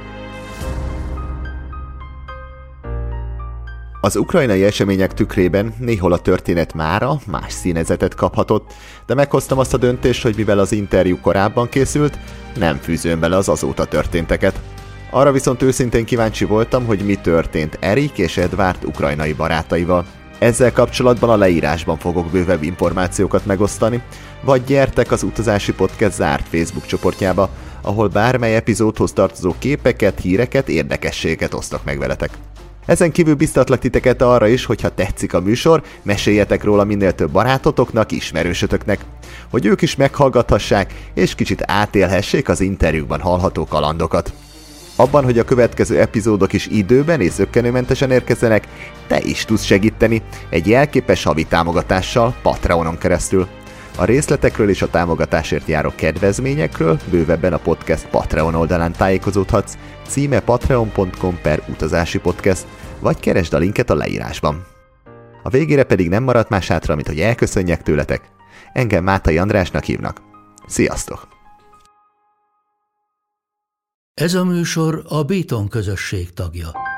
S1: Az ukrajnai események tükrében néhol a történet mára más színezetet kaphatott, de meghoztam azt a döntést, hogy mivel az interjú korábban készült, nem fűzöm bele az azóta történteket. Arra viszont őszintén kíváncsi voltam, hogy mi történt Erik és Edward ukrajnai barátaival. Ezzel kapcsolatban a leírásban fogok bővebb információkat megosztani, vagy gyertek az Utazási Podcast zárt Facebook csoportjába, ahol bármely epizódhoz tartozó képeket, híreket, érdekességeket osztok meg veletek. Ezen kívül biztatlak titeket arra is, hogyha tetszik a műsor, meséljetek róla minél több barátotoknak, ismerősötöknek, hogy ők is meghallgathassák és kicsit átélhessék az interjúkban hallható kalandokat. Abban, hogy a következő epizódok is időben és zökkenőmentesen érkezzenek, te is tudsz segíteni egy jelképes havi támogatással Patreonon keresztül. A részletekről és a támogatásért járó kedvezményekről bővebben a podcast Patreon oldalán tájékozódhatsz, címe patreon pont com per utazási podcast, vagy keresd a linket a leírásban. A végére pedig nem maradt más hátra, mint hogy elköszönjek tőletek. Engem Mátai Andrásnak hívnak. Sziasztok!
S5: Ez a műsor a Béton közösség tagja.